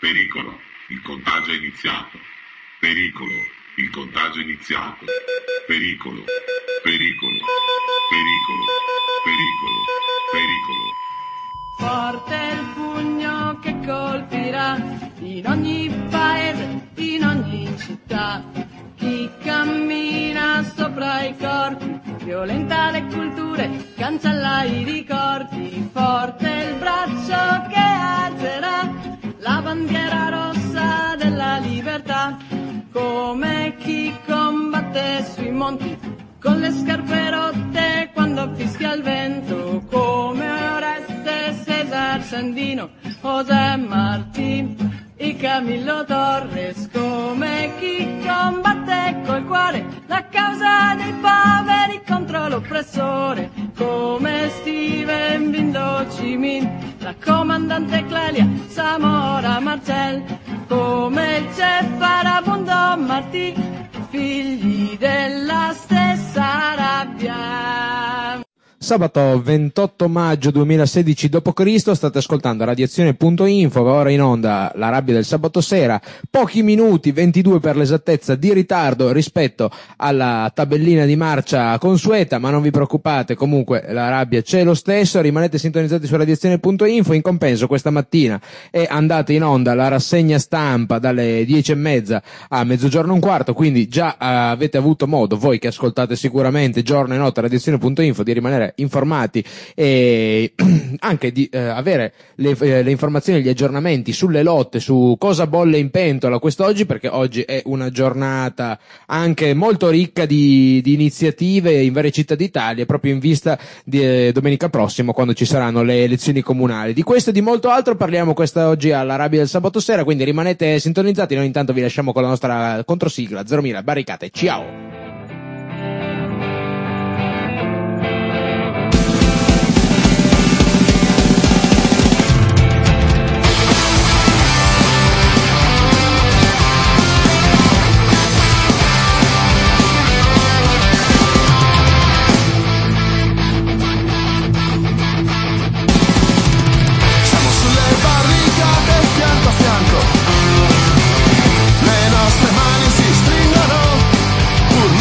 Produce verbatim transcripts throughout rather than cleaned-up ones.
Pericolo, il contagio è iniziato. Pericolo, il contagio è iniziato. Pericolo, pericolo, pericolo, pericolo, pericolo. Forte il pugno che colpirà in ogni paese, in ogni città. Chi cammina sopra i corpi, violenta le culture, cancella i ricordi. Forte il braccio che alzerà la bandiera rossa della libertà, come chi combatte sui monti con le scarpe rotte quando fischia il vento, come Oreste, Cesar Sandino, José Martí e Camillo Torres, come chi combatte col cuore la causa dei poveri contro l'oppressore, come Steven Bindo Ho Chi Minh, la comandante Clelia, Samora Marcel, come il chef Farabundo Martí, figli della stessa rabbia. Sabato ventotto maggio duemilasedici dopo Cristo state ascoltando Radiazione punto info, va ora in onda La rabbia del sabato sera, pochi minuti, ventidue per l'esattezza di ritardo rispetto alla tabellina di marcia consueta, ma non vi preoccupate, comunque la rabbia c'è lo stesso, rimanete sintonizzati su Radiazione punto info. In compenso questa mattina è andata in onda la rassegna stampa dalle dieci e mezza a mezzogiorno e un quarto, quindi già uh, avete avuto modo, voi che ascoltate sicuramente giorno e notte Radiazione punto info, di rimanere informati e anche di eh, avere le, eh, le informazioni, gli aggiornamenti sulle lotte, su cosa bolle in pentola quest'oggi, perché oggi è una giornata anche molto ricca di, di iniziative in varie città d'Italia, proprio in vista di eh, domenica prossima, quando ci saranno le elezioni comunali. Di questo e di molto altro parliamo quest'oggi alla rabbia del sabato sera, quindi rimanete sintonizzati. Noi intanto vi lasciamo con la nostra controsigla zero mila barricate. Ciao. Le nostre mani si stringono, pur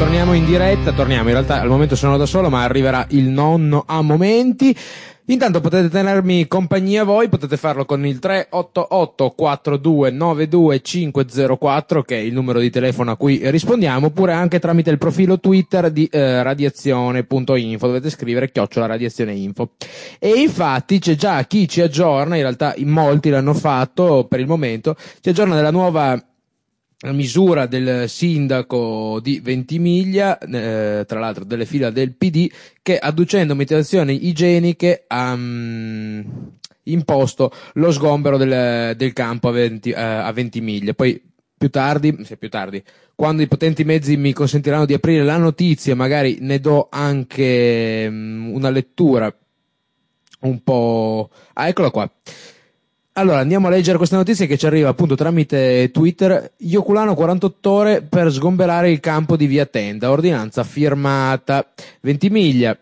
torniamo in diretta, torniamo, in realtà al momento sono da solo, ma arriverà il nonno a momenti. Intanto potete tenermi compagnia voi, potete farlo con il tre otto otto quattro due nove due cinque zero quattro, che è il numero di telefono a cui rispondiamo, oppure anche tramite il profilo Twitter di eh, radiazione punto info, dovete scrivere chiocciola radiazione info. E infatti c'è già chi ci aggiorna, in realtà in molti l'hanno fatto per il momento, ci aggiorna della nuova misura del sindaco di Ventimiglia, eh, tra l'altro delle fila del P D, che adducendo motivazioni igieniche ha um, imposto lo sgombero del, del campo a, venti, uh, a Ventimiglia. Poi più tardi, se più tardi, quando i potenti mezzi mi consentiranno di aprire la notizia, magari ne do anche um, una lettura un po'... Ah, eccola qua. Allora, andiamo a leggere questa notizia che ci arriva appunto tramite Twitter. Ioculano quarantotto ore per sgomberare il campo di Via Tenda, ordinanza firmata. Ventimiglia.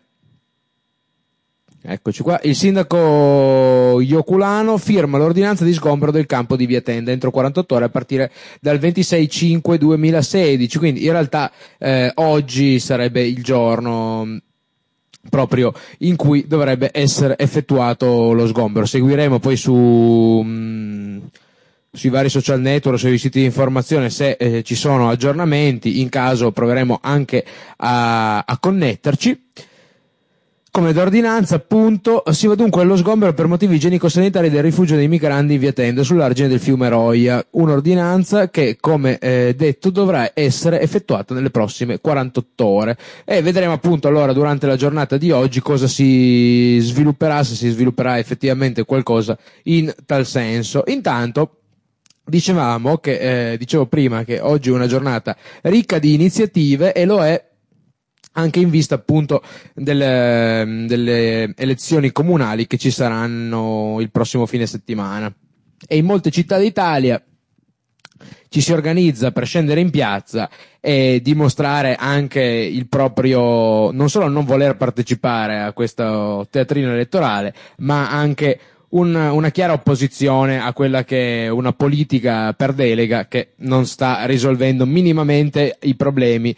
Eccoci qua. Il sindaco Ioculano firma l'ordinanza di sgombero del campo di Via Tenda entro quarantotto ore a partire dal ventisei cinque duemilasedici. Quindi in realtà eh, oggi sarebbe il giorno proprio in cui dovrebbe essere effettuato lo sgombero. Seguiremo poi su mh, sui vari social network, sui siti di informazione se eh, ci sono aggiornamenti, in caso proveremo anche a, a connetterci. Come d'ordinanza, appunto, si va dunque allo sgombero per motivi igienico-sanitari del rifugio dei migranti in Via Tenda, sull'argine del fiume Roia. Un'ordinanza che, come eh, detto, dovrà essere effettuata nelle prossime quarantotto ore. E vedremo appunto allora durante la giornata di oggi cosa si svilupperà, se si svilupperà effettivamente qualcosa in tal senso. Intanto, dicevamo che, eh, dicevo prima che oggi è una giornata ricca di iniziative e lo è anche in vista appunto delle, delle elezioni comunali che ci saranno il prossimo fine settimana. E in molte città d'Italia ci si organizza per scendere in piazza e dimostrare anche il proprio, non solo non voler partecipare a questo teatrino elettorale, ma anche Un, una chiara opposizione a quella che è una politica per delega che non sta risolvendo minimamente i problemi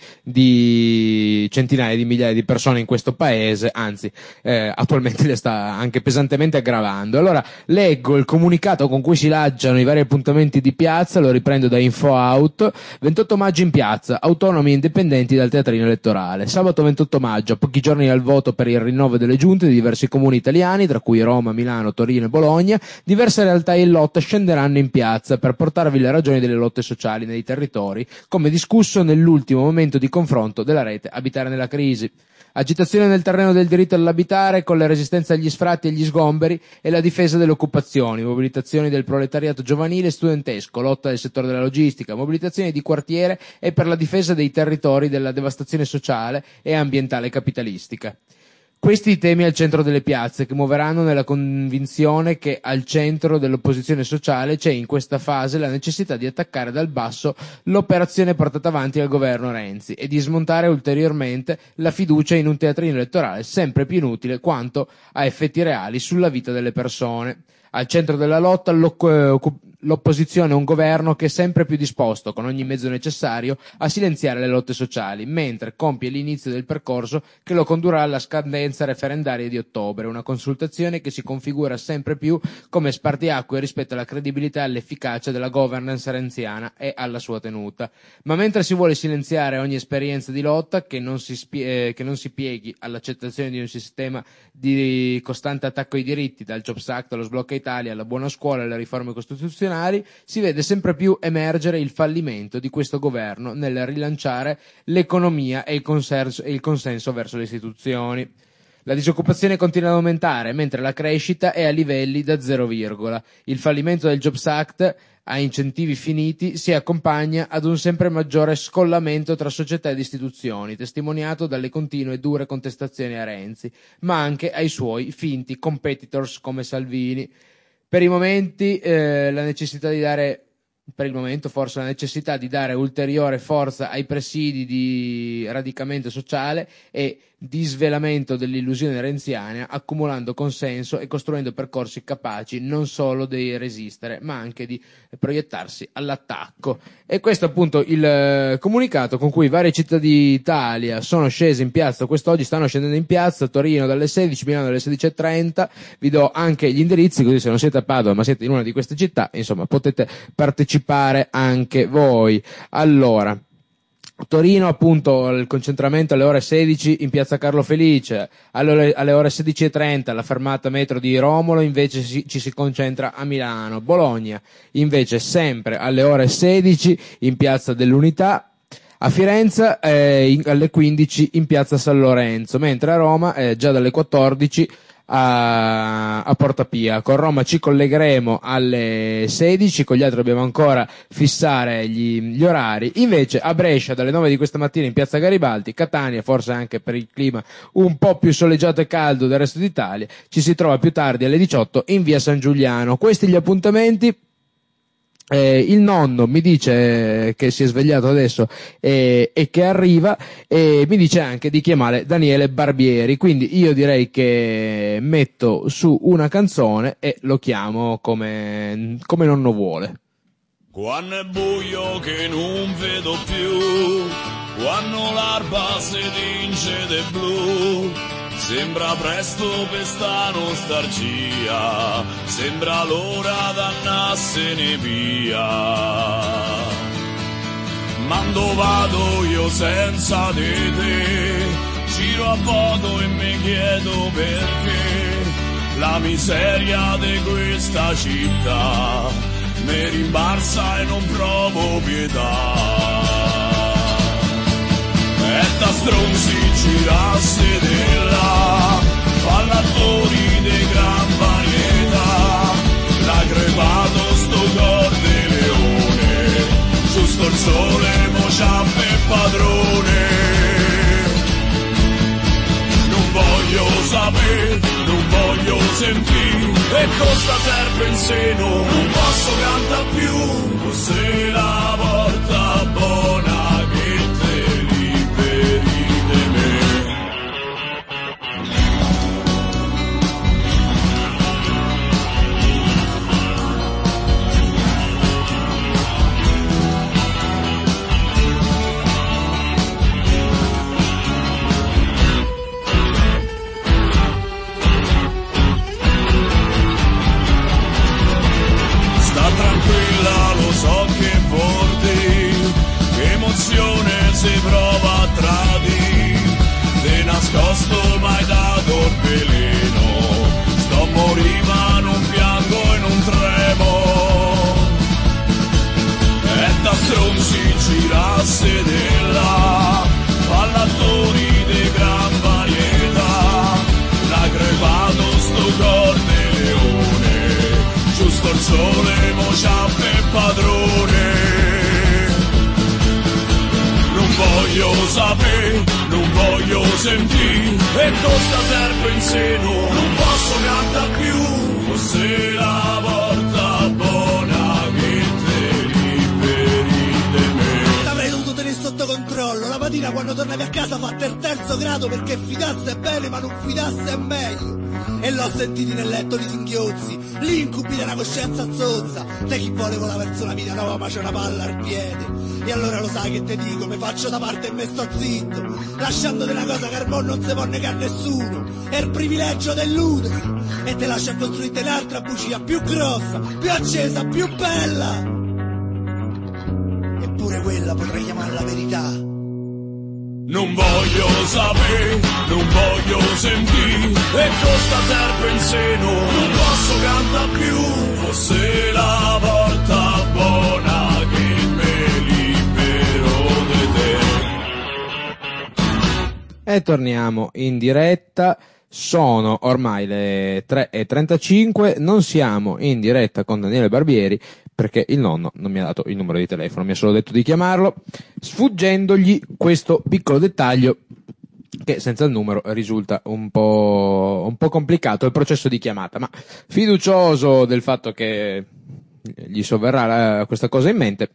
di centinaia di migliaia di persone in questo paese, anzi eh, attualmente le sta anche pesantemente aggravando. Allora leggo il comunicato con cui si lanciano i vari appuntamenti di piazza, lo riprendo da InfoOut. ventotto maggio in piazza, autonomi e indipendenti dal teatrino elettorale. Sabato ventotto maggio, a pochi giorni dal voto per il rinnovo delle giunte di diversi comuni italiani, tra cui Roma, Milano, Torino e Bologna, diverse realtà in lotta scenderanno in piazza per portarvi le ragioni delle lotte sociali nei territori, come discusso nell'ultimo momento di confronto della rete Abitare nella crisi. Agitazione nel terreno del diritto all'abitare con la resistenza agli sfratti e agli sgomberi e la difesa delle occupazioni, mobilitazioni del proletariato giovanile e studentesco, lotta del settore della logistica, mobilitazioni di quartiere e per la difesa dei territori dalla devastazione sociale e ambientale capitalistica. Questi i temi al centro delle piazze, che muoveranno nella convinzione che al centro dell'opposizione sociale c'è in questa fase la necessità di attaccare dal basso l'operazione portata avanti dal governo Renzi e di smontare ulteriormente la fiducia in un teatrino elettorale sempre più inutile quanto a effetti reali sulla vita delle persone. Al centro della lotta l'opposizione è un governo che è sempre più disposto, con ogni mezzo necessario, a silenziare le lotte sociali, mentre compie l'inizio del percorso che lo condurrà alla scadenza referendaria di ottobre, una consultazione che si configura sempre più come spartiacque rispetto alla credibilità e all'efficacia della governance renziana e alla sua tenuta. Ma mentre si vuole silenziare ogni esperienza di lotta che non si, spie- che non si pieghi all'accettazione di un sistema di costante attacco ai diritti, dal Jobs Act allo sblocca Italia, alla buona scuola e alle riforme costituzionali, si vede sempre più emergere il fallimento di questo governo nel rilanciare l'economia e il consenso, e il consenso verso le istituzioni. La disoccupazione continua ad aumentare, mentre la crescita è a livelli da zero virgola. Il fallimento del Jobs Act a incentivi finiti si accompagna ad un sempre maggiore scollamento tra società ed istituzioni, testimoniato dalle continue e dure contestazioni a Renzi, ma anche ai suoi finti competitors come Salvini. Per i momenti eh, la necessità di dare per il momento forse la necessità di dare ulteriore forza ai presidi di radicamento sociale e disvelamento dell'illusione renziana, accumulando consenso e costruendo percorsi capaci non solo di resistere ma anche di proiettarsi all'attacco. E questo appunto il eh, comunicato con cui varie città d'Italia sono scese in piazza quest'oggi, stanno scendendo in piazza: Torino dalle sedici, Milano dalle sedici e trenta. Vi do anche gli indirizzi, così se non siete a Padova ma siete in una di queste città, insomma potete partecipare anche voi. Allora, Torino appunto il concentramento alle ore sedici in piazza Carlo Felice, alle, alle ore sedici e trenta la fermata metro di Romolo invece si, ci si concentra a Milano. Bologna invece sempre alle ore sedici in piazza dell'Unità. A Firenze eh, in, alle quindici in piazza San Lorenzo, mentre a Roma eh, già dalle quattordici a, a Porta Pia. Con Roma ci collegheremo alle sedici, con gli altri dobbiamo ancora fissare gli, gli orari. Invece a Brescia dalle nove di questa mattina in piazza Garibaldi, Catania forse anche per il clima un po' più soleggiato e caldo del resto d'Italia ci si trova più tardi alle diciotto in via San Giuliano. Questi gli appuntamenti. Eh, il nonno mi dice che si è svegliato adesso e, e che arriva, e mi dice anche di chiamare Daniele Barbieri, quindi io direi che metto su una canzone e lo chiamo come, come nonno vuole. Quando è buio che non vedo più, quando l'alba si tinge de blu, sembra presto per sta nostalgia, sembra l'ora d'andarsene via. Mando vado io senza di te, giro a vuoto e mi chiedo perché la miseria di questa città mi rimbalza e non provo pietà. E da stronzi girasse di là, ballatori di gran varietà, l'ha crepato sto cor di leone, giusto il sole mo ciampe padrone. Non voglio sapere, non voglio sentire, e costa serpe in seno, non posso cantare più, forse la porta buona che te liberi di me. Lo so che porti, che emozione si prova a tradire, te nascosto mai dato il veleno, sto morendo ma non piango e non tremo. E da stronzi girasse di là, ballatori di gran varietà, l'ha crepato sto cor di leone, giusto il sole mo ciampe padrone. Non voglio sapere, non voglio sentire, e costa serpe in seno, non posso cantare più, forse la porta buona che te liberi di me. L'avrei dovuto tenere sotto controllo, la mattina quando tornavi a casa fatta il terzo grado, perché fidasse è bene ma non fidasse è meglio. E l'ho sentito nel letto di singhiozzi, l'incubi della coscienza zozza, te chi volevo la verso la vita nuova ma c'è una palla al piede. E allora lo sai che te dico, mi faccio da parte e me sto zitto, lasciandoti una cosa che al mondo non si può negare a nessuno, è il privilegio dell'udersi, e te lascia costruire un'altra bugia più grossa, più accesa, più bella. Eppure quella potrei chiamarla verità. Non voglio sapere, non voglio sentire, e costa serpe in seno, non posso cantare più, forse la volta buona che me libero di te. E torniamo in diretta. Sono ormai le tre e trentacinque, non siamo in diretta con Daniele Barbieri perché il nonno non mi ha dato il numero di telefono, mi ha solo detto di chiamarlo, sfuggendogli questo piccolo dettaglio che senza il numero risulta un po', un po' complicato il processo di chiamata, ma fiducioso del fatto che gli sovverrà la, questa cosa in mente,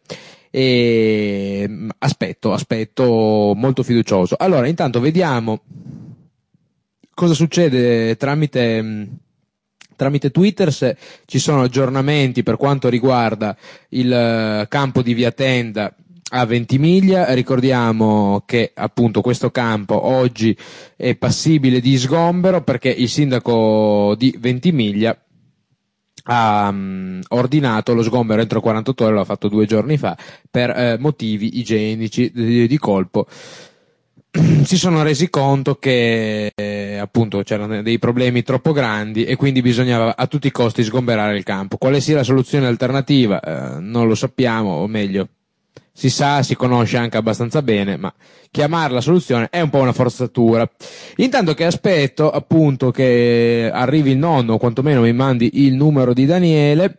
e aspetto, aspetto molto fiducioso. Allora, intanto vediamo cosa succede tramite mh, tramite Twitter, se ci sono aggiornamenti per quanto riguarda il uh, campo di Via Tenda a Ventimiglia. Ricordiamo che appunto questo campo oggi è passibile di sgombero perché il sindaco di Ventimiglia ha um, ordinato lo sgombero entro quarantotto ore, l'ha fatto due giorni fa, per eh, motivi igienici. Di, di colpo si sono resi conto che eh, appunto c'erano dei problemi troppo grandi e quindi bisognava a tutti i costi sgomberare il campo. Quale sia la soluzione alternativa eh, non lo sappiamo, o meglio si sa, si conosce anche abbastanza bene, ma chiamarla soluzione è un po' una forzatura. Intanto che aspetto appunto che arrivi il nonno, o quantomeno mi mandi il numero di Daniele,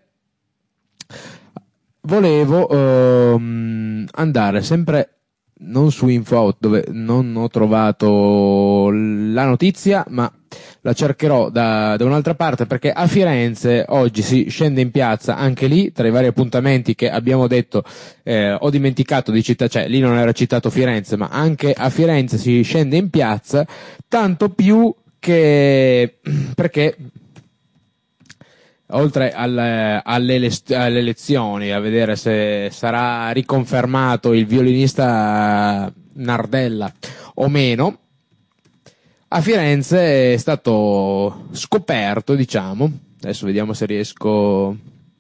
volevo ehm, andare sempre non su Info, dove non ho trovato la notizia, ma la cercherò da, da un'altra parte, perché a Firenze oggi si scende in piazza, anche lì tra i vari appuntamenti che abbiamo detto eh, ho dimenticato di citare, cioè lì non era citato Firenze, ma anche a Firenze si scende in piazza, tanto più che perché oltre alle, alle, alle elezioni, a vedere se sarà riconfermato il violinista Nardella o meno, a Firenze è stato scoperto, diciamo, adesso vediamo se riesco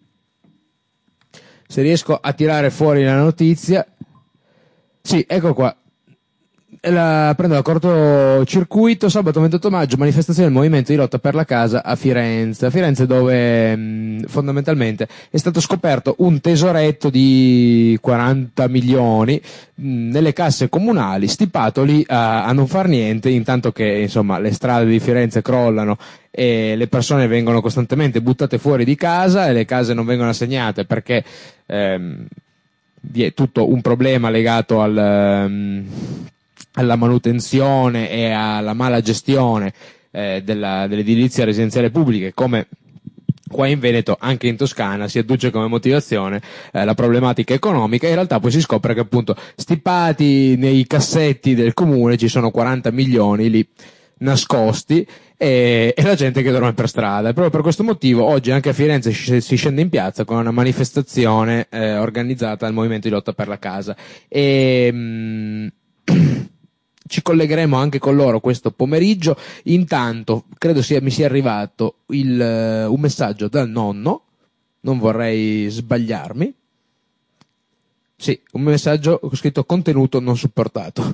se riesco a tirare fuori la notizia. Sì, ecco qua. La prendo da cortocircuito. Sabato ventotto maggio, manifestazione del Movimento di Lotta per la Casa a Firenze. A Firenze dove mh, fondamentalmente è stato scoperto un tesoretto di quaranta milioni mh, nelle casse comunali, stipato lì a, a non far niente, intanto che insomma le strade di Firenze crollano e le persone vengono costantemente buttate fuori di casa e le case non vengono assegnate perché ehm, vi è tutto un problema legato al... Um, alla manutenzione e alla mala gestione eh, della, dell'edilizia residenziale pubblica, come qua in Veneto, anche in Toscana, si adduce come motivazione eh, la problematica economica. In realtà poi si scopre che appunto stipati nei cassetti del comune ci sono quaranta milioni lì nascosti e, e la gente che dorme per strada. E proprio per questo motivo oggi anche a Firenze si scende in piazza con una manifestazione eh, organizzata dal Movimento di Lotta per la Casa e mh, ci collegheremo anche con loro questo pomeriggio. Intanto credo sia, mi sia arrivato il, uh, un messaggio dal nonno, non vorrei sbagliarmi. Sì, un messaggio scritto contenuto non supportato.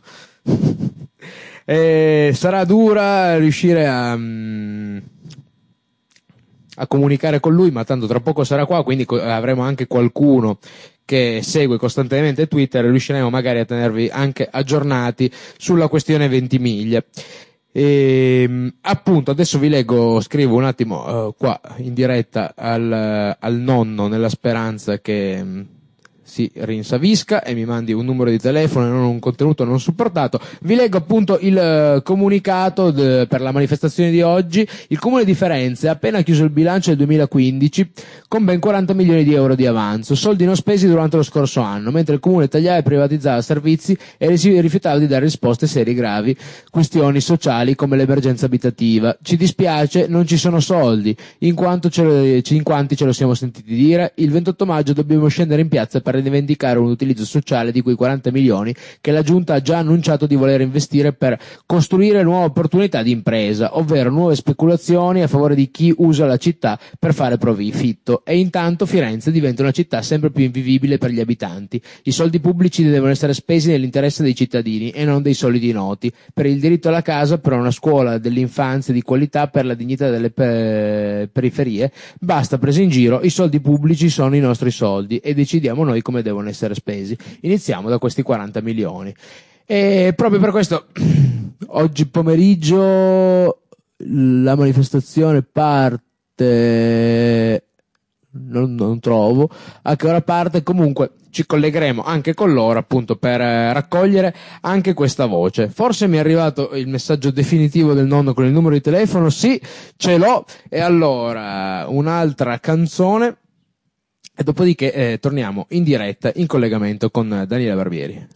E sarà dura riuscire a, um, a comunicare con lui, ma tanto tra poco sarà qua, quindi avremo anche qualcuno che segue costantemente Twitter e riusciremo magari a tenervi anche aggiornati sulla questione Ventimiglia. E, appunto adesso vi leggo, scrivo un attimo uh, qua in diretta al, al nonno nella speranza che um, si rinsavisca e mi mandi un numero di telefono e non un contenuto non supportato. Vi leggo appunto il uh, comunicato de, per la manifestazione di oggi. Il Comune di Firenze ha appena chiuso il bilancio del duemilaquindici con ben quaranta milioni di euro di avanzo, soldi non spesi durante lo scorso anno, mentre il Comune tagliava e privatizzava servizi e si rifiutava di dare risposte a serie gravi questioni sociali come l'emergenza abitativa. Ci dispiace, non ci sono soldi, in quanto ce lo, in quanti ce lo siamo sentiti dire. Il ventotto maggio dobbiamo scendere in piazza per rivendicare un utilizzo sociale di quei quaranta milioni che la Giunta ha già annunciato di voler investire per costruire nuove opportunità di impresa, ovvero nuove speculazioni a favore di chi usa la città per fare profitto. E intanto Firenze diventa una città sempre più invivibile per gli abitanti. I soldi pubblici devono essere spesi nell'interesse dei cittadini e non dei soliti noti, per il diritto alla casa, per una scuola dell'infanzia di qualità, per la dignità delle pe- periferie. Basta prese in giro, i soldi pubblici sono i nostri soldi e decidiamo noi come devono essere spesi. Iniziamo da questi quaranta milioni. E proprio per questo oggi pomeriggio la manifestazione parte, non, non trovo a che ora parte, comunque ci collegheremo anche con loro appunto per eh, raccogliere anche questa voce. Forse mi è arrivato il messaggio definitivo del nonno con il numero di telefono, sì, ce l'ho. E allora un'altra canzone e dopodiché eh, torniamo in diretta in collegamento con Daniele Barbieri.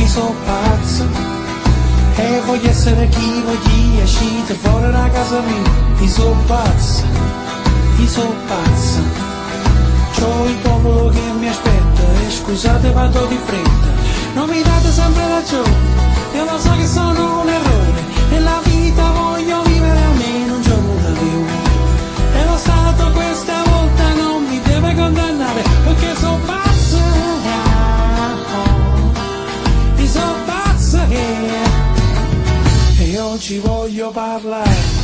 io so pazzo e voglio essere chi voglio, uscite fuori da casa mia, io so pazzo, io so pazzo, c'ho il popolo che mi aspetta e scusate vado di fretta, non mi date sempre ragione, io lo so che sono un errore, nella vita voglio vivere almeno un giorno da più, e lo Stato questa volta non mi deve condannare, perché so pazzo, io so pazzo che e oggi voglio parlare.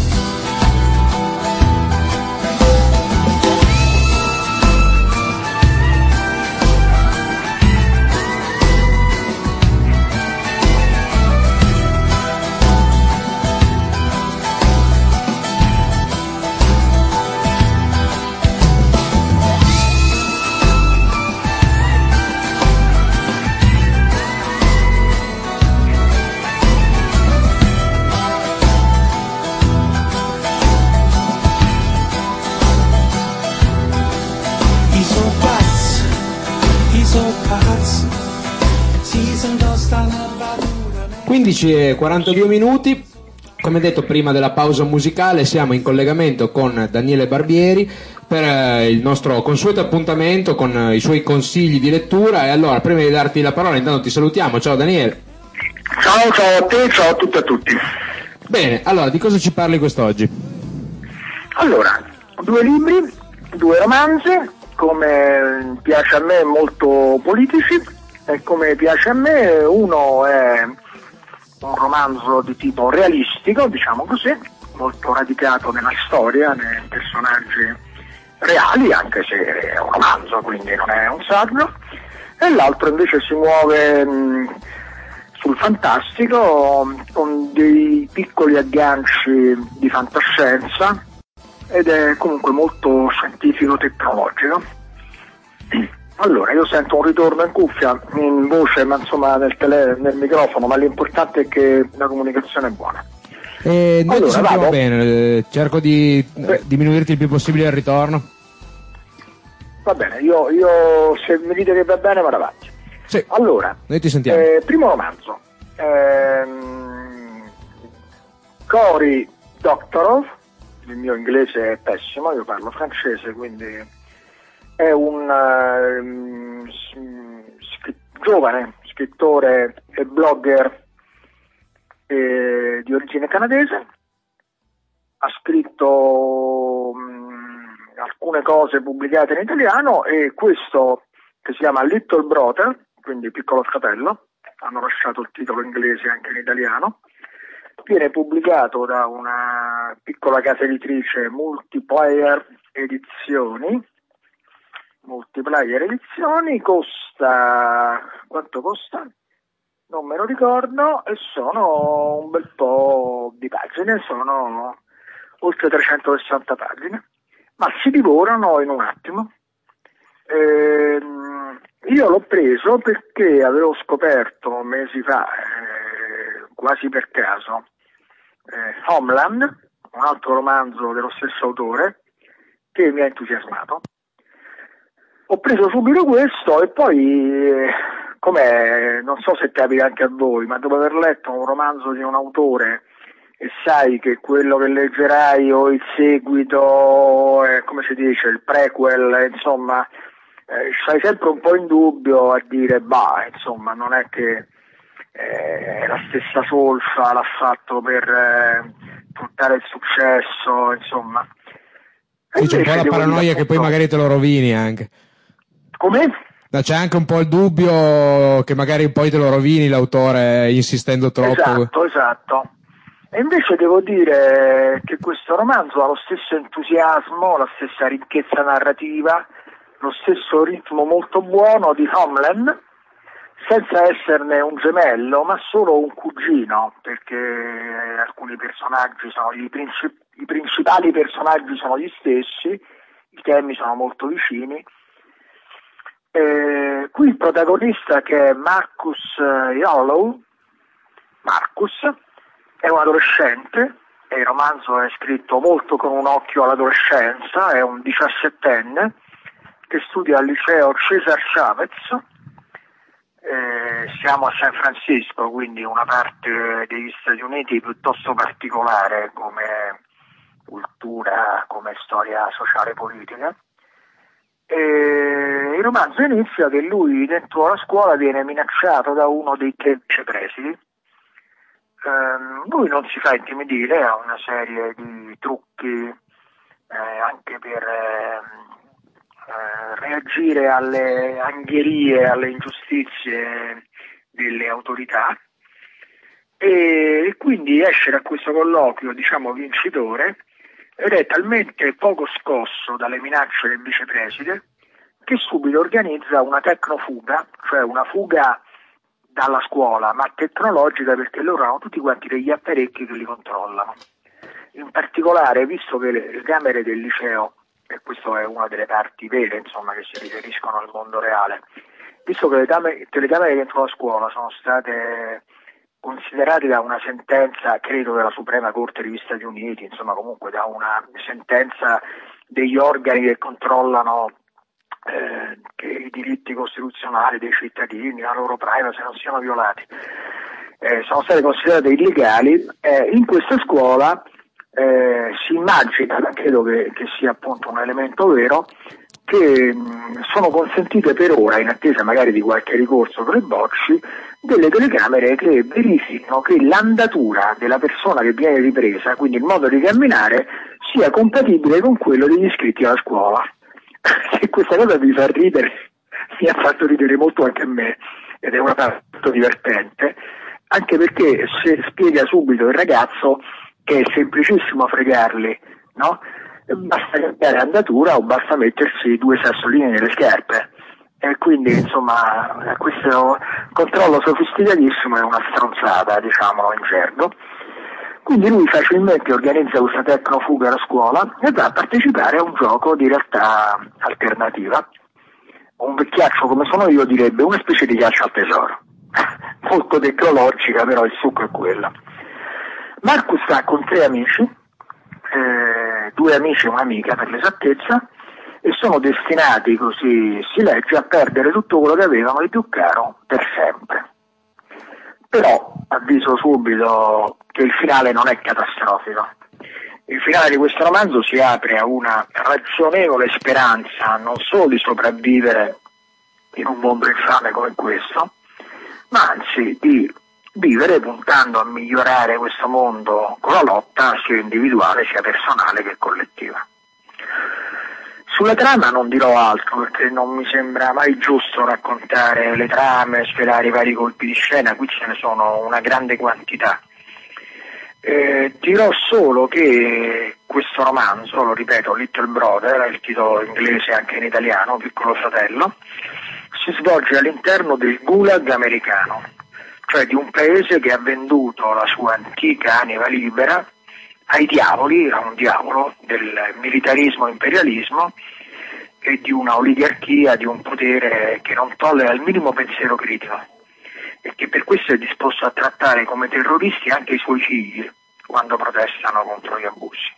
quindici e quarantadue minuti, come detto prima della pausa musicale siamo in collegamento con Daniele Barbieri per il nostro consueto appuntamento con i suoi consigli di lettura, e allora prima di darti la parola intanto ti salutiamo. Ciao Daniele. Ciao, ciao a te, ciao a tutti e a tutti. Bene, allora di cosa ci parli quest'oggi? Allora, due libri, due romanzi, come piace a me molto politici, e come piace a me uno è un romanzo di tipo realistico, diciamo così, molto radicato nella storia, nei personaggi reali, anche se è un romanzo, quindi non è un saggio, e l'altro invece si muove mh, sul fantastico con dei piccoli agganci di fantascienza ed è comunque molto scientifico-tecnologico. Allora, io sento un ritorno in cuffia, in voce, ma insomma nel, tele, nel microfono, ma l'importante è che la comunicazione è buona. Eh, noi allora, ti sentiamo vado. bene, cerco di Beh. diminuirti il più possibile il ritorno. Va bene, io, io se mi dite che va bene vado avanti. Sì, allora, noi ti sentiamo. Eh, primo romanzo, ehm, Cory Doctorow, il mio inglese è pessimo, io parlo francese, quindi è un um, scr- giovane scrittore e blogger eh, di origine canadese, ha scritto um, alcune cose pubblicate in italiano e questo che si chiama Little Brother, quindi Piccolo Fratello, hanno lasciato il titolo inglese anche in italiano, viene pubblicato da una piccola casa editrice Multiplayer Edizioni. Multiplayer Edizioni costa, quanto costa? Non me lo ricordo, e sono un bel po' di pagine, sono oltre trecentosessanta pagine, ma si divorano in un attimo. Ehm, io l'ho preso perché avevo scoperto mesi fa, eh, quasi per caso, eh, Homeland, un altro romanzo dello stesso autore, che mi ha entusiasmato. Ho preso subito questo e poi, eh, come non so se capita anche a voi, ma dopo aver letto un romanzo di un autore e sai che quello che leggerai o il seguito, eh, come si dice, il prequel, insomma, eh, stai sempre un po' in dubbio a dire, bah, insomma, non è che eh, la stessa solfa l'ha fatto per eh, portare il successo, insomma. Sì, c'è un po' la paranoia che poi magari te lo rovini anche. Come? C'è anche un po' il dubbio che magari poi te lo rovini l'autore insistendo troppo. Esatto, esatto. E invece devo dire che questo romanzo ha lo stesso entusiasmo, la stessa ricchezza narrativa, lo stesso ritmo molto buono di Homeland, senza esserne un gemello, ma solo un cugino, perché alcuni personaggi sono i, princip- i principali personaggi sono gli stessi, i temi sono molto vicini. Eh, qui il protagonista, che è Marcus Yolow, Marcus, è un adolescente, e il romanzo è scritto molto con un occhio all'adolescenza, è un diciassettenne che studia al liceo Cesar Chavez, Eh, siamo a San Francisco, quindi una parte degli Stati Uniti piuttosto particolare come cultura, come storia sociale e politica. E il romanzo inizia che lui dentro la scuola viene minacciato da uno dei tre vicepresidi. Eh, lui non si fa intimidire, ha una serie di trucchi eh, anche per eh, eh, reagire alle angherie, alle ingiustizie delle autorità, e quindi esce da questo colloquio, diciamo, vincitore, ed è talmente poco scosso dalle minacce del vicepreside che subito organizza una tecnofuga, cioè una fuga dalla scuola, ma tecnologica, perché loro hanno tutti quanti degli apparecchi che li controllano. In particolare, visto che le, le camere del liceo, e questa è una delle parti vere, insomma, che si riferiscono al mondo reale, visto che le telecamere, telecamere dentro la scuola sono state considerati da una sentenza, credo, della Suprema Corte degli Stati Uniti, insomma comunque da una sentenza degli organi che controllano eh, che i diritti costituzionali dei cittadini, la loro privacy non siano violati, eh, sono state considerate illegali. Eh, in questa scuola eh, si immagina, credo che, che sia appunto un elemento vero, che mh, sono consentite per ora, in attesa magari di qualche ricorso per i bocci, delle telecamere che verificano che l'andatura della persona che viene ripresa, quindi il modo di camminare, sia compatibile con quello degli iscritti alla scuola. Se questa cosa vi fa ridere, mi ha fatto ridere molto anche a me, ed è una parte molto divertente, anche perché se spiega subito il ragazzo che è semplicissimo fregarli, no? Basta cambiare andatura o basta mettersi due sassolini nelle scarpe. E quindi insomma questo controllo sofisticatissimo è una stronzata, diciamolo in gergo. Quindi lui facilmente organizza questa tecnofuga alla scuola e va a partecipare a un gioco di realtà alternativa. Un vecchiaccio come sono io direbbe una specie di caccia al tesoro, molto tecnologica, però il succo è quello. Marcus sta con tre amici, eh, due amici e un'amica per l'esattezza, e sono destinati, così si legge, a perdere tutto quello che avevano di più caro per sempre. Però avviso subito che il finale non è catastrofico. Il finale di questo romanzo si apre a una ragionevole speranza non solo di sopravvivere in un mondo infame come questo, ma anzi di vivere puntando a migliorare questo mondo con la lotta sia individuale sia personale che collettiva. Sulla trama non dirò altro, perché non mi sembra mai giusto raccontare le trame, svelare i vari colpi di scena, qui ce ne sono una grande quantità. Eh, dirò solo che questo romanzo, lo ripeto, Little Brother, è il titolo inglese anche in italiano, Piccolo Fratello, si svolge all'interno del Gulag americano, cioè di un paese che ha venduto la sua antica anima libera ai diavoli, a un diavolo del militarismo e imperialismo e di una oligarchia, di un potere che non tollera il minimo pensiero critico e che per questo è disposto a trattare come terroristi anche i suoi figli quando protestano contro gli abusi.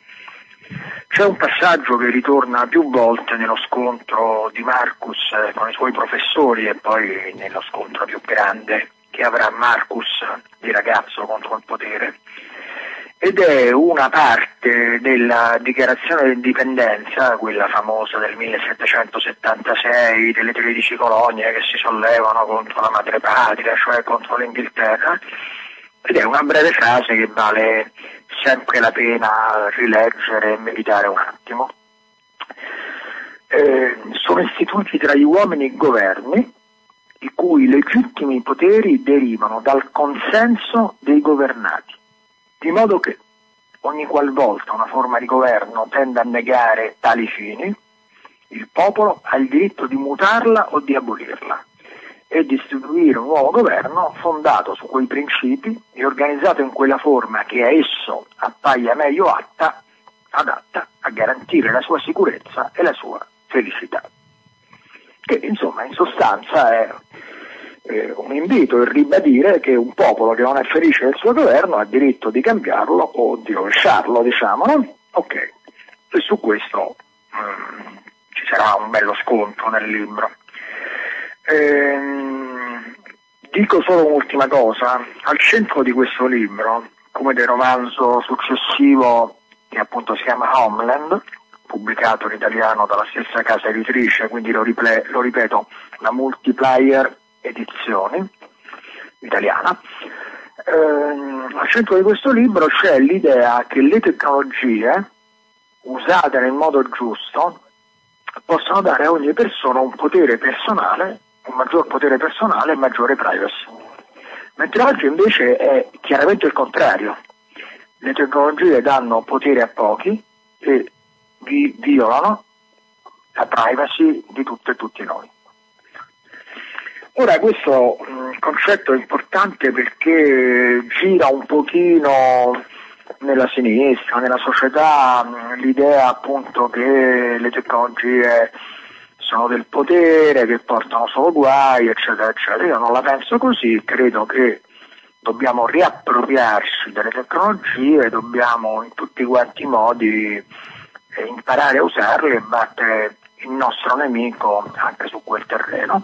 C'è un passaggio che ritorna più volte nello scontro di Marcus con i suoi professori e poi nello scontro più grande che avrà Marcus di ragazzo contro il potere, ed è una parte della dichiarazione d'indipendenza, quella famosa del millesettecentosettantasei, delle tredici colonie che si sollevano contro la madrepatria, cioè contro l'Inghilterra, ed è una breve frase che vale sempre la pena rileggere e meditare un attimo. Eh, sono istituiti tra gli uomini i governi, i cui legittimi poteri derivano dal consenso dei governati, di modo che ogni qualvolta una forma di governo tende a negare tali fini, il popolo ha il diritto di mutarla o di abolirla e di istituire un nuovo governo fondato su quei principi e organizzato in quella forma che a esso appaia meglio atta, adatta a garantire la sua sicurezza e la sua felicità. Che insomma in sostanza è eh, un invito a ribadire che un popolo che non è felice del suo governo ha diritto di cambiarlo o di rovesciarlo, diciamo, no? Ok, e su questo um, ci sarà un bello scontro nel libro. Ehm, Dico solo un'ultima cosa, al centro di questo libro, come del romanzo successivo che appunto si chiama Homeland, pubblicato in italiano dalla stessa casa editrice, quindi lo, riple- lo ripeto, la Multiplier Edizioni italiana, ehm, al centro di questo libro c'è l'idea che le tecnologie usate nel modo giusto possono dare a ogni persona un potere personale, un maggior potere personale e maggiore privacy. Mentre oggi invece è chiaramente il contrario. Le tecnologie danno potere a pochi e vi violano la privacy di tutte e tutti noi. Ora questo mh, concetto è importante perché gira un pochino nella sinistra, nella società, mh, l'idea appunto che le tecnologie sono del potere, che portano solo guai, eccetera, eccetera. Io non la penso così, credo che dobbiamo riappropriarci delle tecnologie, dobbiamo in tutti quanti i modi eh, imparare a usarle e battere il nostro nemico anche su quel terreno.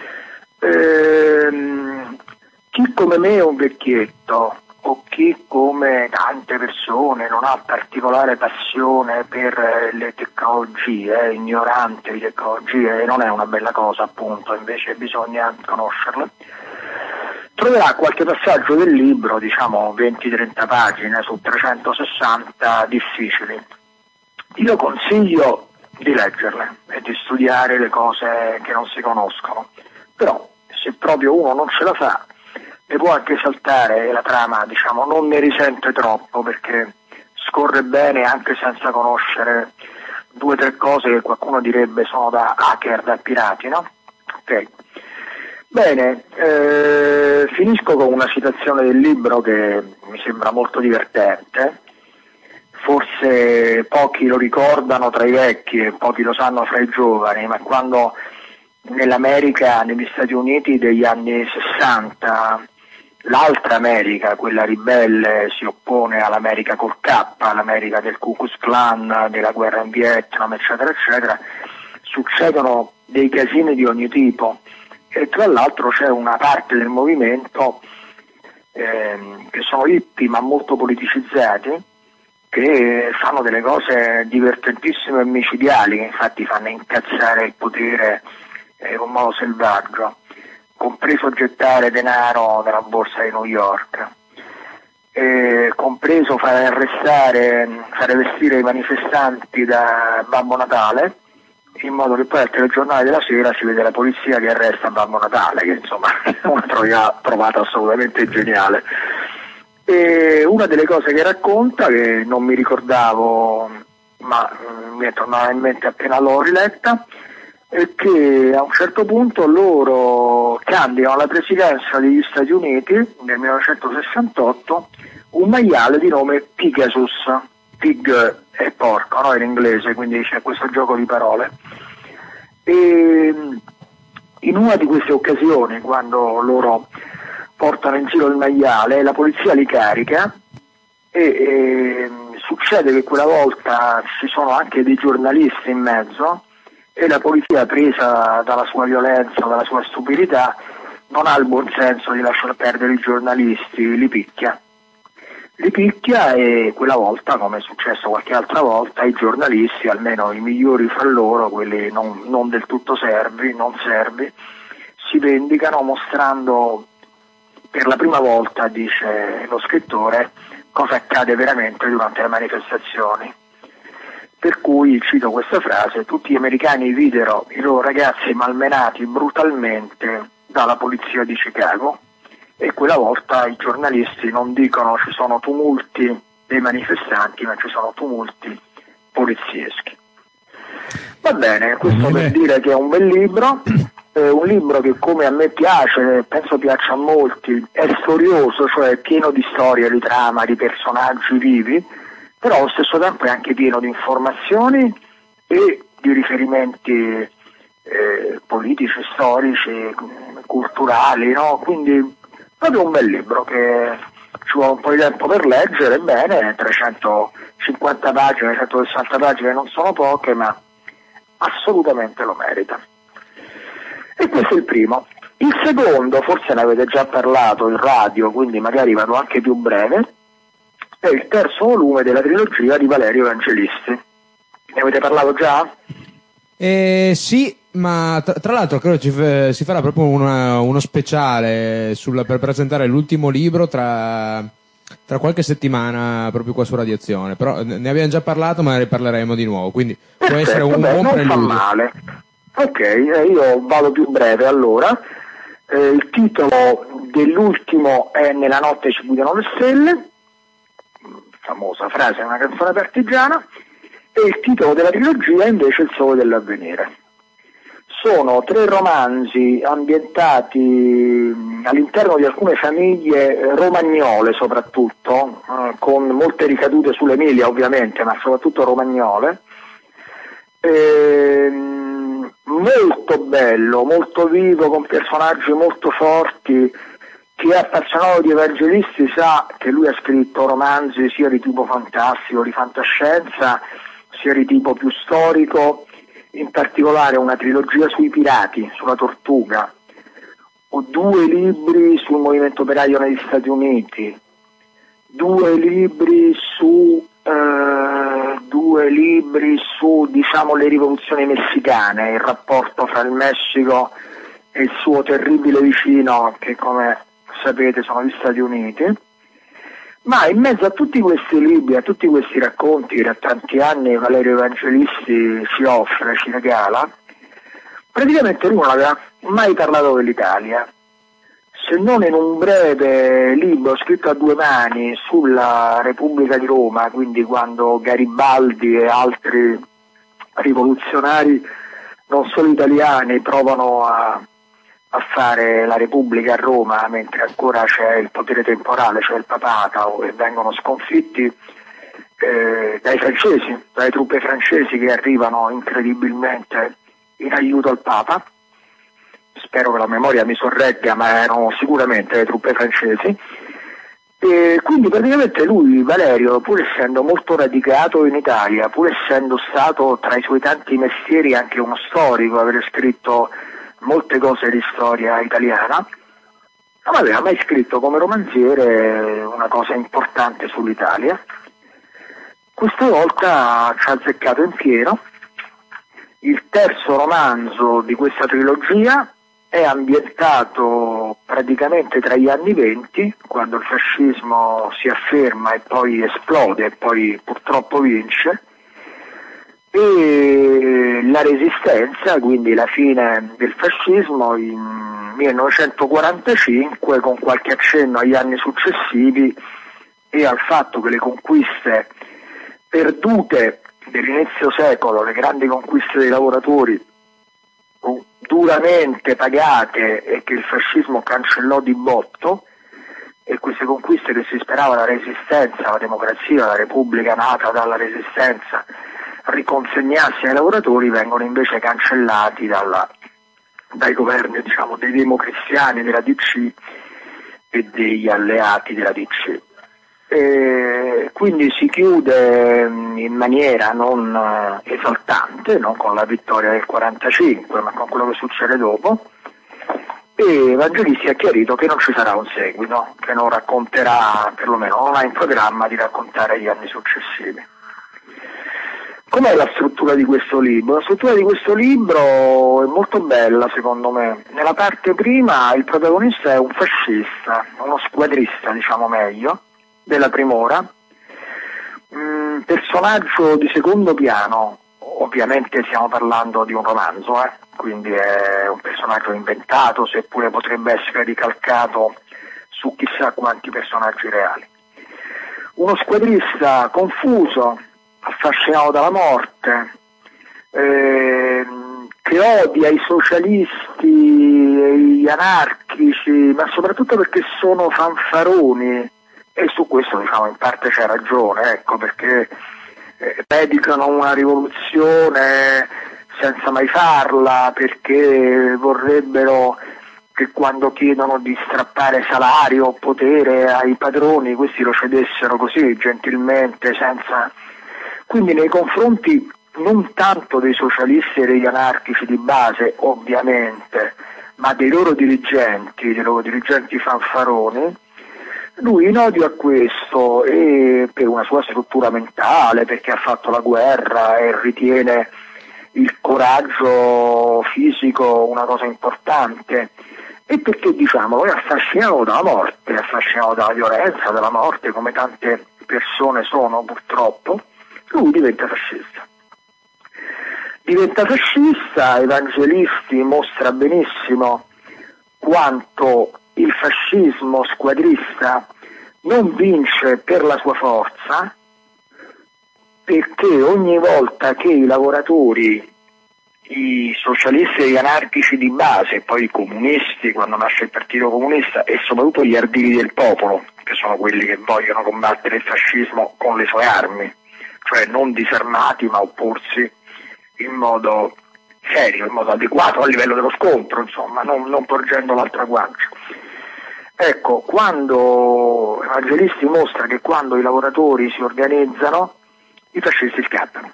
Ehm, chi come me è un vecchietto o chi come tante persone non ha particolare passione per le tecnologie, è ignorante di tecnologie e non è una bella cosa appunto, invece bisogna conoscerle, troverà qualche passaggio del libro, diciamo venti trenta pagine su trecentosessanta difficili. Io consiglio di leggerle e di studiare le cose che non si conoscono, però se proprio uno non ce la fa ne può anche saltare e la trama, diciamo, non ne risente troppo perché scorre bene anche senza conoscere due o tre cose che qualcuno direbbe sono da hacker, da pirati, no? Ok. Bene, eh, finisco con una citazione del libro che mi sembra molto divertente. Forse pochi lo ricordano tra i vecchi e pochi lo sanno fra i giovani, ma quando nell'America, negli Stati Uniti degli anni sessanta, l'altra America, quella ribelle, si oppone all'America col K, all'America del Ku Klux Klan, della guerra in Vietnam, eccetera, eccetera, succedono dei casini di ogni tipo e tra l'altro c'è una parte del movimento ehm, che sono hippie ma molto politicizzati, che fanno delle cose divertentissime e micidiali, che infatti fanno incazzare il potere in un modo selvaggio, compreso gettare denaro nella borsa di New York, e compreso fare arrestare, fare vestire i manifestanti da Babbo Natale, in modo che poi al telegiornale della sera si vede la polizia che arresta Babbo Natale, che insomma è una trovata assolutamente geniale. E una delle cose che racconta, che non mi ricordavo ma mi è tornata in mente appena l'ho riletta, è che a un certo punto loro candidano alla presidenza degli Stati Uniti nel millenovecentosessantotto un maiale di nome Pegasus. Pig è porco, no, in inglese, quindi c'è questo gioco di parole. E in una di queste occasioni, quando loro portano in giro il maiale, la polizia li carica e, e succede che quella volta ci sono anche dei giornalisti in mezzo e la polizia, presa dalla sua violenza, dalla sua stupidità, non ha il buon senso di lasciar perdere i giornalisti, li picchia. Li picchia e quella volta, come è successo qualche altra volta, i giornalisti, almeno i migliori fra loro, quelli non, non del tutto servi, non servi, si vendicano mostrando per la prima volta, dice lo scrittore, cosa accade veramente durante le manifestazioni. Per cui, cito questa frase, tutti gli americani videro i loro ragazzi malmenati brutalmente dalla polizia di Chicago e quella volta i giornalisti non dicono ci sono tumulti dei manifestanti, ma ci sono tumulti polizieschi. Va bene, questo per dire che è un bel libro, è un libro che come a me piace, penso piaccia a molti, è storioso, cioè è pieno di storia, di trama, di personaggi vivi, però allo stesso tempo è anche pieno di informazioni e di riferimenti eh, politici, storici, culturali, no? Quindi proprio un bel libro che ci vuole un po' di tempo per leggere, bene, trecentocinquanta pagine, centosessanta pagine non sono poche, ma assolutamente lo merita. E questo è il primo. Il secondo, forse ne avete già parlato in radio, quindi magari vado anche più breve, è il terzo volume della trilogia di Valerio Evangelisti. Ne avete parlato già? Eh, sì, ma tra, tra l'altro credo ci, f- si farà proprio una, uno speciale sulla, per presentare l'ultimo libro tra, tra qualche settimana proprio qua su Radiazione, però ne abbiamo già parlato ma ne parleremo di nuovo, quindi Perfetto, può essere un beh, buon non preludio. fa male. Ok, eh, io vado più breve allora. Eh, il titolo dell'ultimo è Nella notte ci buiono le stelle, famosa frase, è una canzone partigiana, e il titolo della trilogia è invece Il sole dell'avvenire. Sono tre romanzi ambientati all'interno di alcune famiglie romagnole soprattutto, eh, con molte ricadute sull'Emilia ovviamente, ma soprattutto romagnole. Ehm, molto bello, molto vivo, con personaggi molto forti. Chi è appassionato di Evangelisti sa che lui ha scritto romanzi sia di tipo fantastico, di fantascienza, sia di tipo più storico, in particolare una trilogia sui pirati, sulla Tortuga, o due libri sul movimento operaio negli Stati Uniti, due libri su eh, due libri su diciamo le rivoluzioni messicane, il rapporto fra il Messico e il suo terribile vicino che, come sapete, sono gli Stati Uniti. Ma in mezzo a tutti questi libri, a tutti questi racconti che da tanti anni Valerio Evangelisti ci offre, ci regala, praticamente lui non aveva mai parlato dell'Italia, se non in un breve libro scritto a due mani sulla Repubblica di Roma, quindi quando Garibaldi e altri rivoluzionari non solo italiani provano a a fare la Repubblica a Roma mentre ancora c'è il potere temporale, cioè il papato, e vengono sconfitti eh, dai francesi, dalle truppe francesi che arrivano incredibilmente in aiuto al Papa. Spero che la memoria mi sorregga, ma erano sicuramente le truppe francesi. E quindi praticamente lui, Valerio, pur essendo molto radicato in Italia, pur essendo stato tra i suoi tanti mestieri anche uno storico, avere scritto molte cose di storia italiana, non aveva mai scritto come romanziere una cosa importante sull'Italia. Questa volta ci ha azzeccato in pieno. Il terzo romanzo di questa trilogia è ambientato praticamente tra gli anni venti, quando il fascismo si afferma e poi esplode e poi purtroppo vince, e la resistenza, quindi la fine del fascismo in millenovecentoquarantacinque, con qualche accenno agli anni successivi e al fatto che le conquiste perdute dell'inizio secolo, le grandi conquiste dei lavoratori duramente pagate e che il fascismo cancellò di botto, e queste conquiste che si sperava la resistenza, la democrazia, la repubblica nata dalla resistenza riconsegnasse ai lavoratori, vengono invece cancellati dalla, dai governi, diciamo, dei democristiani della D C e degli alleati della D C. E quindi si chiude in maniera non esaltante, non con la vittoria del quarantacinque, ma con quello che succede dopo, e Evangelisti ha chiarito che non ci sarà un seguito, che non racconterà, perlomeno non ha in programma di raccontare gli anni successivi. Com'è la struttura di questo libro? La struttura di questo libro è molto bella, secondo me. Nella parte prima il protagonista è un fascista, uno squadrista, diciamo meglio, della Primora, mm, personaggio di secondo piano. Ovviamente stiamo parlando di un romanzo, eh? Quindi è un personaggio inventato, seppure potrebbe essere ricalcato su chissà quanti personaggi reali. Uno squadrista confuso, affascinato dalla morte, eh, che odia i socialisti e gli anarchici, ma soprattutto perché sono fanfaroni, e su questo, diciamo, in parte c'è ragione, ecco, perché eh, predicano una rivoluzione senza mai farla, perché vorrebbero che quando chiedono di strappare salario o potere ai padroni questi lo cedessero così, gentilmente, senza... Quindi nei confronti non tanto dei socialisti e degli anarchici di base, ovviamente, ma dei loro dirigenti, dei loro dirigenti fanfaroni, lui in odio a questo e per una sua struttura mentale, perché ha fatto la guerra e ritiene il coraggio fisico una cosa importante, e perché diciamo è affascinato dalla morte, è affascinato dalla violenza, dalla morte, come tante persone sono purtroppo, lui diventa fascista. Diventa fascista, Evangelisti mostra benissimo quanto il fascismo squadrista non vince per la sua forza, perché ogni volta che i lavoratori, i socialisti e gli anarchici di base, poi i comunisti quando nasce il Partito Comunista, e soprattutto gli arditi del popolo, che sono quelli che vogliono combattere il fascismo con le sue armi, cioè non disarmati ma opporsi in modo serio, in modo adeguato a livello dello scontro, insomma, non, non porgendo l'altra guancia. Ecco, quando Evangelisti mostra che quando i lavoratori si organizzano, i fascisti scappano,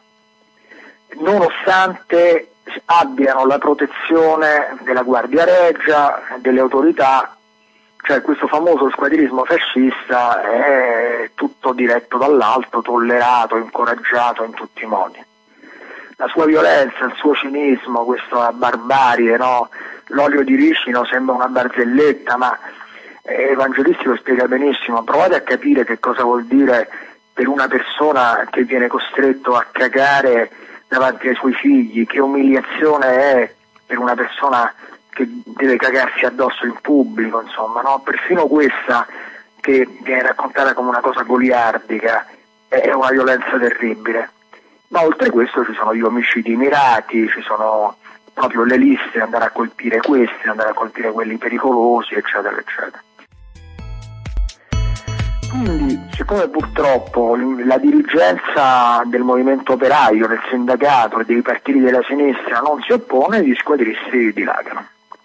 nonostante abbiano la protezione della Guardia Regia, delle autorità, cioè questo famoso squadrismo fascista è tutto diretto dall'alto, tollerato, incoraggiato in tutti i modi. La sua violenza, il suo cinismo, questa barbarie, no? L'olio di ricino sembra una barzelletta, ma Evangelisti lo spiega benissimo. Provate a capire che cosa vuol dire per una persona che viene costretto a cagare davanti ai suoi figli, che umiliazione è per una persona che deve cagarsi addosso in pubblico, insomma, no? Perfino questa, che viene raccontata come una cosa goliardica, è una violenza terribile. Ma oltre a questo ci sono gli omicidi mirati, ci sono proprio le liste, andare a colpire questi, andare a colpire quelli pericolosi, eccetera, eccetera. Quindi, siccome purtroppo la dirigenza del movimento operaio, del sindacato e dei partiti della sinistra non si oppone, gli squadristi dilagano.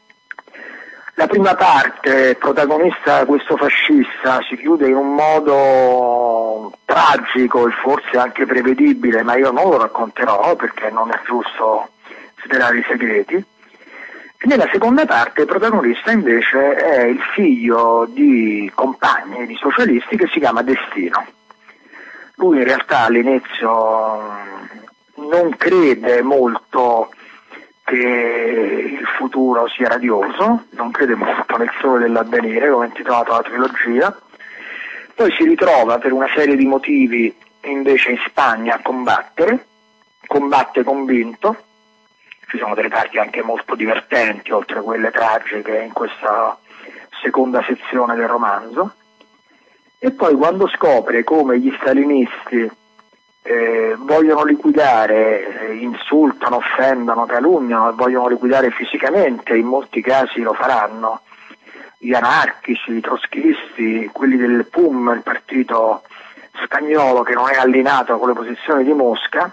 La prima parte, protagonista questo fascista, si chiude in un modo tragico e forse anche prevedibile, ma io non lo racconterò perché non è giusto svelare i segreti. Nella seconda parte il protagonista invece è il figlio di compagni, di socialisti, che si chiama Destino. Lui in realtà all'inizio non crede molto che il futuro sia radioso, non crede molto nel sole dell'avvenire, come è intitolata la trilogia, poi si ritrova per una serie di motivi invece in Spagna a combattere, combatte convinto. Ci sono delle parti anche molto divertenti, oltre a quelle tragiche, in questa seconda sezione del romanzo. E poi quando scopre come gli stalinisti eh, vogliono liquidare, eh, insultano, offendono, calunniano, vogliono liquidare fisicamente, in molti casi lo faranno, gli anarchici, i trotskisti, quelli del P U M, il partito spagnolo che non è allineato con le posizioni di Mosca,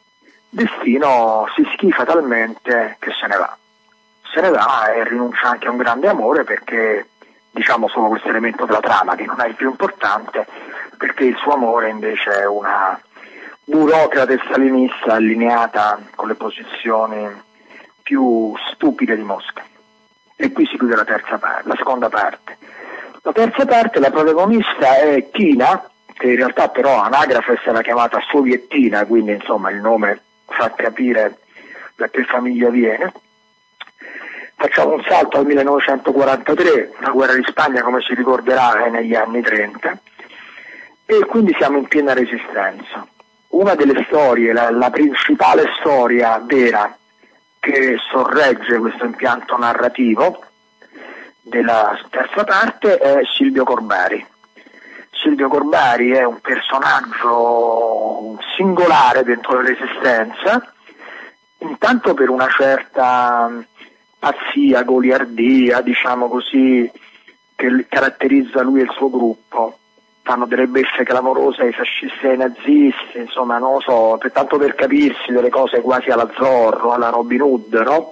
Destino si schifa talmente che se ne va. Se ne va e rinuncia anche a un grande amore, perché, diciamo solo questo elemento della trama che non è il più importante, perché il suo amore invece è una burocrate stalinista allineata con le posizioni più stupide di Mosca. E qui si chiude la terza parte, la seconda parte. La terza parte, la protagonista è Tina, che in realtà però anagrafe sarà chiamata Soviettina, quindi insomma il nome fa capire da che famiglia viene. Facciamo un salto al millenovecentoquarantatré, la guerra di Spagna, come si ricorderà, è negli anni trenta, e quindi siamo in piena resistenza. Una delle storie, la, la principale storia vera che sorregge questo impianto narrativo della terza parte è Silvio Corbari. Silvio Corbari è un personaggio singolare dentro la Resistenza, intanto per una certa pazzia, goliardia, diciamo così, che caratterizza lui e il suo gruppo. Fanno delle beffe clamorose ai fascisti e ai nazisti, insomma, non lo so, per, tanto per capirsi, delle cose quasi alla Zorro, alla Robin Hood, no?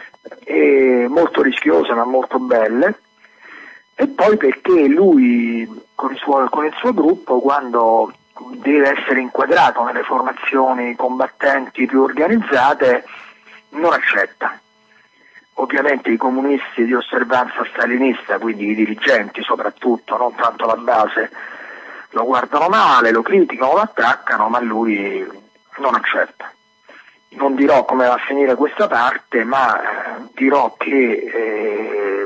E molto rischiose ma molto belle. E poi perché lui con il, suo, con il suo gruppo, quando deve essere inquadrato nelle formazioni combattenti più organizzate, non accetta. ovviamente i comunisti di osservanza stalinista, quindi i dirigenti soprattutto, non tanto la base, lo guardano male, lo criticano, lo attaccano, ma lui non accetta. Non dirò come va a finire questa parte, ma eh, dirò che eh,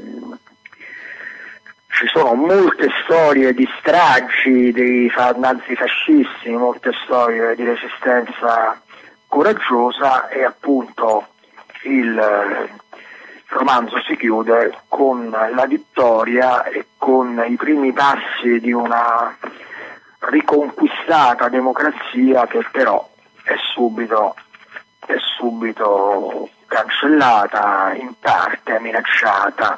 ci sono molte storie di stragi dei fa- nazifascisti, molte storie di resistenza coraggiosa, e appunto il eh, romanzo si chiude con la vittoria e con i primi passi di una riconquistata democrazia che però è subito è subito cancellata, in parte minacciata.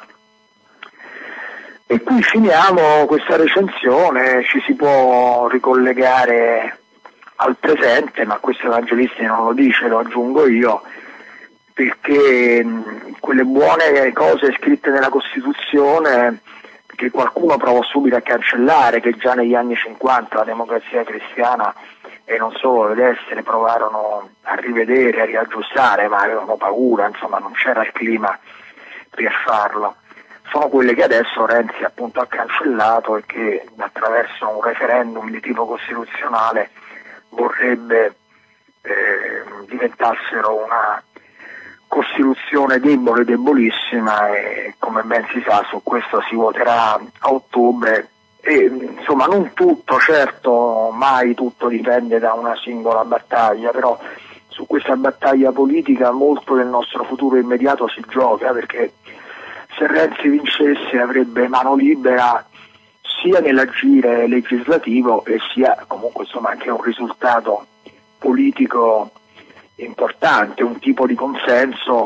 E qui finiamo questa recensione. Ci si può ricollegare al presente, ma questo Evangelisti non lo dice, lo aggiungo io, perché mh, quelle buone cose scritte nella Costituzione che qualcuno provò subito a cancellare, che già negli anni cinquanta la Democrazia Cristiana e non solo le destre provarono a rivedere, a riaggiustare, ma avevano paura, insomma non c'era il clima per farlo, sono quelle che adesso Renzi appunto ha cancellato e che attraverso un referendum di tipo costituzionale vorrebbe eh, diventassero una Costituzione debole, debolissima, e come ben si sa su questo si voterà a ottobre. E insomma non tutto, certo, mai tutto dipende da una singola battaglia, però su questa battaglia politica molto del nostro futuro immediato si gioca, perché se Renzi vincesse avrebbe mano libera sia nell'agire legislativo e sia comunque insomma anche un risultato politico importante, un tipo di consenso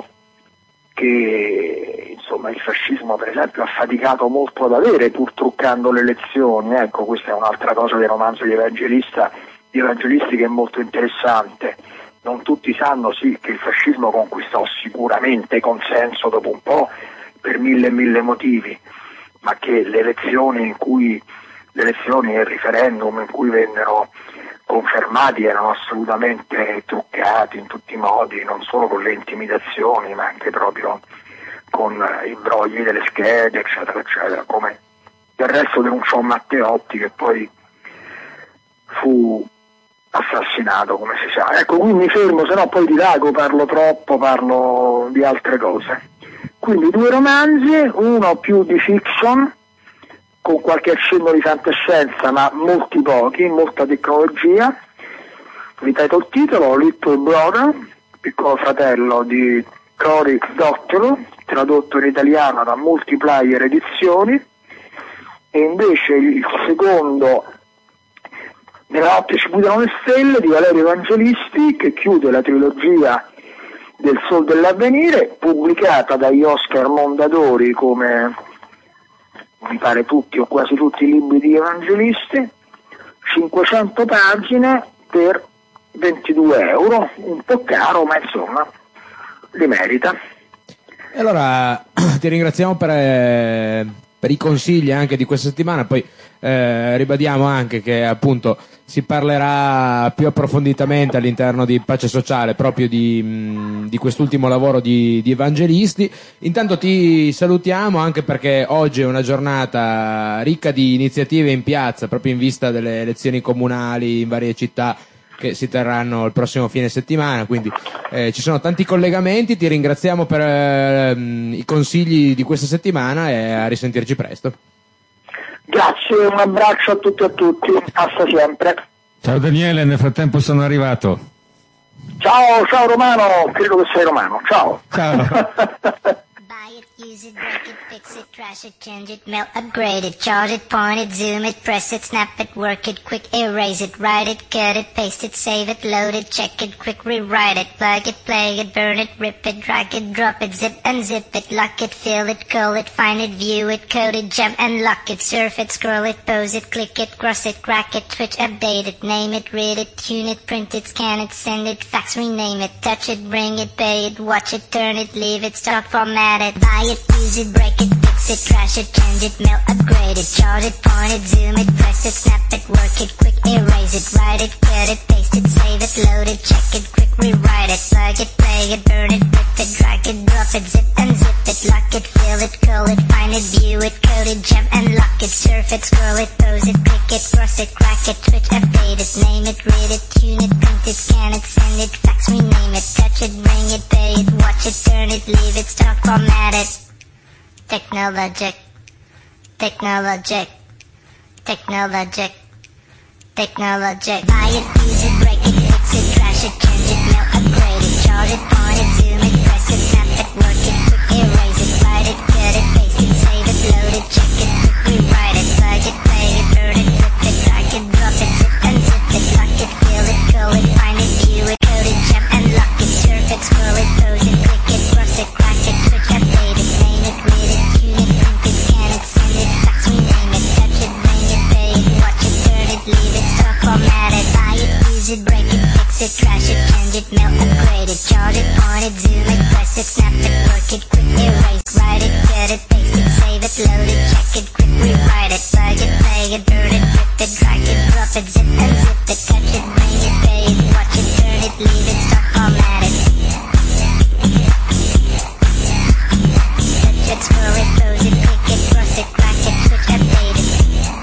che insomma il fascismo per esempio ha faticato molto ad avere, pur truccando le elezioni. Ecco, questa è un'altra cosa del romanzo di Evangelista, di Evangelisti che è molto interessante. Non tutti sanno sì che il fascismo conquistò sicuramente consenso dopo un po' per mille e mille motivi, ma che le elezioni in cui le elezioni e il referendum in cui vennero confermati erano assolutamente truccati in tutti i modi, non solo con le intimidazioni ma anche proprio con i brogli delle schede eccetera eccetera, come del resto denunciò Matteotti che poi fu assassinato, come si sa. Ecco, qui mi fermo, se no poi divago, parlo troppo, parlo di altre cose. Quindi due romanzi, uno più di fiction con qualche accenno di fantascienza, ma molti pochi, molta tecnologia. Ripeto il titolo, Little Brother, piccolo fratello di Cory Doctorow, tradotto in italiano da Multiplier Edizioni, e invece il secondo, Nella notte ci buttano le stelle, di Valerio Evangelisti, che chiude la trilogia del Sol dell'Avvenire, pubblicata dagli Oscar Mondadori come mi pare tutti o quasi tutti i libri di Evangelisti, cinquecento pagine per ventidue euro, un po' caro ma insomma li merita. E allora ti ringraziamo per, eh, per i consigli anche di questa settimana, poi eh, ribadiamo anche che appunto si parlerà più approfonditamente all'interno di Pace Sociale proprio di, mh, di quest'ultimo lavoro di, di Evangelisti. Intanto ti salutiamo anche perché oggi è una giornata ricca di iniziative in piazza proprio in vista delle elezioni comunali in varie città che si terranno il prossimo fine settimana, quindi eh, ci sono tanti collegamenti. Ti ringraziamo per eh, i consigli di questa settimana e a risentirci presto. Grazie, un abbraccio a tutti e a tutti, hasta sempre. Ciao Daniele, nel frattempo sono arrivato. Ciao, ciao Romano, credo che sei Romano, ciao. Ciao. Buy it, use it, break it, fix it, trash it, change it, melt, upgrade it, charge it, point it, zoom it, press it, snap it, work it, quick erase it, write it, cut it, paste it, save it, load it, check it, quick rewrite it, plug it, play it, burn it, rip it, drag it, drop it, zip unzip it, lock it, fill it, call it, find it, view it, code it, jump and lock it, surf it, scroll it, pose it, click it, cross it, crack it, twitch, update it, name it, read it, tune it, print it, scan it, send it, fax, rename it, touch it, bring it, pay it, watch it, turn it, leave it, start, format it, buy it, use it, break it, fix fix it, trash it, change it, melt, upgrade it, charge it, point it, zoom it, press it, snap it, work it, quick erase it, write it, cut it, paste it, save it, load it, check it, quick rewrite it, plug it, play it, burn it, rip it, drag it, drop it, zip and zip it, lock it, fill it, call it, find it, view it, code it, jump and lock it, surf it, scroll it, pose it, click it, cross it, crack it, switch, update it, name it, read it, tune it, print it, scan it, send it, fax, rename it, touch it, bring it, pay it, watch it, turn it, leave it, stock, format it. Technologic, technologic, technologic, technologic. Buy it, use it, break it, fix it, trash it, change it, melt, upgrade it, charge it, point it, zoom it, press it, snap it, work it, quick erase it, write it, cut it, paste it, save it, load it, check it, quick rewrite it, plug it, play it, burn it, rip it, drag it, drop it, zip and zip it, lock it, fill it, call it, find it, view it, code it, jump and lock it, surf it, scroll it, pose it, click it, cross it, crack it, switch, update it, name it, read it, tune it, print it, scan it, send it, fax, rename it, touch it, bring it, pay it, watch it, turn it, leave it, stock, format it, buy it, use it, break it, fix it, trash it, change it, melt, upgrade it, charge it, point it, zoom it, press it, snap it, work it, quick erase, write it, cut it, paste it, save it, load it, check it, quick rewrite it, plug it, play it, burn it, rip it, drag it, drop it, zip and zip it, touch it, bring it, pay it, watch it, turn it, leave it, stock, format it. Touch it, scroll it, pose it, click it, cross it, crack it, switch, update it.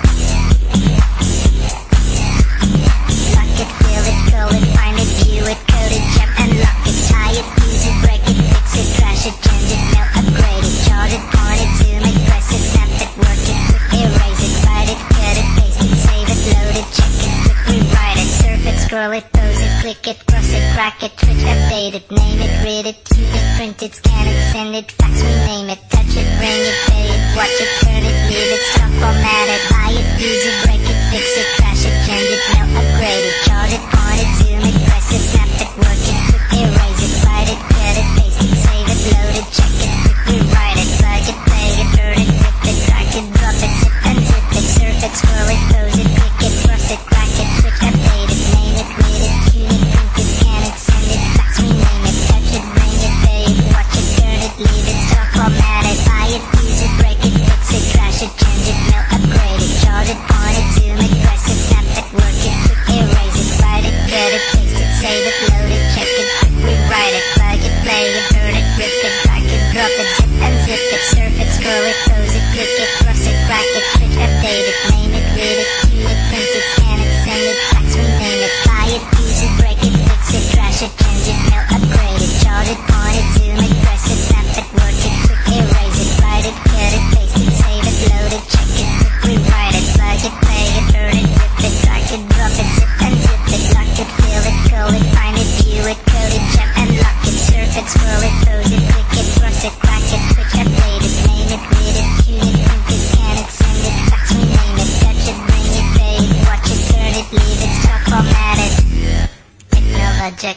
Lock it, fill it, call it, find it, view it, code it, jump and lock it, tie it, use it, break it, fix it, trash it, change it, melt, upgrade it, charge it, point it, zoom it, press it, snap it, work it, quick erase it, write it, cut it, paste it, save it, load it, check it, quick rewrite it, surf it, scroll it, pose it, click it, cross it, crack it, switch, update it, name it, read it, tune it, print it, scan it, send it, fax, rename it, touch it, bring it, pay it, watch it, turn it, leave it, stock, format it, buy it, use it, break it, fix it, trash it, change it, melt, upgrade it, charge it, point it, zoom it, press it, snap it, work it, quick erase it, write it, cut it, paste it, save it, load it, check it, quick rewrite it, plug it, play it, burn it, rip it, drag it, drop it, zip and zip it, surf it, scroll it, pose it, click it, cross it, crack it, switch, update it, name it, read it, tune it, print it, scan it, send it, fax, rename it, touch it, bring it, pay it, watch it, turn it, leave it, stock, format it, buy it, use it, break it, fix it, trash it, change it, melt, upgrade it, charge it, point it, zoom it, press it, snap it, work it, quick erase it, write it, cut it, paste it, save it, load it, check it, quick rewrite it, plug it, play it, burn it, rip it, drag it, drop it, zip and zip it, surf it, scroll it, pose it, click it, cross it, crack it, switch, update it, name it, read it, tune it, print it, scan it, send it, fax, rename it, buy it, use it, break it, fix it, trash it, change it, melt, upgrade it, charge it, point it, zoom it, press it, snap it, work it, quick erase it, write it, cut it, paste it, save it, load it, check it, quick rewrite it, plug it, play it, burn it, rip it, drag it, drop it, zip and zip it, lock it, fill it, call it, find it, view it, code it, jump and lock it, surf it, scroll it, pose it, click it, cross it, crack it, switch, update it, name it, read it, tune it, print it, scan it, send it, fax, rename it, touch it, bring it, pay it, watch it, turn it, leave it, stock, format it. Technologic,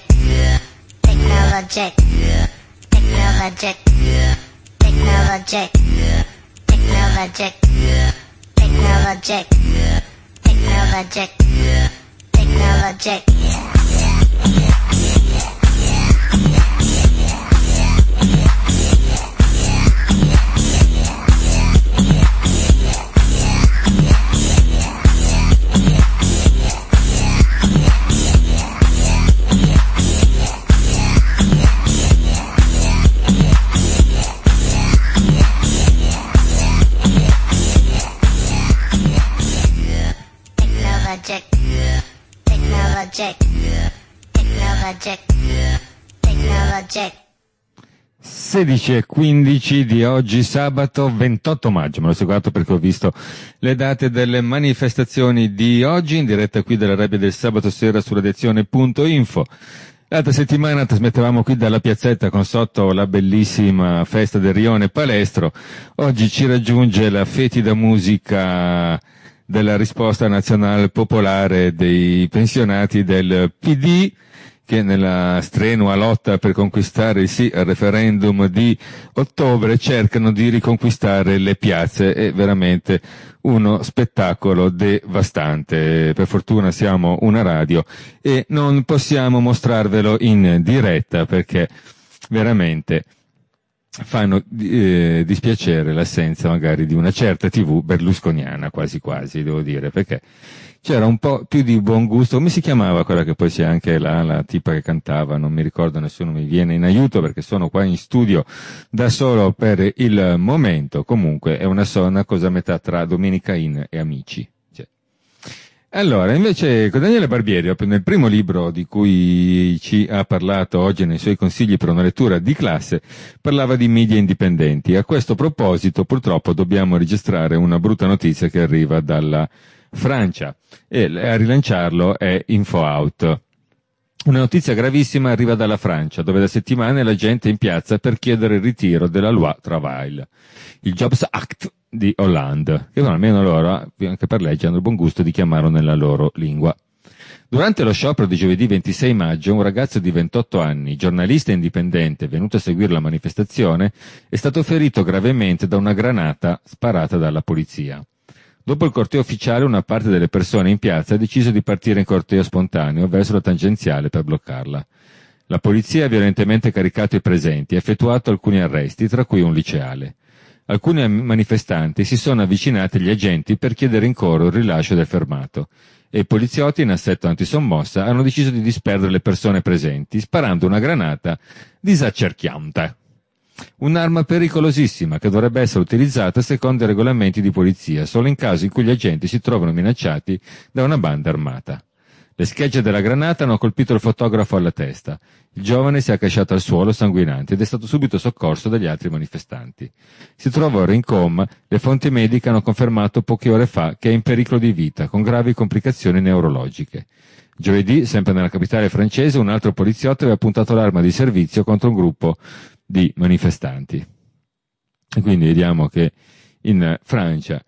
technologic, technologic, technologic, technologic, technologic, technologic, technologic. Technologic, technologic, technologic. sedici e quindici di oggi, sabato ventotto maggio. Me l'ho segnato perché ho visto le date delle manifestazioni di oggi in diretta qui dalla rabbia del sabato sera su radiazione punto info. L'altra settimana trasmettevamo qui dalla piazzetta con sotto la bellissima festa del Rione Palestro. Oggi ci raggiunge la fetida musica della risposta nazionale popolare dei pensionati del P D, che nella strenua lotta per conquistare il sì al referendum di ottobre cercano di riconquistare le piazze. È veramente uno spettacolo devastante. Per fortuna siamo una radio e non possiamo mostrarvelo in diretta perché veramente fanno eh, dispiacere l'assenza magari di una certa tivù berlusconiana, quasi quasi, devo dire, perché c'era un po' più di buon gusto. Come si chiamava quella che poi c'è anche la, la tipa che cantava? Non mi ricordo, nessuno mi viene in aiuto perché sono qua in studio da solo per il momento. Comunque è una, una cosa a metà tra Domenica In e Amici. Cioè. Allora, invece, con Daniele Barbieri, nel primo libro di cui ci ha parlato oggi nei suoi consigli per una lettura di classe, parlava di media indipendenti. A questo proposito, purtroppo, dobbiamo registrare una brutta notizia che arriva dalla Francia, e a rilanciarlo è InfoOut. Una notizia gravissima arriva dalla Francia, dove da settimane la gente è in piazza per chiedere il ritiro della loi Travail, il Jobs Act di Hollande, che almeno loro, anche per legge, hanno il buon gusto di chiamarlo nella loro lingua. Durante lo sciopero di giovedì ventisei maggio, un ragazzo di ventotto anni, giornalista indipendente, venuto a seguire la manifestazione, è stato ferito gravemente da una granata sparata dalla polizia. Dopo il corteo ufficiale, una parte delle persone in piazza ha deciso di partire in corteo spontaneo verso la tangenziale per bloccarla. La polizia ha violentemente caricato i presenti e ha effettuato alcuni arresti, tra cui un liceale. Alcuni manifestanti si sono avvicinati agli agenti per chiedere in coro il rilascio del fermato, e i poliziotti in assetto antisommossa hanno deciso di disperdere le persone presenti, sparando una granata disaccerchiante. Un'arma pericolosissima che dovrebbe essere utilizzata secondo i regolamenti di polizia solo in caso in cui gli agenti si trovano minacciati da una banda armata. Le schegge della granata hanno colpito il fotografo alla testa. Il giovane si è accasciato al suolo sanguinante ed è stato subito soccorso dagli altri manifestanti. Si trova ora in coma. Le fonti mediche hanno confermato poche ore fa che è in pericolo di vita, con gravi complicazioni neurologiche. Giovedì, sempre nella capitale francese, un altro poliziotto aveva puntato l'arma di servizio contro un gruppo di manifestanti. E quindi vediamo che in Francia,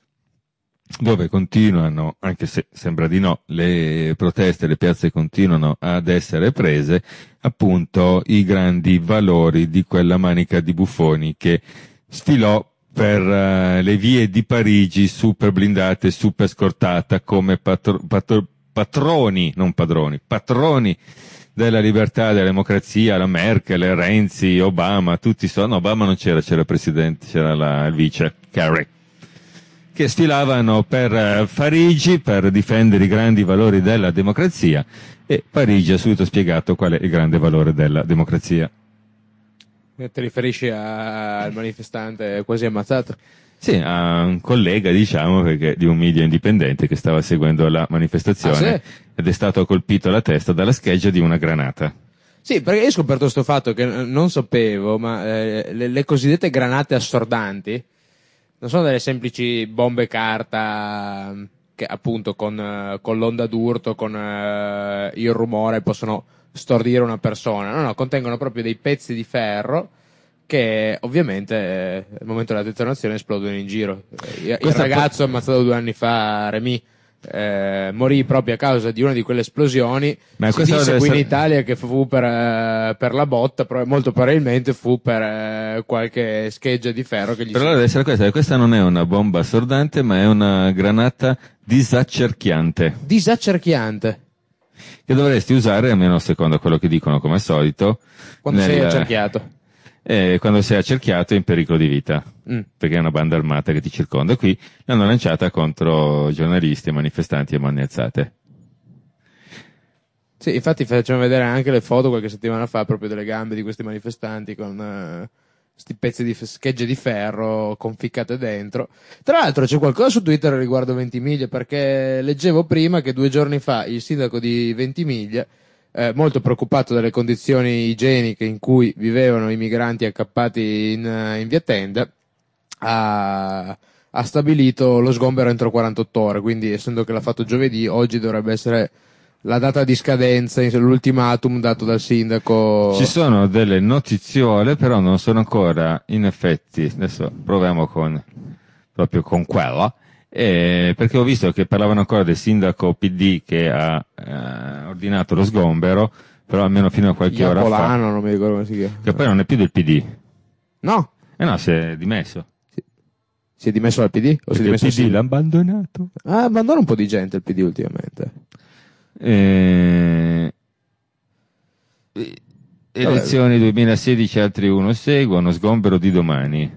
dove continuano, anche se sembra di no, le proteste, le piazze continuano ad essere prese, appunto i grandi valori di quella manica di buffoni che sfilò per uh, le vie di Parigi super blindate, super scortata, come patro, patro, patroni, non padroni, patroni della libertà, della democrazia, la Merkel, Renzi, Obama, tutti sono, no, Obama non c'era, c'era il presidente, c'era la, il vice, Kerry, che sfilavano per Parigi per difendere i grandi valori della democrazia, e Parigi ha subito spiegato qual è il grande valore della democrazia. Ti riferisci a, al manifestante quasi ammazzato? Sì, a un collega, diciamo, perché di un media indipendente che stava seguendo la manifestazione, ah, sì? Ed è stato colpito alla testa dalla scheggia di una granata. Sì, perché io ho scoperto questo fatto che non sapevo, ma eh, le, le cosiddette granate assordanti non sono delle semplici bombe carta che appunto con, con l'onda d'urto, con uh, il rumore possono stordire una persona. No, no, contengono proprio dei pezzi di ferro che ovviamente eh, al momento della detonazione esplodono in giro. Il, il ragazzo po- ammazzato due anni fa, Remy, eh, morì proprio a causa di una di quelle esplosioni. Ma si disse qui essere... in Italia che fu per, uh, per la botta, però molto probabilmente fu per uh, qualche scheggia di ferro che gli però si... deve essere questa, questa non è una bomba assordante, ma è una granata disaccerchiante. Disaccerchiante. Che dovresti usare, almeno secondo quello che dicono come al solito, quando nel... sei accerchiato. Eh, quando sei accerchiato è in pericolo di vita, mm. perché è una banda armata che ti circonda. Qui l'hanno lanciata contro giornalisti e manifestanti a mani alzate. Sì, infatti facciamo vedere anche le foto qualche settimana fa proprio delle gambe di questi manifestanti con uh, questi pezzi di schegge di ferro conficcate dentro. Tra l'altro c'è qualcosa su Twitter riguardo Ventimiglia, perché leggevo prima che due giorni fa il sindaco di Ventimiglia, Eh, molto preoccupato dalle condizioni igieniche in cui vivevano i migranti accappati in, in via Tenda, ha, ha stabilito lo sgombero entro quarantotto ore, quindi essendo che l'ha fatto giovedì, oggi dovrebbe essere la data di scadenza, l'ultimatum dato dal sindaco. Ci sono delle notiziole, però non sono ancora in effetti, adesso proviamo con proprio con quella. Eh, perché ho visto che parlavano ancora del sindaco P D che ha eh, ordinato lo sgombero, però almeno fino a qualche Iapolano, ora fa. non mi ricordo come si chiama. Che poi non è più del P D. No. Eh no, si è dimesso. Si, si è dimesso dal P D? O perché si è dimesso il P D l'ha abbandonato. Ah, abbandona un po' di gente il P D ultimamente. Eh... elezioni duemilasedici, altri uno seguono, sgombero di domani.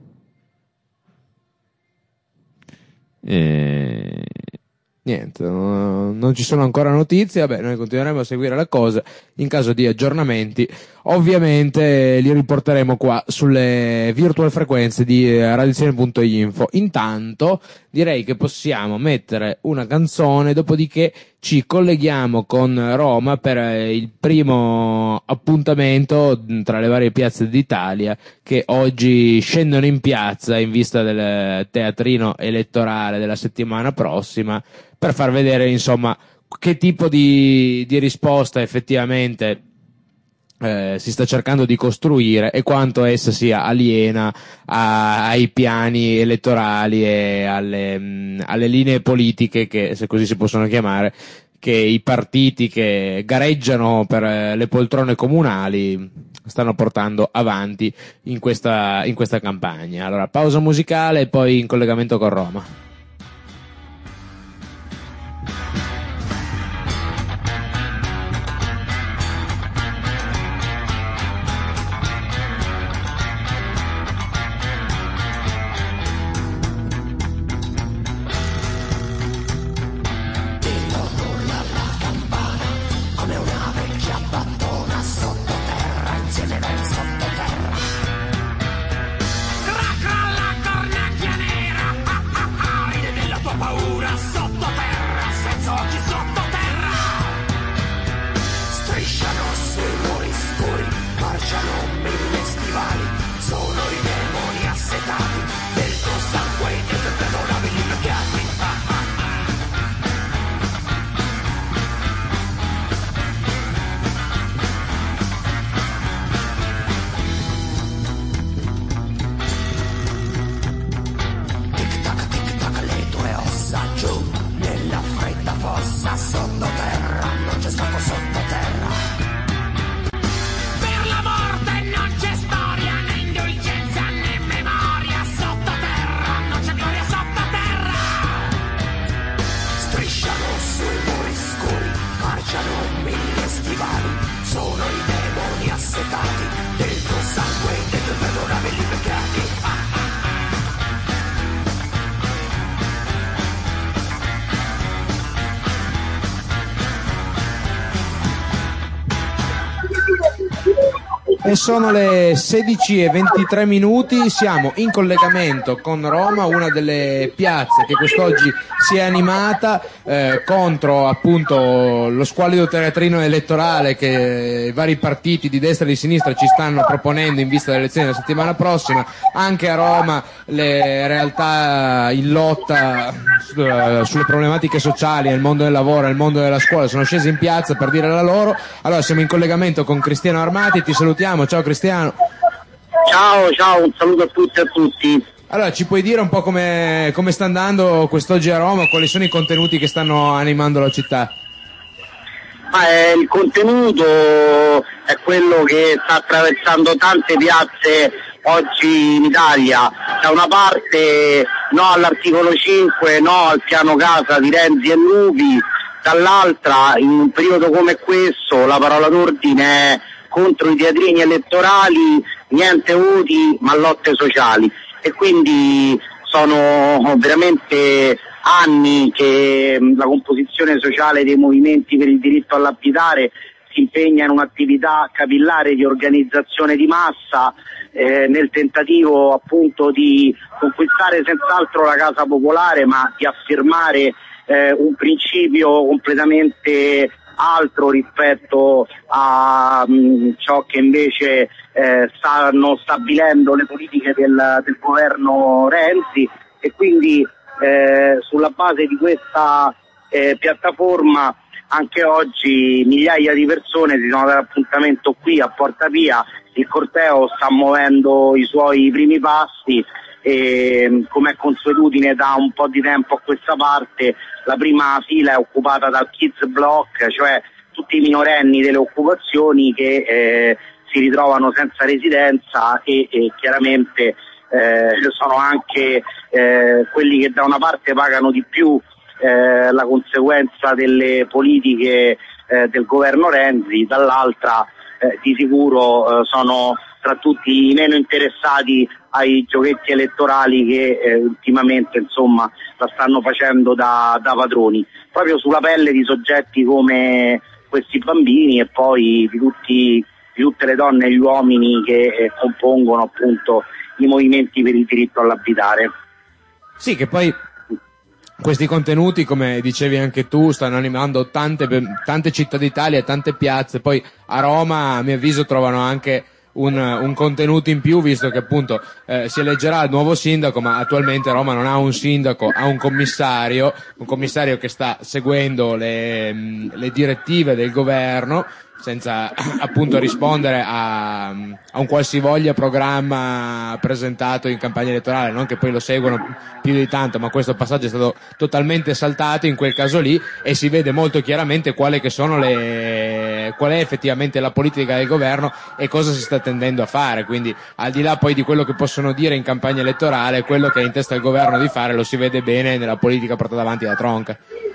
E... Niente, no, non ci sono ancora notizie, vabbè, noi continueremo a seguire la cosa, in caso di aggiornamenti ovviamente li riporteremo qua sulle virtual frequenze di radiazione punto info. Intanto direi che possiamo mettere una canzone, dopodiché ci colleghiamo con Roma per il primo appuntamento tra le varie piazze d'Italia che oggi scendono in piazza in vista del teatrino elettorale della settimana prossima, per far vedere insomma che tipo di, di risposta effettivamente eh, si sta cercando di costruire e quanto essa sia aliena a, ai piani elettorali e alle, mh, alle linee politiche, che se così si possono chiamare, che i partiti che gareggiano per eh, le poltrone comunali stanno portando avanti in questa, in questa campagna. Allora, pausa musicale e poi in collegamento con Roma. E sono le sedici e ventitré minuti, siamo in collegamento con Roma, una delle piazze che quest'oggi si è animata eh, contro appunto lo squallido teatrino elettorale che i vari partiti di destra e di sinistra ci stanno proponendo in vista delle elezioni della settimana prossima. Anche a Roma le realtà in lotta uh, sulle problematiche sociali nel mondo del lavoro e nel mondo della scuola sono scese in piazza per dire la loro. Allora siamo in collegamento con Cristiano Armati, ti salutiamo. Ciao Cristiano. Ciao, ciao, un saluto a tutti e a tutti. Allora, ci puoi dire un po' come, come sta andando quest'oggi a Roma, quali sono i contenuti che stanno animando la città? Ah, eh, il contenuto è quello che sta attraversando tante piazze oggi in Italia. Da una parte no all'articolo cinque, no al piano casa di Renzi e Lupi, dall'altra in un periodo come questo la parola d'ordine è contro i teatrini elettorali, niente voti ma lotte sociali, e quindi sono veramente anni che la composizione sociale dei movimenti per il diritto all'abitare si impegna in un'attività capillare di organizzazione di massa eh, nel tentativo appunto di conquistare senz'altro la casa popolare, ma di affermare eh, un principio completamente altro rispetto a mh, ciò che invece eh, stanno stabilendo le politiche del, del governo Renzi, e quindi eh, sulla base di questa eh, piattaforma anche oggi migliaia di persone si sono dati appuntamento qui a Porta Pia. Il corteo sta muovendo i suoi primi passi e, come è consuetudine da un po' di tempo a questa parte, la prima fila è occupata dal Kids Block, cioè tutti i minorenni delle occupazioni che eh, si ritrovano senza residenza e, e chiaramente eh, sono anche eh, quelli che da una parte pagano di più eh, la conseguenza delle politiche eh, del governo Renzi, dall'altra eh, di sicuro eh, sono tra tutti i meno interessati ai giochetti elettorali che eh, ultimamente insomma la stanno facendo da, da padroni, proprio sulla pelle di soggetti come questi bambini e poi di, tutti, di tutte le donne e gli uomini che eh, compongono appunto i movimenti per il diritto all'abitare. Sì, che poi questi contenuti, come dicevi anche tu, stanno animando tante, tante città d'Italia e tante piazze. Poi a Roma, a mio avviso, trovano anche un, un contenuto in più, visto che appunto eh, si eleggerà il nuovo sindaco, ma attualmente Roma non ha un sindaco, ha un commissario, un commissario che sta seguendo le, le direttive del governo, senza appunto rispondere a, a un qualsivoglia programma presentato in campagna elettorale, non che poi lo seguono più di tanto, ma questo passaggio è stato totalmente saltato in quel caso lì, e si vede molto chiaramente quale che sono le, qual è effettivamente la politica del governo e cosa si sta tendendo a fare. Quindi al di là poi di quello che possono dire in campagna elettorale, quello che è in testa al governo di fare lo si vede bene nella politica portata avanti da Tronca.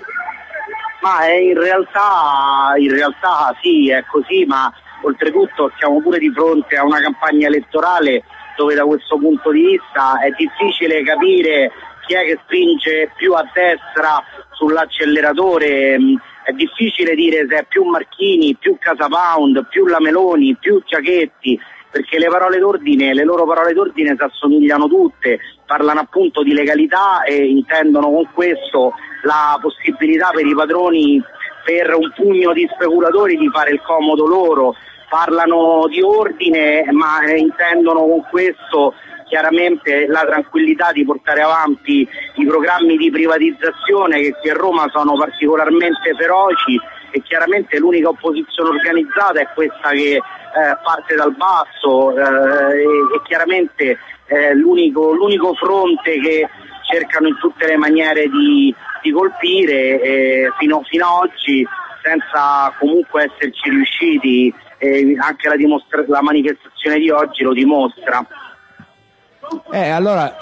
Ma in realtà, in realtà sì, è così, ma oltretutto siamo pure di fronte a una campagna elettorale dove da questo punto di vista è difficile capire chi è che spinge più a destra sull'acceleratore, è difficile dire se è più Marchini, più Casapound, più la Meloni, più Giachetti, perché le parole d'ordine, le loro parole d'ordine si assomigliano tutte, parlano appunto di legalità e intendono con questo la possibilità per i padroni, per un pugno di speculatori, di fare il comodo loro, parlano di ordine ma intendono con questo chiaramente la tranquillità di portare avanti i programmi di privatizzazione che qui a Roma sono particolarmente feroci, e chiaramente l'unica opposizione organizzata è questa che eh, parte dal basso eh, e, e chiaramente eh, l'unico, l'unico fronte che cercano in tutte le maniere di, di colpire eh, fino, fino a oggi senza comunque esserci riusciti, eh, anche la, dimostra- la manifestazione di oggi lo dimostra. Eh, allora,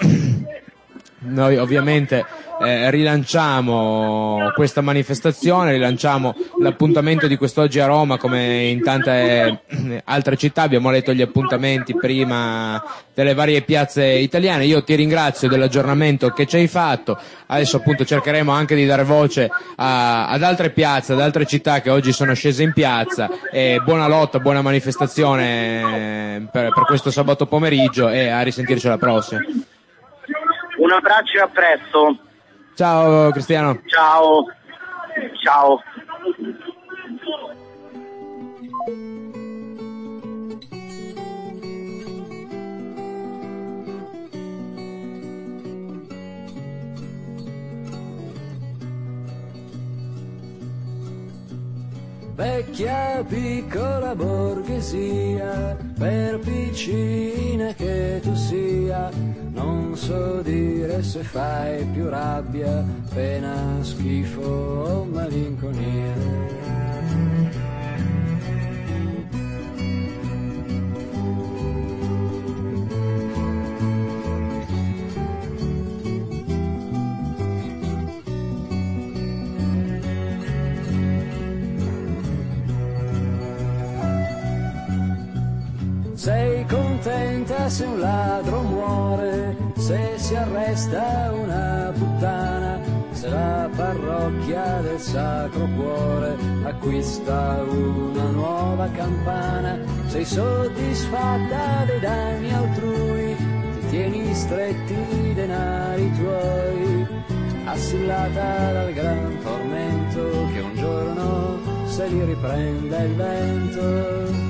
noi ovviamente eh, rilanciamo questa manifestazione, rilanciamo l'appuntamento di quest'oggi a Roma come in tante eh, altre città. Abbiamo letto gli appuntamenti prima delle varie piazze italiane. Io ti ringrazio dell'aggiornamento che ci hai fatto. Adesso appunto cercheremo anche di dare voce a, ad altre piazze, ad altre città che oggi sono scese in piazza. E buona lotta, buona manifestazione per, per questo sabato pomeriggio, e a risentirci alla prossima. Un abbraccio e a presto. Ciao Cristiano. Ciao. Ciao. Vecchia piccola borghesia, per piccina che tu sia, non so dire se fai più rabbia, pena, schifo o malinconia. Sei contenta se un ladro muore, se si arresta una puttana, se la parrocchia del Sacro Cuore acquista una nuova campana. Sei soddisfatta dei danni altrui, ti tieni stretti i denari tuoi, assillata dal gran tormento che un giorno se li riprende il vento.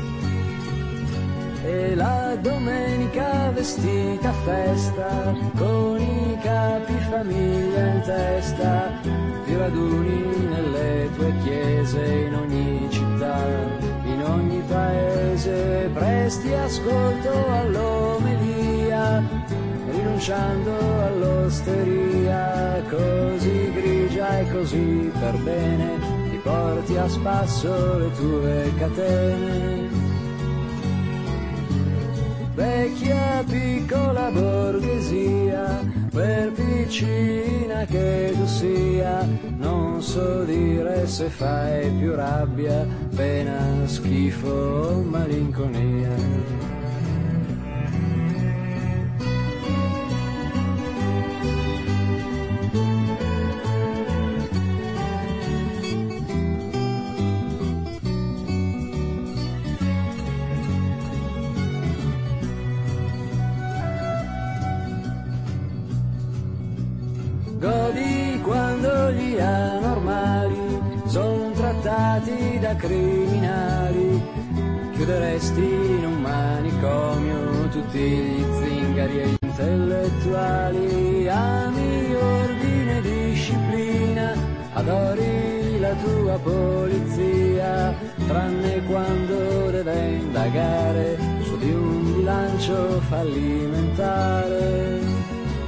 E la domenica vestita a festa, con i capi famiglia in testa, ti raduni nelle tue chiese in ogni città, in ogni paese, presti ascolto all'omelia, rinunciando all'osteria, così grigia e così per bene, ti porti a spasso le tue catene. Vecchia piccola borghesia, per piccina che tu sia, non non so dire se fai più rabbia, pena, schifo o malinconia. Godi quando gli anormali sono trattati da criminali, chiuderesti in un manicomio tutti gli zingari e intellettuali. Ami ordine e disciplina, adori la tua polizia, tranne quando deve indagare su di un bilancio fallimentare.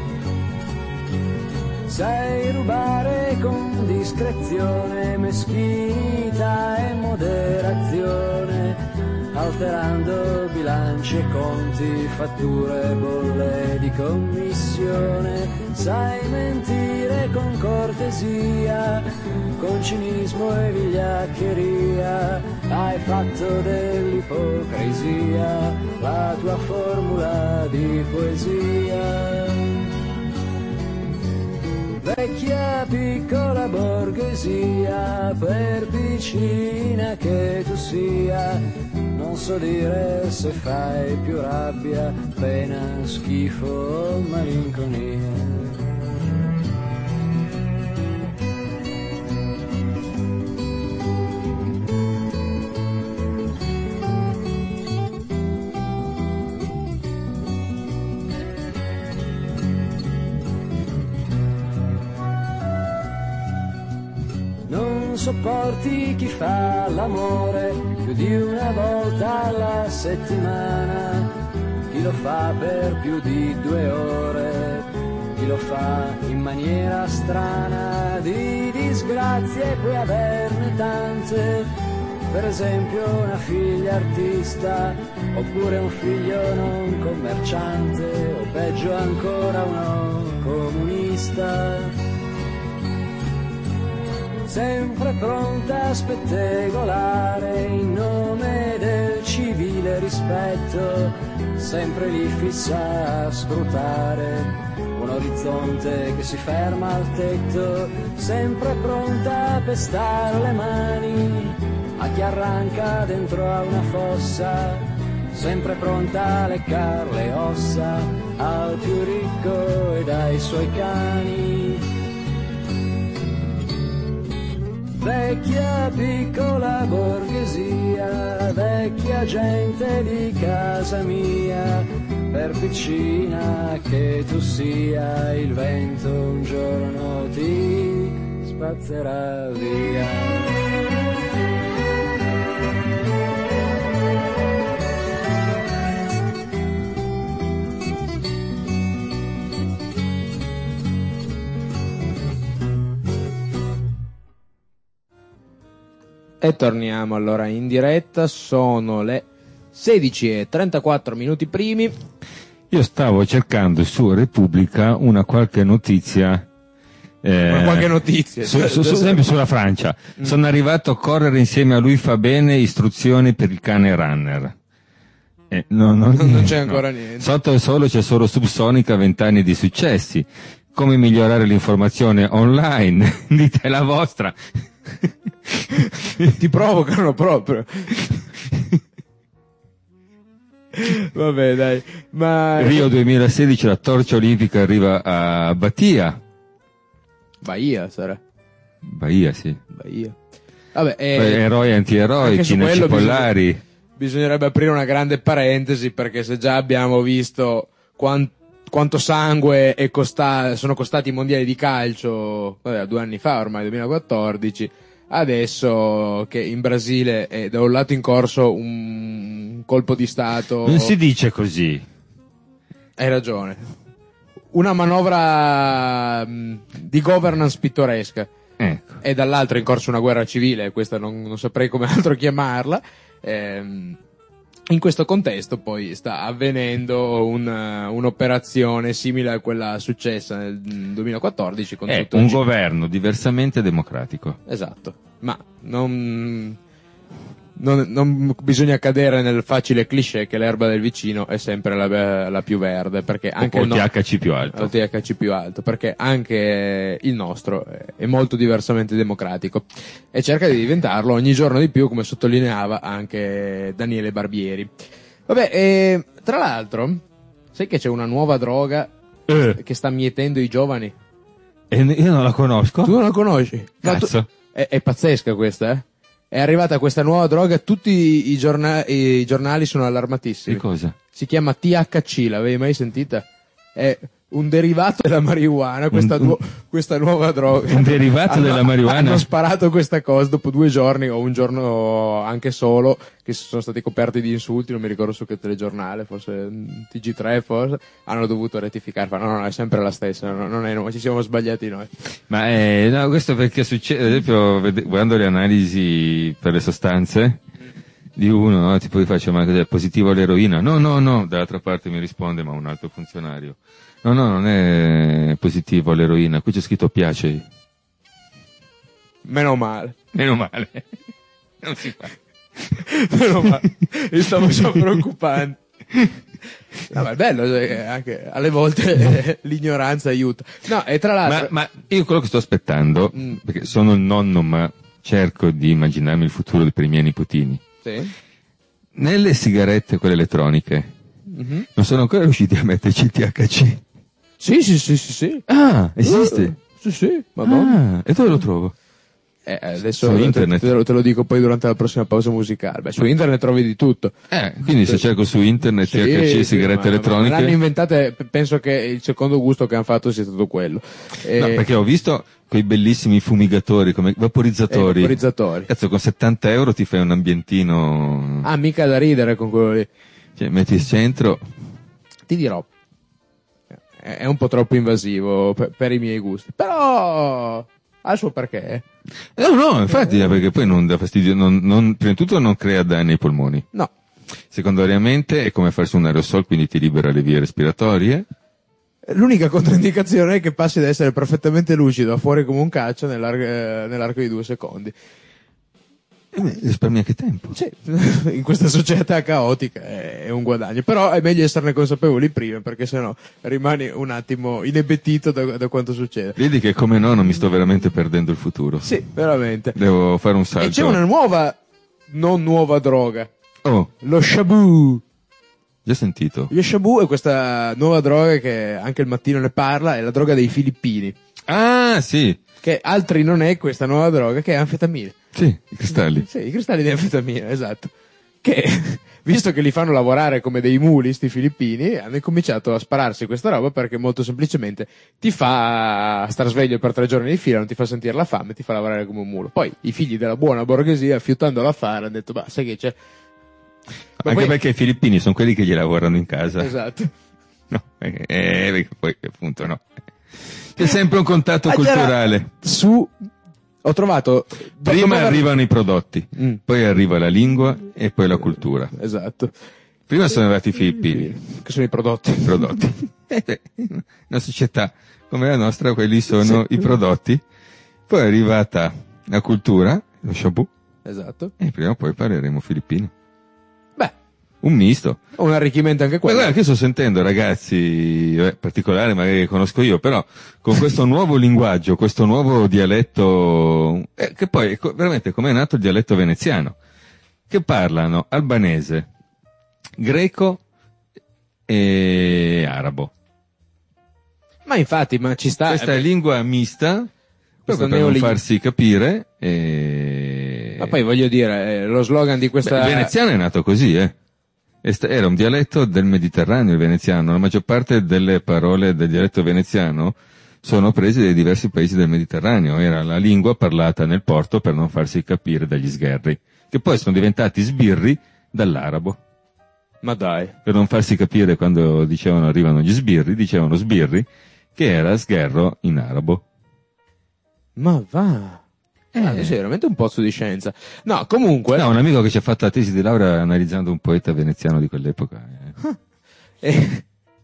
Sai rubare con discrezione, meschinità e moderazione, alterando bilanci e conti, fatture, bolle di commissione. Sai mentire con cortesia, con cinismo e vigliaccheria, hai fatto dell'ipocrisia la tua formula di poesia. Vecchia piccola borghesia, per piccina che tu sia, non so dire se fai più rabbia, pena, schifo o malinconia. Sopporti chi fa l'amore più di una volta alla settimana, chi lo fa per più di due ore, chi lo fa in maniera strana. Di disgrazie puoi averne tante, per esempio una figlia artista, oppure un figlio non commerciante, o peggio ancora uno comunista. Sempre pronta a spettegolare in nome del civile rispetto, sempre lì fissa a scrutare un orizzonte che si ferma al tetto, sempre pronta a pestare le mani a chi arranca dentro a una fossa, sempre pronta a leccar le ossa al più ricco ed ai suoi cani. Vecchia piccola borghesia, vecchia gente di casa mia, per piccina che tu sia, il vento un giorno ti spazzerà via. E torniamo allora in diretta, sono le sedici e trentaquattro minuti primi. Io stavo cercando su Repubblica una qualche notizia. Eh, una qualche notizia. Su, su, su, sempre sulla Francia. Mm. Sono arrivato a correre insieme a lui fa bene, istruzioni per il cane runner. Eh, no, no, non, non c'è ancora no. niente. Sotto il sole c'è solo Subsonica, vent'anni di successi. Come migliorare l'informazione online? Dite la vostra. Ti provocano proprio. Vabbè, dai. Ma Rio duemilasedici, la torcia olimpica arriva a Batia. Bahia sarà. Bahia, sì. Bahia. Vabbè, eh, eroi e antieroi, Cine Cipollari. Bisogna, bisognerebbe aprire una grande parentesi, perché se già abbiamo visto quanto quanto sangue è costa- sono costati i mondiali di calcio, vabbè, due anni fa ormai, duemilaquattordici, adesso che in Brasile è da un lato in corso un colpo di Stato. Non si dice così. Hai ragione. Una manovra mh, di governance pittoresca. Ecco. E dall'altro è in corso una guerra civile, questa non, non saprei come altro chiamarla. Ehm, In questo contesto poi sta avvenendo un, un'operazione simile a quella successa nel duemilaquattordici con È tutto un il- governo diversamente democratico. Esatto, ma non, non, non bisogna cadere nel facile cliché che l'erba del vicino è sempre la, la più verde, perché anche o il no- T H C più alto. o T H C più alto, perché anche il nostro è molto diversamente democratico e cerca di diventarlo ogni giorno di più, come sottolineava anche Daniele Barbieri. Vabbè, e, tra l'altro, sai che c'è una nuova droga Eh. che sta mietendo i giovani? E io non la conosco. Tu non la conosci? No, tu- Cazzo. è, è pazzesca questa, eh? È arrivata questa nuova droga, tutti i, giorna- i giornali sono allarmatissimi. Che cosa? Si chiama T H C, l'avevi mai sentita? È un derivato della marijuana, questa, Un- un- nuo- questa nuova droga. Un derivato Hanno- della marijuana? Hanno sparato questa cosa dopo due giorni o un giorno anche solo, che sono stati coperti di insulti, non mi ricordo su che telegiornale, forse mm, T G tre forse, hanno dovuto rettificare, fa, no no no, è sempre la stessa, no, non è noi, ci siamo sbagliati noi. Ma eh, no, questo perché succede, ad esempio, vede- guardando le analisi per le sostanze di uno, no? Tipo gli faccio, ma cos'è, positivo all'eroina? No, no, no, dall'altra parte mi risponde, ma un altro funzionario. No, no, non è positivo all'eroina, qui c'è scritto piace. Meno male. Meno male. Non si fa. Meno male. Mi stavo già preoccupando. No, ma è bello, cioè, anche alle volte eh, l'ignoranza aiuta. No, e tra l'altro... Ma, ma io quello che sto aspettando, Mm. perché sono il nonno, ma cerco di immaginarmi il futuro per i miei nipotini. Sì. Nelle sigarette, quelle elettroniche, Mhm. non sono ancora riusciti a metterci il T H C. Sì, sì, sì, sì, sì. Ah, esiste? Eh, sì, sì, madonna. Ah, e dove lo trovo? Eh, adesso Su te, internet. te lo, te lo dico poi durante la prossima pausa musicale. Beh, su internet trovi di tutto. Eh, quindi se cerco su internet Sì, T H C sì, sigarette ma- elettroniche. ma l'hanno inventate, p- penso che il secondo gusto che hanno fatto sia stato quello. Eh, No, perché ho visto quei bellissimi fumigatori, come vaporizzatori. eh, vaporizzatori. Cazzo, con settanta euro ti fai un ambientino. Ah, mica da ridere con quello lì. Cioè, metti il centro. Ti dirò, è è un po' troppo invasivo per, per i miei gusti, però ha il suo perché. No, no, infatti, eh, perché poi non dà fastidio, non, non, prima di tutto non crea danni ai polmoni. No, Secondariamente è come farsi un aerosol, quindi ti libera le vie respiratorie. l'unica controindicazione è che passi da essere perfettamente lucido a fuori come un caccio nell'arco, eh, nell'arco di due secondi. E beh, risparmi anche tempo. Sì, in questa società caotica è, è un guadagno, però è meglio esserne consapevoli prima, perché sennò rimani un attimo inebetito da, da quanto succede. Vedi che come no non mi sto veramente perdendo il futuro. Sì, veramente. Devo fare un salto. E c'è una nuova, non nuova droga, Oh, lo shabu. già sentito. Lo shabu è questa nuova droga che anche il mattino ne parla, è la droga dei filippini, Ah, sì. che altri non è questa nuova droga, che è anfetamina. Sì, i cristalli. Sì, i cristalli di anfetamina, esatto. Che, visto che li fanno lavorare come dei muli, sti filippini, hanno incominciato a spararsi questa roba perché molto semplicemente ti fa star sveglio per tre giorni di fila, non ti fa sentire la fame, ti fa lavorare come un mulo. Poi i figli della buona borghesia, fiutando l'affare, hanno detto, bah, sai che c'è? Ma Anche poi- perché i filippini sono quelli che gli lavorano in casa. Esatto. No, eh, eh, perché poi appunto no. C'è sempre un contatto Ah, c'era- culturale. Su, ho trovato... Prima dopo aver- arrivano i prodotti, Mm. poi arriva la lingua e poi la cultura. Esatto. Prima sono arrivati i filippini, Che sono i prodotti. i prodotti. Eh, beh, una società come la nostra, quelli sono i prodotti. Poi è arrivata la cultura, lo shabu, Esatto. e prima o poi parleremo filippino. Beh, Un misto. un arricchimento anche Ma quello. guarda che sto sentendo ragazzi, eh, particolare magari che conosco io, però con questo nuovo linguaggio, questo nuovo dialetto, eh, che poi è co- veramente come è nato il dialetto veneziano, che parlano albanese, greco e arabo. Ma infatti, ma ci sta... Questa è lingua mista, Questo proprio per non neoling- farsi capire, e... Ma poi voglio dire, eh, lo slogan di questa... Beh, il veneziano è nato così, eh. Est- Era un dialetto del Mediterraneo, il veneziano. La maggior parte delle parole del dialetto veneziano sono prese dai diversi paesi del Mediterraneo. Era la lingua parlata nel porto per non farsi capire dagli sgherri, che poi sono diventati sbirri dall'arabo. Ma dai. Per non farsi capire quando dicevano arrivano gli sbirri, dicevano sbirri, che era sgherro in arabo. Ma va. Eh, Ah, sì, veramente un pozzo di scienza. No, comunque... No, un amico che ci ha fatto la tesi di laurea analizzando un poeta veneziano di quell'epoca. e,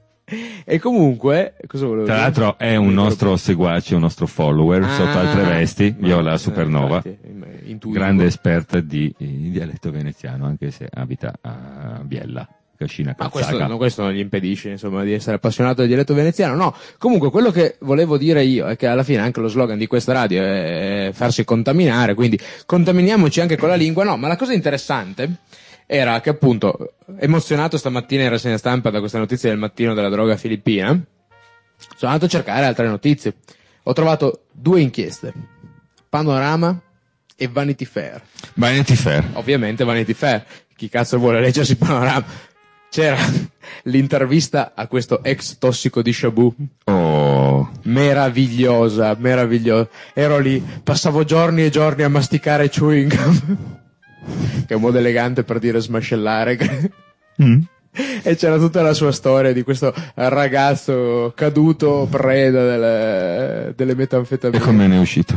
e comunque... Cosa volevo Tra dire? l'altro è un nostro seguace, un nostro follower, Ah, sotto altre vesti, Viola eh, Supernova, infatti, intuivo. grande esperta di, di dialetto veneziano, anche se abita a Biella. Cascina Ma Calzaga. questo, no, questo non gli impedisce, insomma, di essere appassionato del dialetto veneziano. No, comunque quello che volevo dire io è che alla fine anche lo slogan di questa radio è farsi contaminare, quindi contaminiamoci anche con la lingua. No, ma la cosa interessante era che appunto, emozionato stamattina in rassegna stampa da questa notizia del mattino della droga filippina, sono andato a cercare altre notizie. Ho trovato due inchieste, Panorama e Vanity Fair. Vanity Fair. Ovviamente Vanity Fair. Chi cazzo vuole leggersi Panorama? C'era l'intervista a questo ex tossico di Shabu. Oh. Meravigliosa, meravigliosa. Ero lì, passavo giorni e giorni a masticare chewing gum. Che è un modo elegante per dire smascellare. Mm. E c'era tutta la sua storia di questo ragazzo caduto preda delle, delle metanfetamine. E come ne è uscito?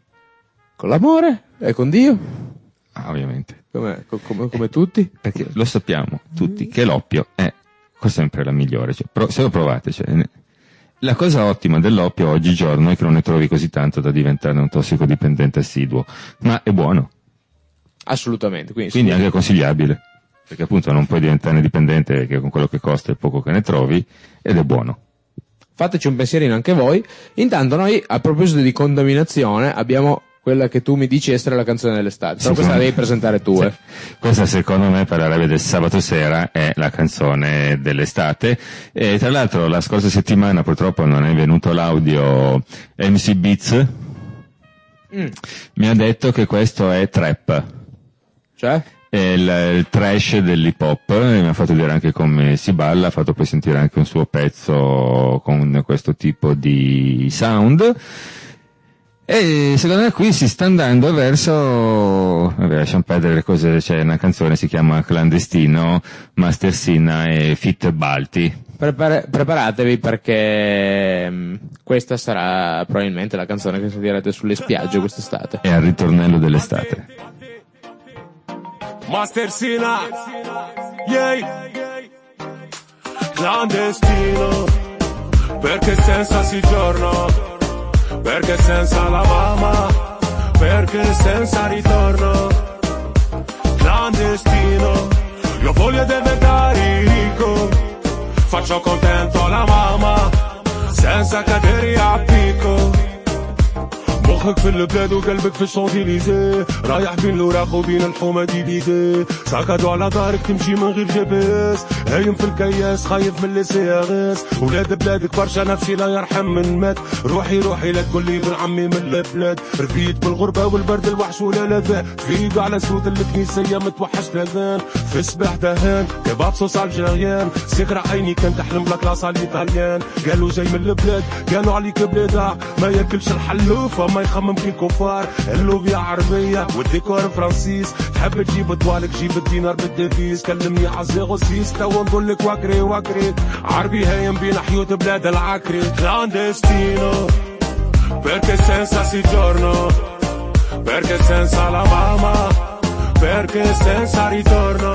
Con l'amore? E con Dio? Ah, ovviamente. Come, come, come tutti? Perché lo sappiamo tutti che l'oppio è sempre la migliore. Cioè, pro- se lo provate, cioè, ne- la cosa ottima dell'oppio oggigiorno è che non ne trovi così tanto da diventarne un tossicodipendente assiduo, ma è buono. Assolutamente. Quindi, Quindi anche consigliabile. Perché appunto non puoi diventarne dipendente perché con quello che costa e poco che ne trovi, ed è buono. Fateci un pensierino anche voi. Intanto noi, a proposito di contaminazione, abbiamo quella che tu mi dici essere la canzone dell'estate. Però Sì, questa la sì. devi presentare tu, eh. Sì. Questa secondo me per la radio del sabato sera è la canzone dell'estate. E tra l'altro la scorsa settimana purtroppo non è venuto l'audio M C Beats. Mm. Mi ha detto che questo è trap. Cioè? È il, il trash dell'hip hop, e mi ha fatto dire anche come si balla, ha fatto poi sentire anche un suo pezzo con questo tipo di sound. E secondo me qui si sta andando verso, vabbè, lasciamo perdere le cose, c'è una canzone, si chiama Clandestino, Master Sina e Fit Balti. Prepara- preparatevi perché mh, questa sarà probabilmente la canzone che sentirete sulle spiagge quest'estate. È al ritornello dell'estate. Master Sina, yeah. Clandestino, perché senza soggiorno, perché senza la mamma, perché senza ritorno. Clandestino, io voglio diventare ricco, faccio contento la mamma, senza cadere a picco. مخك في البلاد وقلبك في الشانزليزيه رايح بين الوراق وبين الحومه ديفيدي ساكادو على دارك تمشي من غير جي بي اس هايم في الكياس خايف من لي سي ار اس ولاد بلادك برشا نفسي لا يرحم من مات روحي روحي لا تقول لي بن عمي من البلاد رفيت بالغربه والبرد الوحش ولا لاذان فيق على سود الكنيسيه متوحش لاذان في الصباح دهان كباب صوص الجيريان صغر عيني كان تحلم بلا كلاس الايطاليان قالوا جاي من البلاد قالوا عليك بلاد ما ياكلش الحلوفه ما يخمم كي الكفار اللوبيا عربية والديكور فرانسيس تحب تجيب طوالك جيب الدينار بالدفيس كلمني عزيغو سيس تو نقول لك وكري وكري عربي هايم بين حيوت بلاد العكري clandestino perché senza soggiorno perché senza la mamma perché senza ritorno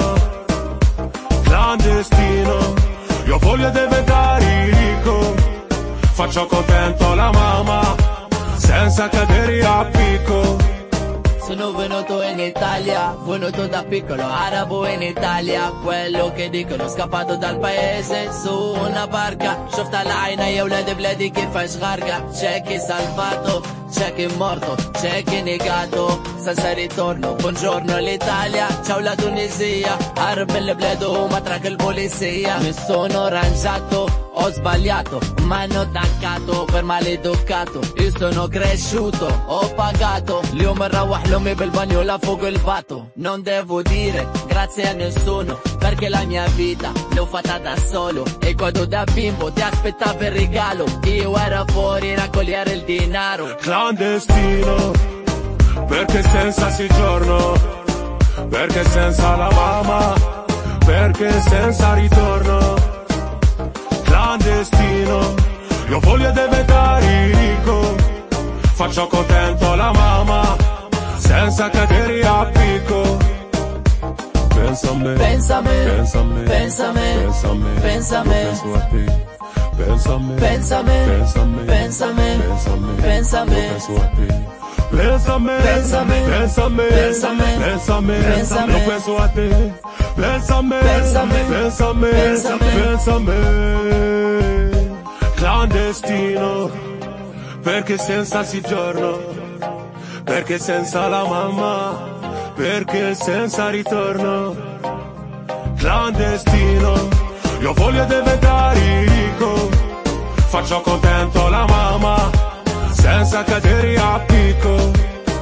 clandestino io voglio diventare ricco faccio contento la mamma senza cadere a picco. Sono venuto in Italia, venuto da piccolo arabo in Italia. Quello che dicono scappato dal paese su una barca. شفت العينة يا ولاد بلادي كيفاش غارقة. C'è chi salvato, c'è chi morto, c'è chi negato. Senza ritorno, buongiorno l'Italia. Ciao la Tunisia, Arab il وما track il polizia. Mi sono rangiato. Ho sbagliato, m'hanno attaccato per maleducato. Io sono cresciuto, ho pagato. اليوم نروح لأمي بالبانيولا فوق الباتو. Non devo dire grazie a nessuno, perché la mia vita l'ho fatta da solo. E quando da bimbo ti aspettavo il regalo, io ero fuori a raccogliere il denaro. Clandestino, perché senza soggiorno, perché senza la mamma, perché senza ritorno. Clandestino, io voglio diventare ricco, faccio contento la mamma, senza cadere a picco. Pensa a me, pensa a me, pensa a me, pensa a me, pensa a me, pensa a me, penso a te. Pensa a me, pensa a me, pensa a me, pensa a me, pensa a me, pensa a me, penso a te. Pensa a me, pensa a me, pensa a me, pensa a me, pensa a me, pensa a me, io penso a te. Pensa a me, pensa a me, pensa a me, pensa a me, pensa a me. Clandestino, perché senza soggiorno, perché senza la mamma, perché senza ritorno. Clandestino, io voglio diventare ricco, faccio contento la mamma, senza cadere a picco.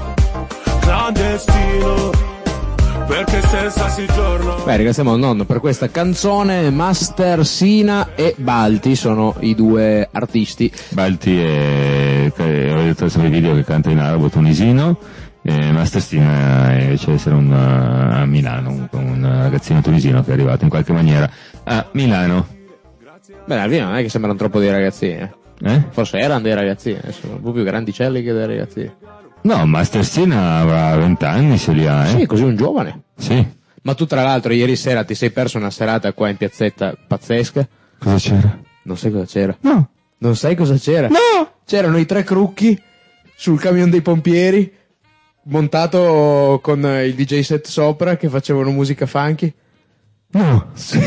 Clandestino, perché senza soggiorno. Beh, ringraziamo il nonno per questa canzone. Master Sina e Balti sono i due artisti. Balti è, che ho detto sempre video che canta in arabo tunisino, e Master Sina è, cioè essere un, a Milano, un, un ragazzino tunisino che è arrivato in qualche maniera a Milano. Beh, alla fine non è che sembrano troppo dei ragazzini, eh? Eh? Forse erano dei ragazzini, sono un po' più grandicelli che dei ragazzini. No, Master Sina avrà vent'anni se li ha, eh? Sì, così un giovane. Sì. Ma tu tra l'altro ieri sera ti sei perso una serata qua in piazzetta pazzesca? Cosa c'era? Non sai cosa c'era? No. Non sai cosa c'era? No! C'erano i tre crucchi sul camion dei pompieri, montato con il D J set sopra, che facevano musica funky. No. Sì.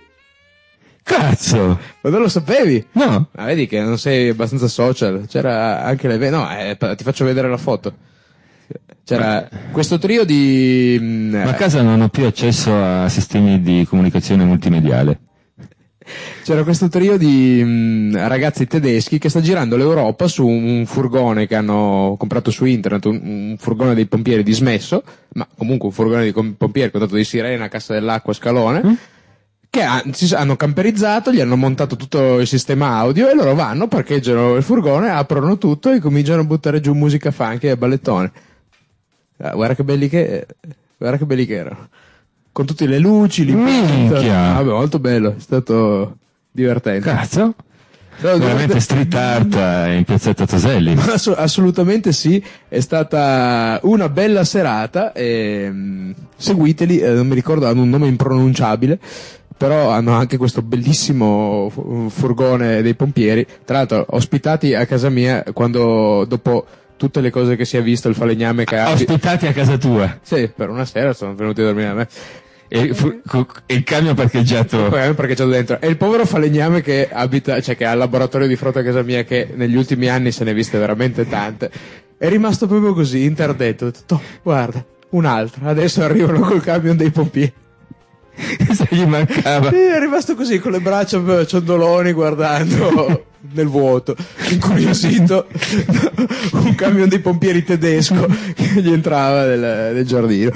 Cazzo! Ma non lo sapevi? No. Ah, vedi che non sei abbastanza social. C'era anche le... No, eh, ti faccio vedere la foto. C'era Ma... questo trio di... Ma a casa non ho più accesso a sistemi di comunicazione multimediale. C'era questo trio di mh, ragazzi tedeschi che sta girando l'Europa su un furgone che hanno comprato su internet, un, un furgone dei pompieri dismesso, ma comunque un furgone dei com- pompieri con dato di sirena, cassa dell'acqua, scalone, mm? che ha, si, hanno camperizzato, gli hanno montato tutto il sistema audio e loro vanno, parcheggiano il furgone, aprono tutto e cominciano a buttare giù musica funky e ballettone. Ah, guarda che belli che, guarda che belli che erano. Con tutte le luci, minchia, vabbè, molto bello, è stato divertente. Cazzo, veramente street art in piazzetta Toselli. Ass- assolutamente sì, è stata una bella serata e, mh, seguiteli, eh, non mi ricordo, hanno un nome impronunciabile, però hanno anche questo bellissimo fu- furgone dei pompieri, tra l'altro ospitati a casa mia quando dopo tutte le cose che si è visto, il falegname che ha... Ospitati a casa tua? Sì, per una sera sono venuti a dormire da me. E, fu, cu, e il camion parcheggiato? Il camion parcheggiato dentro. E il povero falegname che abita, cioè che ha il laboratorio di fronte a casa mia, che negli ultimi anni se ne è viste veramente tante, è rimasto proprio così, interdetto. Ho detto, guarda, un'altra, adesso arrivano col camion dei pompieri. Se gli mancava. Sì, è rimasto così con le braccia ciondoloni guardando nel vuoto, incuriosito, un camion dei pompieri tedesco che gli entrava nel, nel giardino.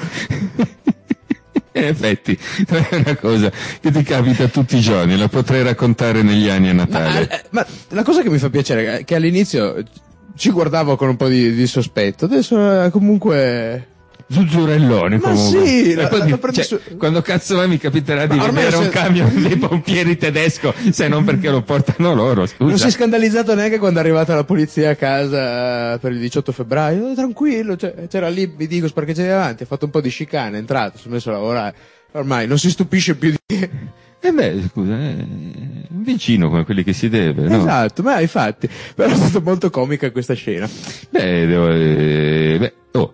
In effetti, è una cosa che ti capita tutti i giorni, la potrei raccontare negli anni a Natale. Ma, ma la cosa che mi fa piacere è che all'inizio ci guardavo con un po' di, di sospetto, adesso è comunque... Zuzzurelloni ma comunque. Sì, e la, poi, la cioè, su... quando cazzo mai mi capiterà di ma vedere un se... camion dei pompieri tedesco, se non perché lo portano loro, scusa. Non si è scandalizzato neanche quando è arrivata la polizia a casa per il diciotto febbraio, oh, tranquillo, cioè, c'era lì, mi dico, sparcheggiavi davanti, ha fatto un po' di chicane, è entrato, si è messo a lavorare, ormai non si stupisce più di... Eh beh, scusa, è vicino come quelli che si deve, no? Esatto, ma infatti, però è stata molto comica questa scena. Beh, devo, eh, beh, oh.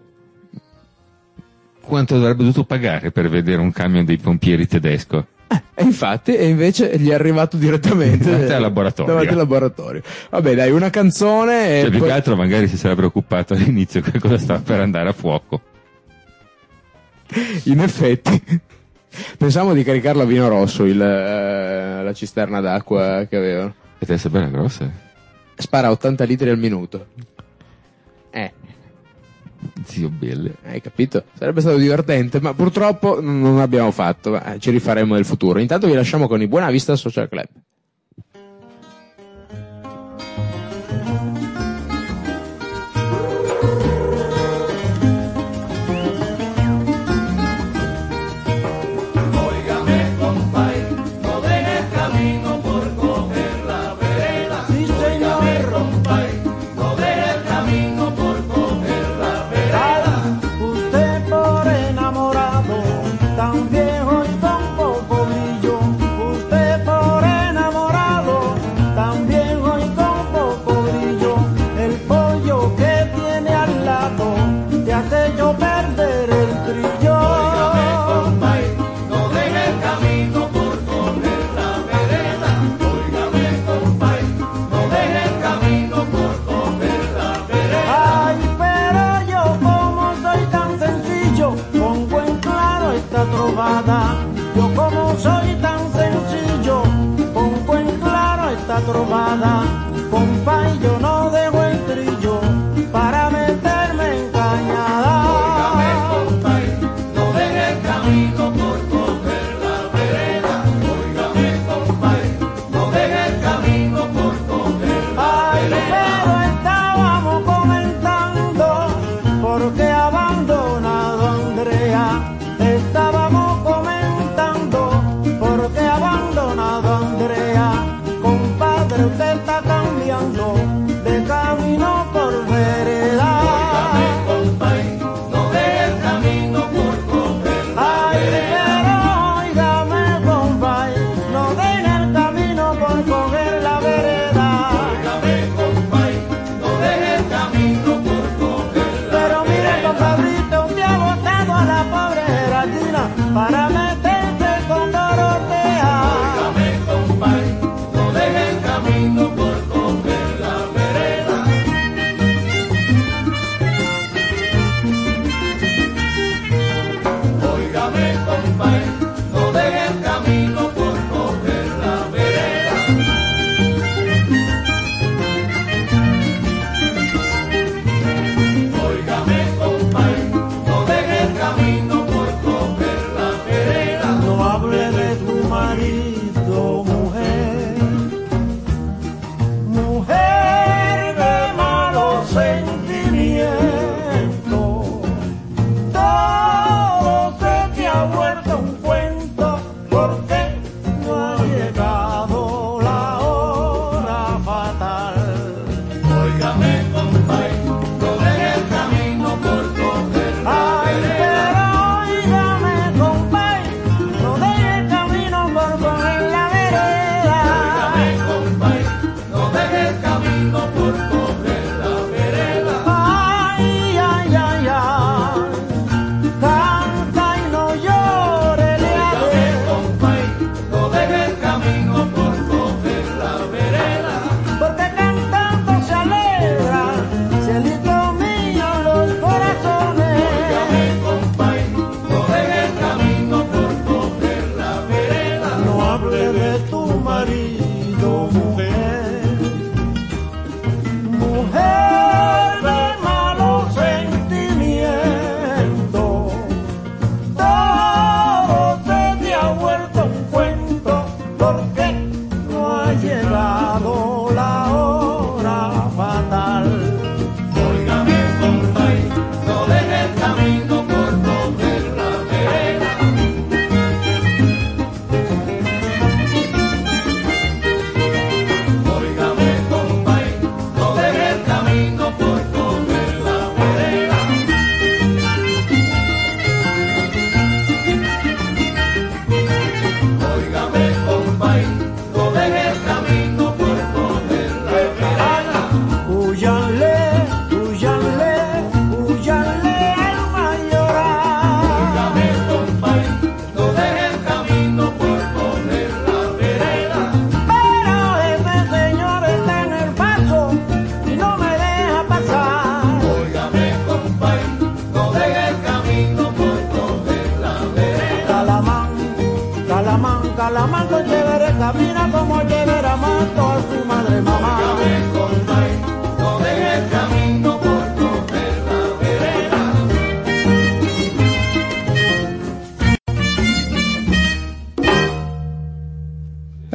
Quanto avrebbe dovuto pagare per vedere un camion dei pompieri tedesco? Eh, e infatti, e invece gli è arrivato direttamente davanti al laboratorio. Davanti al laboratorio. Vabbè, dai, una canzone. Cioè, e più poi... che altro magari si sarà preoccupato all'inizio che cosa stava per andare a fuoco. In effetti. Pensavo di caricarla a vino rosso, il, uh, la cisterna d'acqua che avevano. E deve essere bella grossa. Spara ottanta litri al minuto. Eh. Zio Belle. Hai capito? Sarebbe stato divertente, ma purtroppo non abbiamo fatto, ma ci rifaremo nel futuro. Intanto vi lasciamo con i Buona Vista Social Club.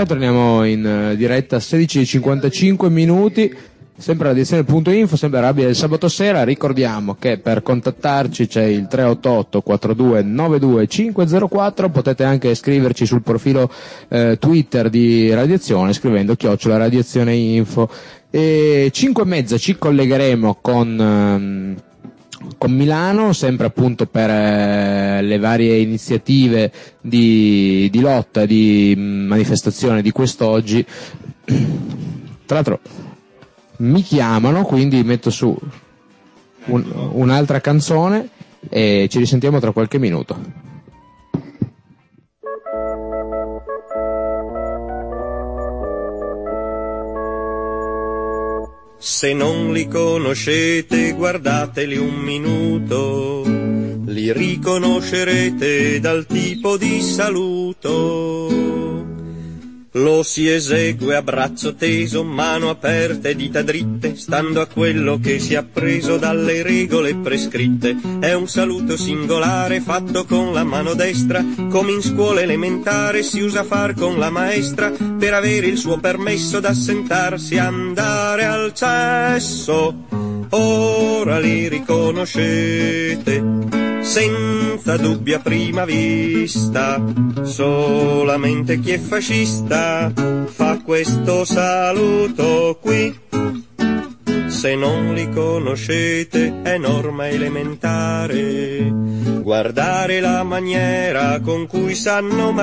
E torniamo in uh, diretta a sedici e cinquantacinque minuti, sempre alla direzione punto info, sempre Rabbia del sabato sera. Ricordiamo che per contattarci c'è il tre otto otto quattro due nove due cinque zero quattro, potete anche scriverci sul profilo eh, Twitter di Radiazione scrivendo chiocciola Radiazione Info. E cinque e mezza ci collegheremo con... Um, con Milano, sempre appunto per eh, le varie iniziative di, di lotta, di manifestazione di quest'oggi. Tra l'altro mi chiamano, quindi metto su un, un'altra canzone e ci risentiamo tra qualche minuto. Se non li conoscete, guardateli un minuto, li riconoscerete dal tipo di saluto. Lo si esegue a braccio teso, mano aperta e dita dritte, stando a quello che si è appreso dalle regole prescritte. È un saluto singolare fatto con la mano destra, come in scuola elementare si usa far con la maestra, per avere il suo permesso d'assentarsi, andare al cesso. Ora li riconoscete senza dubbia prima vista, solamente chi è fascista fa questo saluto qui. Se non li conoscete è norma elementare guardare la maniera con cui sanno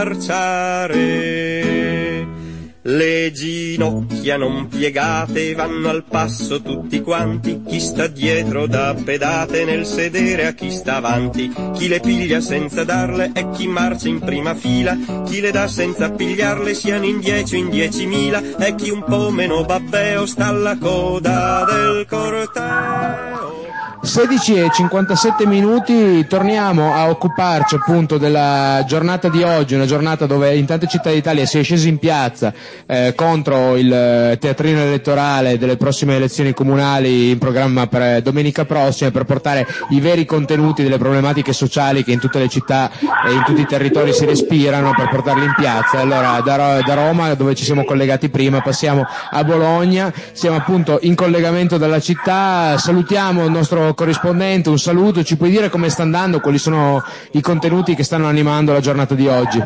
marciare. Le ginocchia non piegate vanno al passo tutti quanti, chi sta dietro dà pedate nel sedere a chi sta avanti, chi le piglia senza darle è chi marcia in prima fila, chi le dà senza pigliarle siano in dieci o in diecimila, e chi un po' meno babbeo sta alla coda del corteo. sedici e cinquantasette minuti, torniamo a occuparci appunto della giornata di oggi, una giornata dove in tante città d'Italia si è scesi in piazza eh, contro il teatrino elettorale delle prossime elezioni comunali in programma per domenica prossima, per portare i veri contenuti delle problematiche sociali che in tutte le città e in tutti i territori si respirano, per portarli in piazza. Allora da, da Roma, dove ci siamo collegati prima, passiamo a Bologna, siamo appunto in collegamento dalla città, salutiamo il nostro corrispondente, un saluto, ci puoi dire come sta andando, quali sono i contenuti che stanno animando la giornata di oggi?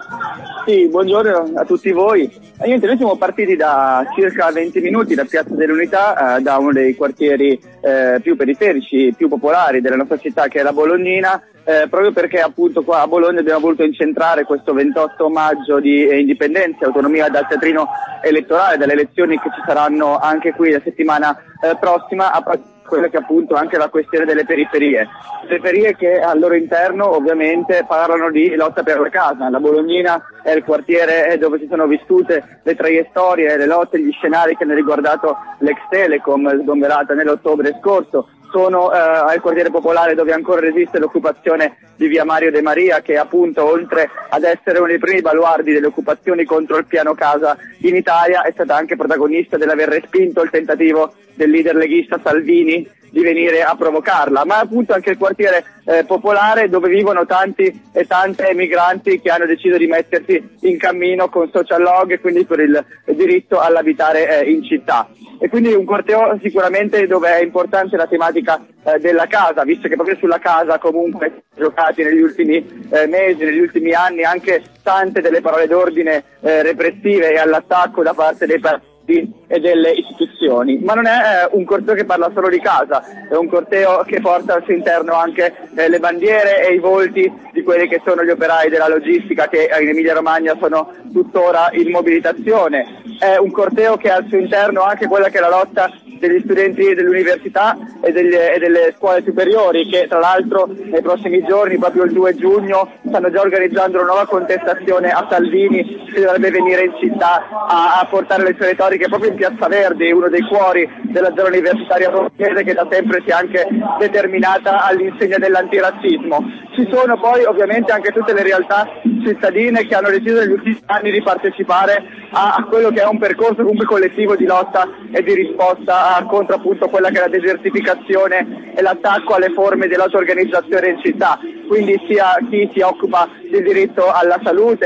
Sì, buongiorno a tutti voi. E niente, noi siamo partiti da circa venti minuti da Piazza dell'Unità, eh, da uno dei quartieri eh, più periferici, più popolari della nostra città, che è la Bolognina, eh, proprio perché appunto qua a Bologna abbiamo voluto incentrare questo ventotto maggio di eh, indipendenza e autonomia dal teatrino elettorale, dalle elezioni che ci saranno anche qui la settimana eh, prossima, a quella che appunto è anche la questione delle periferie. Periferie che al loro interno ovviamente parlano di lotta per la casa. La Bolognina è il quartiere dove si sono vissute le traiettorie, le lotte, gli scenari che hanno riguardato l'ex Telecom sgomberata nell'ottobre scorso. Sono eh, al quartiere popolare dove ancora resiste l'occupazione di via Mario De Maria, che appunto oltre ad essere uno dei primi baluardi delle occupazioni contro il piano casa in Italia è stata anche protagonista dell'aver respinto il tentativo del leader leghista Salvini di venire a provocarla, ma appunto anche il quartiere eh, popolare dove vivono tanti e tante migranti che hanno deciso di mettersi in cammino con social log e quindi per il diritto all'abitare eh, in città. E quindi un corteo sicuramente dove è importante la tematica eh, della casa, visto che proprio sulla casa comunque giocati negli ultimi eh, mesi, negli ultimi anni anche tante delle parole d'ordine eh, repressive e all'attacco da parte dei partiti e delle istituzioni. Ma non è eh, un corteo che parla solo di casa, è un corteo che porta al suo interno anche eh, le bandiere e i volti di quelli che sono gli operai della logistica che in Emilia Romagna sono tuttora in mobilitazione. È un corteo che ha al suo interno anche quella che è la lotta degli studenti dell'università e delle, e delle scuole superiori, che tra l'altro nei prossimi giorni, proprio il due giugno, stanno già organizzando una nuova contestazione a Salvini, che dovrebbe venire in città a, a portare le sue retoriche proprio in Piazza Verdi, uno dei cuori della zona universitaria romanese, che da sempre si è anche determinata all'insegna dell'antirazzismo. Ci sono poi ovviamente anche tutte le realtà cittadine che hanno deciso negli ultimi anni di partecipare a, a quello che è un percorso comunque collettivo di lotta e di risposta a, contro appunto quella che è la desertificazione e l'attacco alle forme dell'auto-organizzazione in città. Quindi sia chi si occupa del diritto alla salute,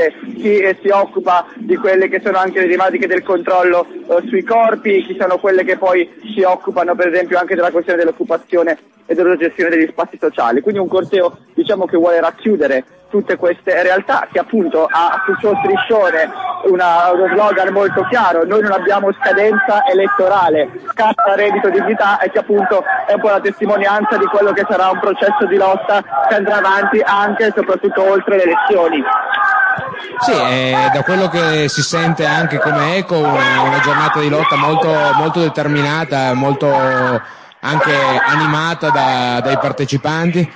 chi eh, si occupa di quelle che sono anche le tematiche del controllo eh, sui corpi, chi sono quelle che poi si occupano per esempio anche della questione dell'occupazione e della gestione degli spazi sociali. Quindi un corteo, diciamo, che vuole racchiudere tutte queste realtà, che appunto ha sul suo striscione una, uno slogan molto chiaro: noi non abbiamo scadenza elettorale, cassa, reddito, dignità, e che appunto è un po' la testimonianza di quello che sarà un processo di lotta che andrà avanti anche e soprattutto oltre le elezioni. Sì, è da quello che si sente anche come eco una, una giornata di lotta molto, molto determinata, molto anche animata da, dai partecipanti.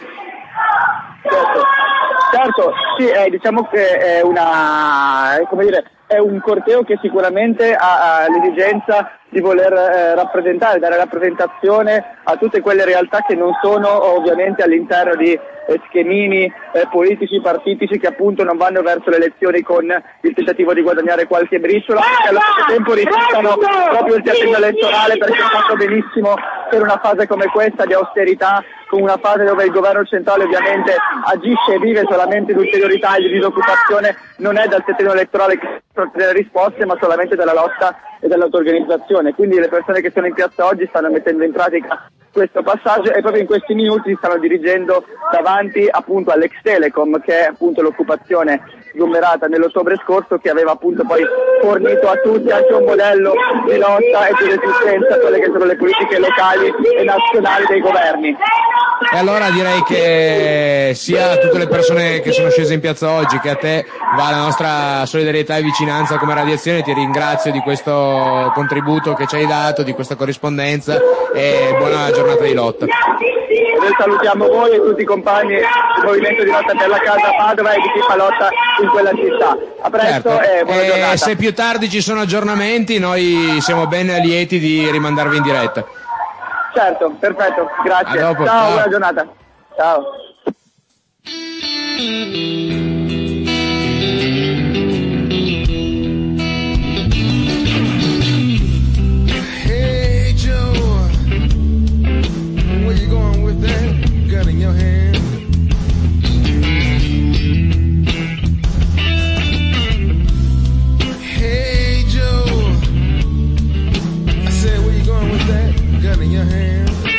Certo, certo, sì, eh, diciamo che è una, come dire, è un corteo che sicuramente ha, ha l'esigenza di voler eh, rappresentare, dare rappresentazione a tutte quelle realtà che non sono ovviamente all'interno di eh, schemini eh, politici, partitici, che appunto non vanno verso le elezioni con il tentativo di guadagnare qualche briciola, e allo stesso tempo rifiutano proprio il teatrino elettorale, perché sanno benissimo che in una fase come questa di austerità, con una fase dove il governo centrale ovviamente agisce e vive solamente di ulteriori tagli, di disoccupazione, non è dal teatrino elettorale che si ottenere risposte, ma solamente dalla lotta e dall'auto-organizzazione. Quindi le persone che sono in piazza oggi stanno mettendo in pratica questo passaggio e proprio in questi minuti si stanno dirigendo davanti appunto all'ex Telecom, che è appunto l'occupazione sgomberata nell'ottobre scorso, che aveva appunto poi fornito a tutti anche un modello di lotta e di resistenza a quelle che sono le politiche locali e nazionali dei governi. E allora direi che sia a tutte le persone che sono scese in piazza oggi che a te va la nostra solidarietà e vicinanza come Radiazione. Ti ringrazio di questo contributo che ci hai dato, di questa corrispondenza, e buona giornata di lotta. E noi salutiamo voi e tutti i compagni del Movimento di Lotta per la Casa Padova e di chi fa lotta in quella città. A presto, certo. E buona giornata. E se più tardi ci sono aggiornamenti, noi siamo ben lieti di rimandarvi in diretta. Certo, perfetto, grazie. A dopo. Ciao, Ciao, buona giornata. Ciao. Hey Joe, where you going with that gun in your hand? Hey Joe, I said, where you going with that gun in your hand?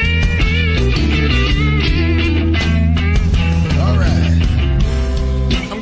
All right.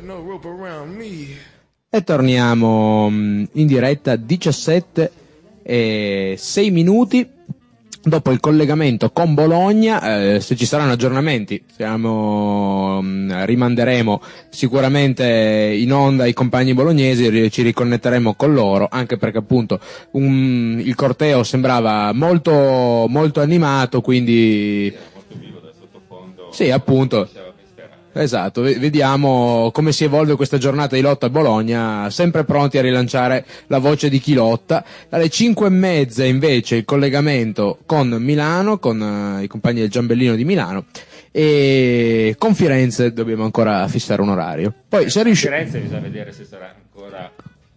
no rope around me. E torniamo mm, in diretta diciassette e sei minuti dopo il collegamento con Bologna. Eh, se ci saranno aggiornamenti siamo, mh, rimanderemo sicuramente in onda i compagni bolognesi, ci riconnetteremo con loro, anche perché appunto un, il corteo sembrava molto molto animato, quindi sì, appunto. Esatto, vediamo come si evolve questa giornata di lotta a Bologna, sempre pronti a rilanciare la voce di chi lotta. Alle cinque e mezza invece il collegamento con Milano, con uh, i compagni del Giambellino di Milano, e con Firenze dobbiamo ancora fissare un orario. Poi se riusci... Firenze bisogna vedere se sarà ancora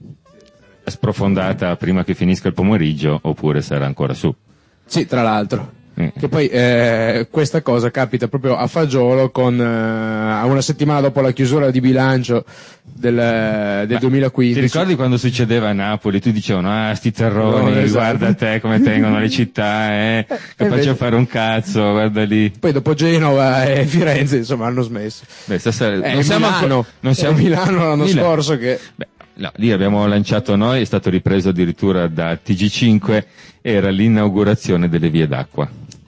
sprofondata prima che finisca il pomeriggio oppure sarà ancora su. Sì, tra l'altro. Che poi eh, questa cosa capita proprio a fagiolo con eh, a una settimana dopo la chiusura di bilancio del, del duemilaquindici. Ti ricordi quando succedeva a Napoli? Tu dicevano, ah, sti terroni, no, esatto. Guarda te come tengono le città, eh, capaci a fare un cazzo, guarda lì. Poi dopo Genova e Firenze, insomma, hanno smesso. Beh, stasera, eh, non siamo Milano, ancora, non siamo Milano l'anno Milano. scorso che... Beh, no, lì abbiamo lanciato noi, è stato ripreso addirittura da T G cinque, era l'inaugurazione delle vie d'acqua.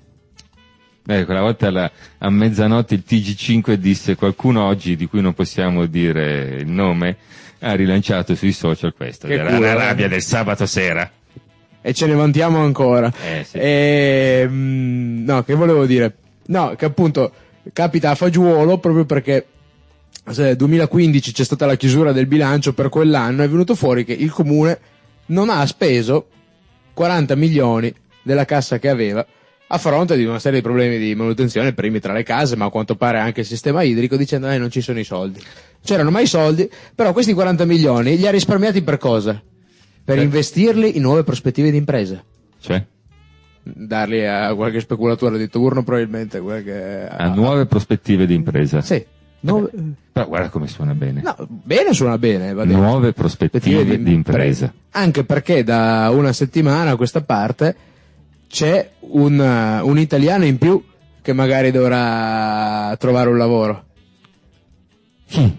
Eh, quella volta alla, a mezzanotte il T G cinque disse, qualcuno oggi di cui non possiamo dire il nome ha rilanciato sui social questo, che era culo, la rabbia del sabato sera. E ce ne vantiamo ancora. Eh, sì. E, mh, no, che volevo dire? No, che appunto capita a fagiolo proprio perché nel duemilaquindici c'è stata la chiusura del bilancio per quell'anno, è venuto fuori che il comune non ha speso quaranta milioni della cassa che aveva, a fronte di una serie di problemi di manutenzione primi tra le case, ma a quanto pare anche il sistema idrico, dicendo eh non ci sono i soldi. C'erano mai i soldi, però questi quaranta milioni li ha risparmiati per cosa? Per eh. investirli in nuove prospettive di impresa. Cioè? Darli a qualche speculatore di turno, probabilmente. Qualche... A nuove prospettive di impresa. Sì. Nuove... Eh, però guarda come suona bene. No, bene suona bene. Va detto. Nuove prospettive, prospettive di, di impresa. impresa. Anche perché da una settimana a questa parte c'è un, uh, un italiano in più che magari dovrà trovare un lavoro. Chi?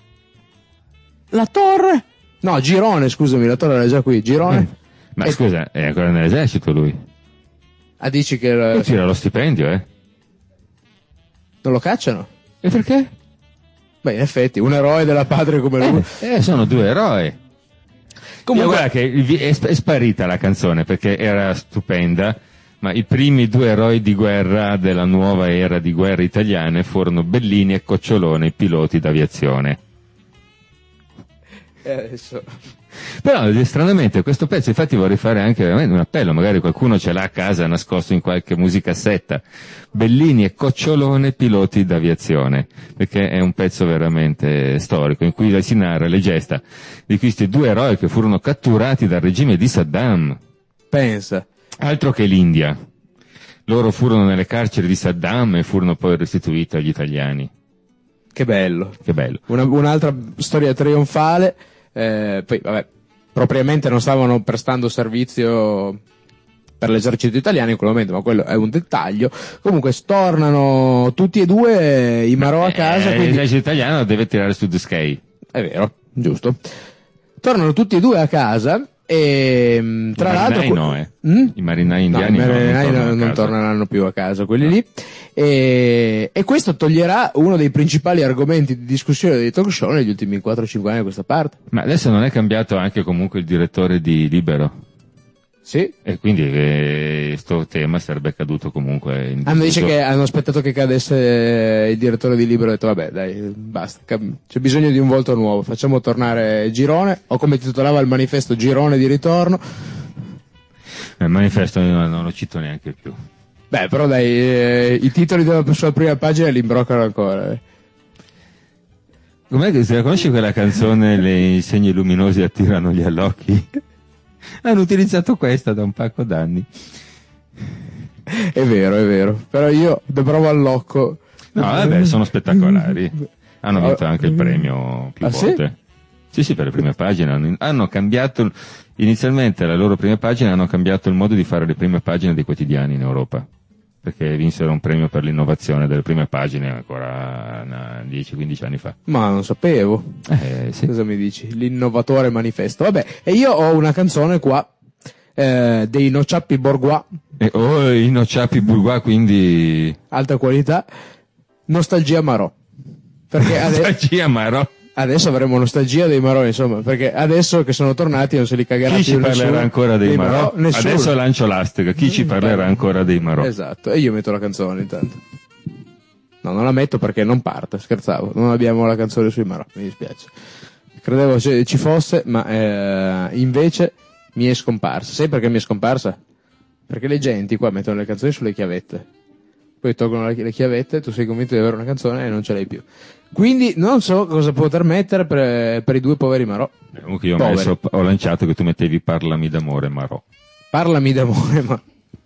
La Torre? No, Girone, scusami, la Torre era già qui. Girone. Eh. Ma e... scusa, è ancora nell'esercito lui? Ah, dici che... E tira lo stipendio, eh? Non lo cacciano? E perché? Beh, in effetti, un eroe della patria come lui. Eh, eh sono due eroi. Comunque, guarda che è sparita la canzone perché era stupenda, ma i primi due eroi di guerra della nuova era di guerra italiane furono Bellini e Cocciolone, piloti d'aviazione. E adesso... Però stranamente questo pezzo, infatti vorrei fare anche veramente un appello, magari qualcuno ce l'ha a casa nascosto in qualche musicassetta. Bellini e Cocciolone, piloti d'aviazione, perché è un pezzo veramente storico in cui si narra le gesta di questi due eroi che furono catturati dal regime di Saddam. Pensa. Altro che l'India. Loro furono nelle carceri di Saddam e furono poi restituiti agli italiani. Che bello. Che bello. Una, un'altra storia trionfale. Eh, poi vabbè, propriamente non stavano prestando servizio per l'esercito italiano in quel momento, ma quello è un dettaglio. Comunque tornano tutti e due i Marò a casa. Eh, quindi... L'esercito italiano deve tirare su Duskei. È vero, giusto. Tornano tutti e due a casa e tra I l'altro marinai no, eh. mm? I marinai indiani no, i marinai no, non, non, non torneranno più a casa quelli no. lì e, e questo toglierà uno dei principali argomenti di discussione dei talk show negli ultimi quattro cinque anni a questa parte. Ma adesso non è cambiato anche comunque il direttore di Libero? Sì. E quindi questo eh, tema sarebbe caduto comunque in hanno dice che hanno aspettato che cadesse il direttore di Libero e ha detto vabbè dai basta, c'è bisogno di un volto nuovo, facciamo tornare Girone, o come titolava il manifesto Girone di ritorno. Il manifesto non, non lo cito neanche più. Beh però dai eh, i titoli della sua prima pagina li imbroccano ancora. eh. Com'è che se la conosci quella canzone Le segni luminosi attirano gli allocchi? Hanno utilizzato questa da un pacco d'anni. È vero, è vero. Però io da provo all'occo. No, vabbè, sono spettacolari. Hanno vinto anche il premio più ah, volte. Sì? sì, sì, per le prime pagine. Hanno, hanno cambiato, inizialmente la loro prima pagina hanno cambiato il modo di fare le prime pagine dei quotidiani in Europa. perché vinsero un premio per l'innovazione delle prime pagine ancora dieci quindici anni fa. Ma non sapevo. Eh, sì. Cosa mi dici? L'innovatore manifesto. Vabbè, e io ho una canzone qua eh, dei Nociappi Bourgeois. E, oh, i Nociappi Bourgeois, quindi alta qualità. Nostalgia Marò. Perché ade- Nostalgia Marò. Adesso avremo nostalgia dei Marò, insomma, perché adesso che sono tornati non se li cagherà chi più ci nessuno. parlerà ancora dei, dei Marò? Marò? Adesso lancio l'astica, chi ci parlerà ancora dei Marò? Esatto, e io metto la canzone intanto. No, non la metto perché non parte, scherzavo, non abbiamo la canzone sui Marò, mi dispiace. Credevo ci fosse, ma eh, invece mi è scomparsa. Sai perché mi è scomparsa? Perché le genti qua mettono le canzoni sulle chiavette, poi tolgono le chiavette, tu sei convinto di avere una canzone e non ce l'hai più. Quindi non so cosa poter mettere per, per i due poveri Marò. Comunque io ho, messo, ho lanciato che tu mettevi Parlami d'amore Marò. Parlami d'amore, ma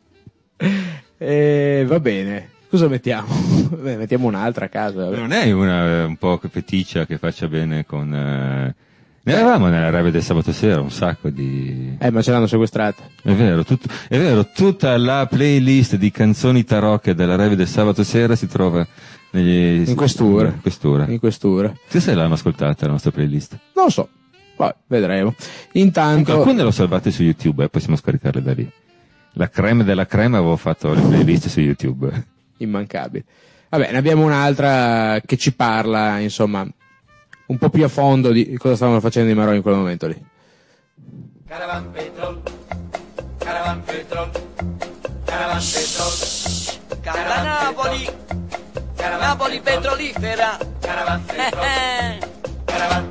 eh, va bene. Cosa mettiamo? Beh, mettiamo un'altra a caso. Vabbè. Non è una un po' feticcia che faccia bene con eh... ne avevamo nella rabbia del sabato sera un sacco di eh ma ce l'hanno sequestrata. È vero, tut... è vero, tutta la playlist di canzoni tarocche della rabbia del sabato sera si trova negli... in questura. in questura in questura che se l'hanno ascoltata la nostra playlist? Non lo so, poi vedremo. Intanto comunque, alcune l'ho salvate su YouTube e eh, possiamo scaricarle da lì. La creme della crema, avevo fatto le playlist su YouTube. Immancabile. Vabbè, ne abbiamo un'altra che ci parla, insomma, un po' più a fondo di cosa stavano facendo i Marò in quel momento lì. Caravan petrol, caravan petrol, caravan petrol, caravan Napoli, caravan Napoli petrolifera, caravan petrol, caravan.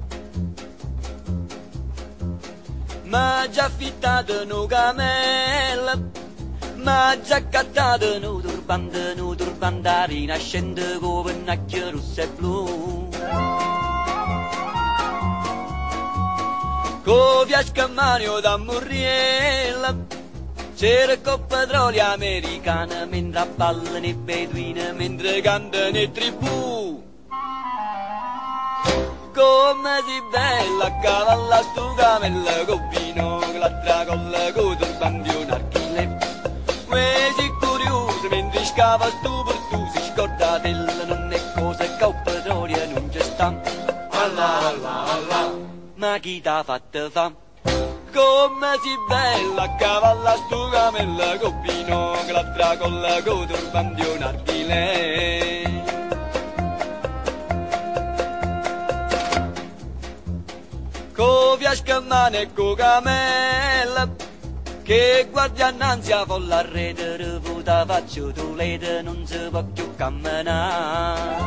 Ma già affittato un camel, ma già accattato un turbante, un turbante rinascente con pennacchio rosso e blu. Con via Scammanio da Murriella, cerco petrolio americano, mentre ballano i beduini, mentre cantano i tribù. Come si bella a cavalla stu camella con vino, l'altra colla con turbante un archile. Quasi curioso mentre scava stu per tu, si scorda della non è cosa che il petrolio non c'è sta. Allah, Allah, Allah, ma chi t'ha fatto fa? Come si bella a cavalla stu camella con vino, l'altra colla con turbante un archile. Co via Scammane e co camella, che guardia annanzi a folla a rete, revuta faccio tu lede, non si può più camminare.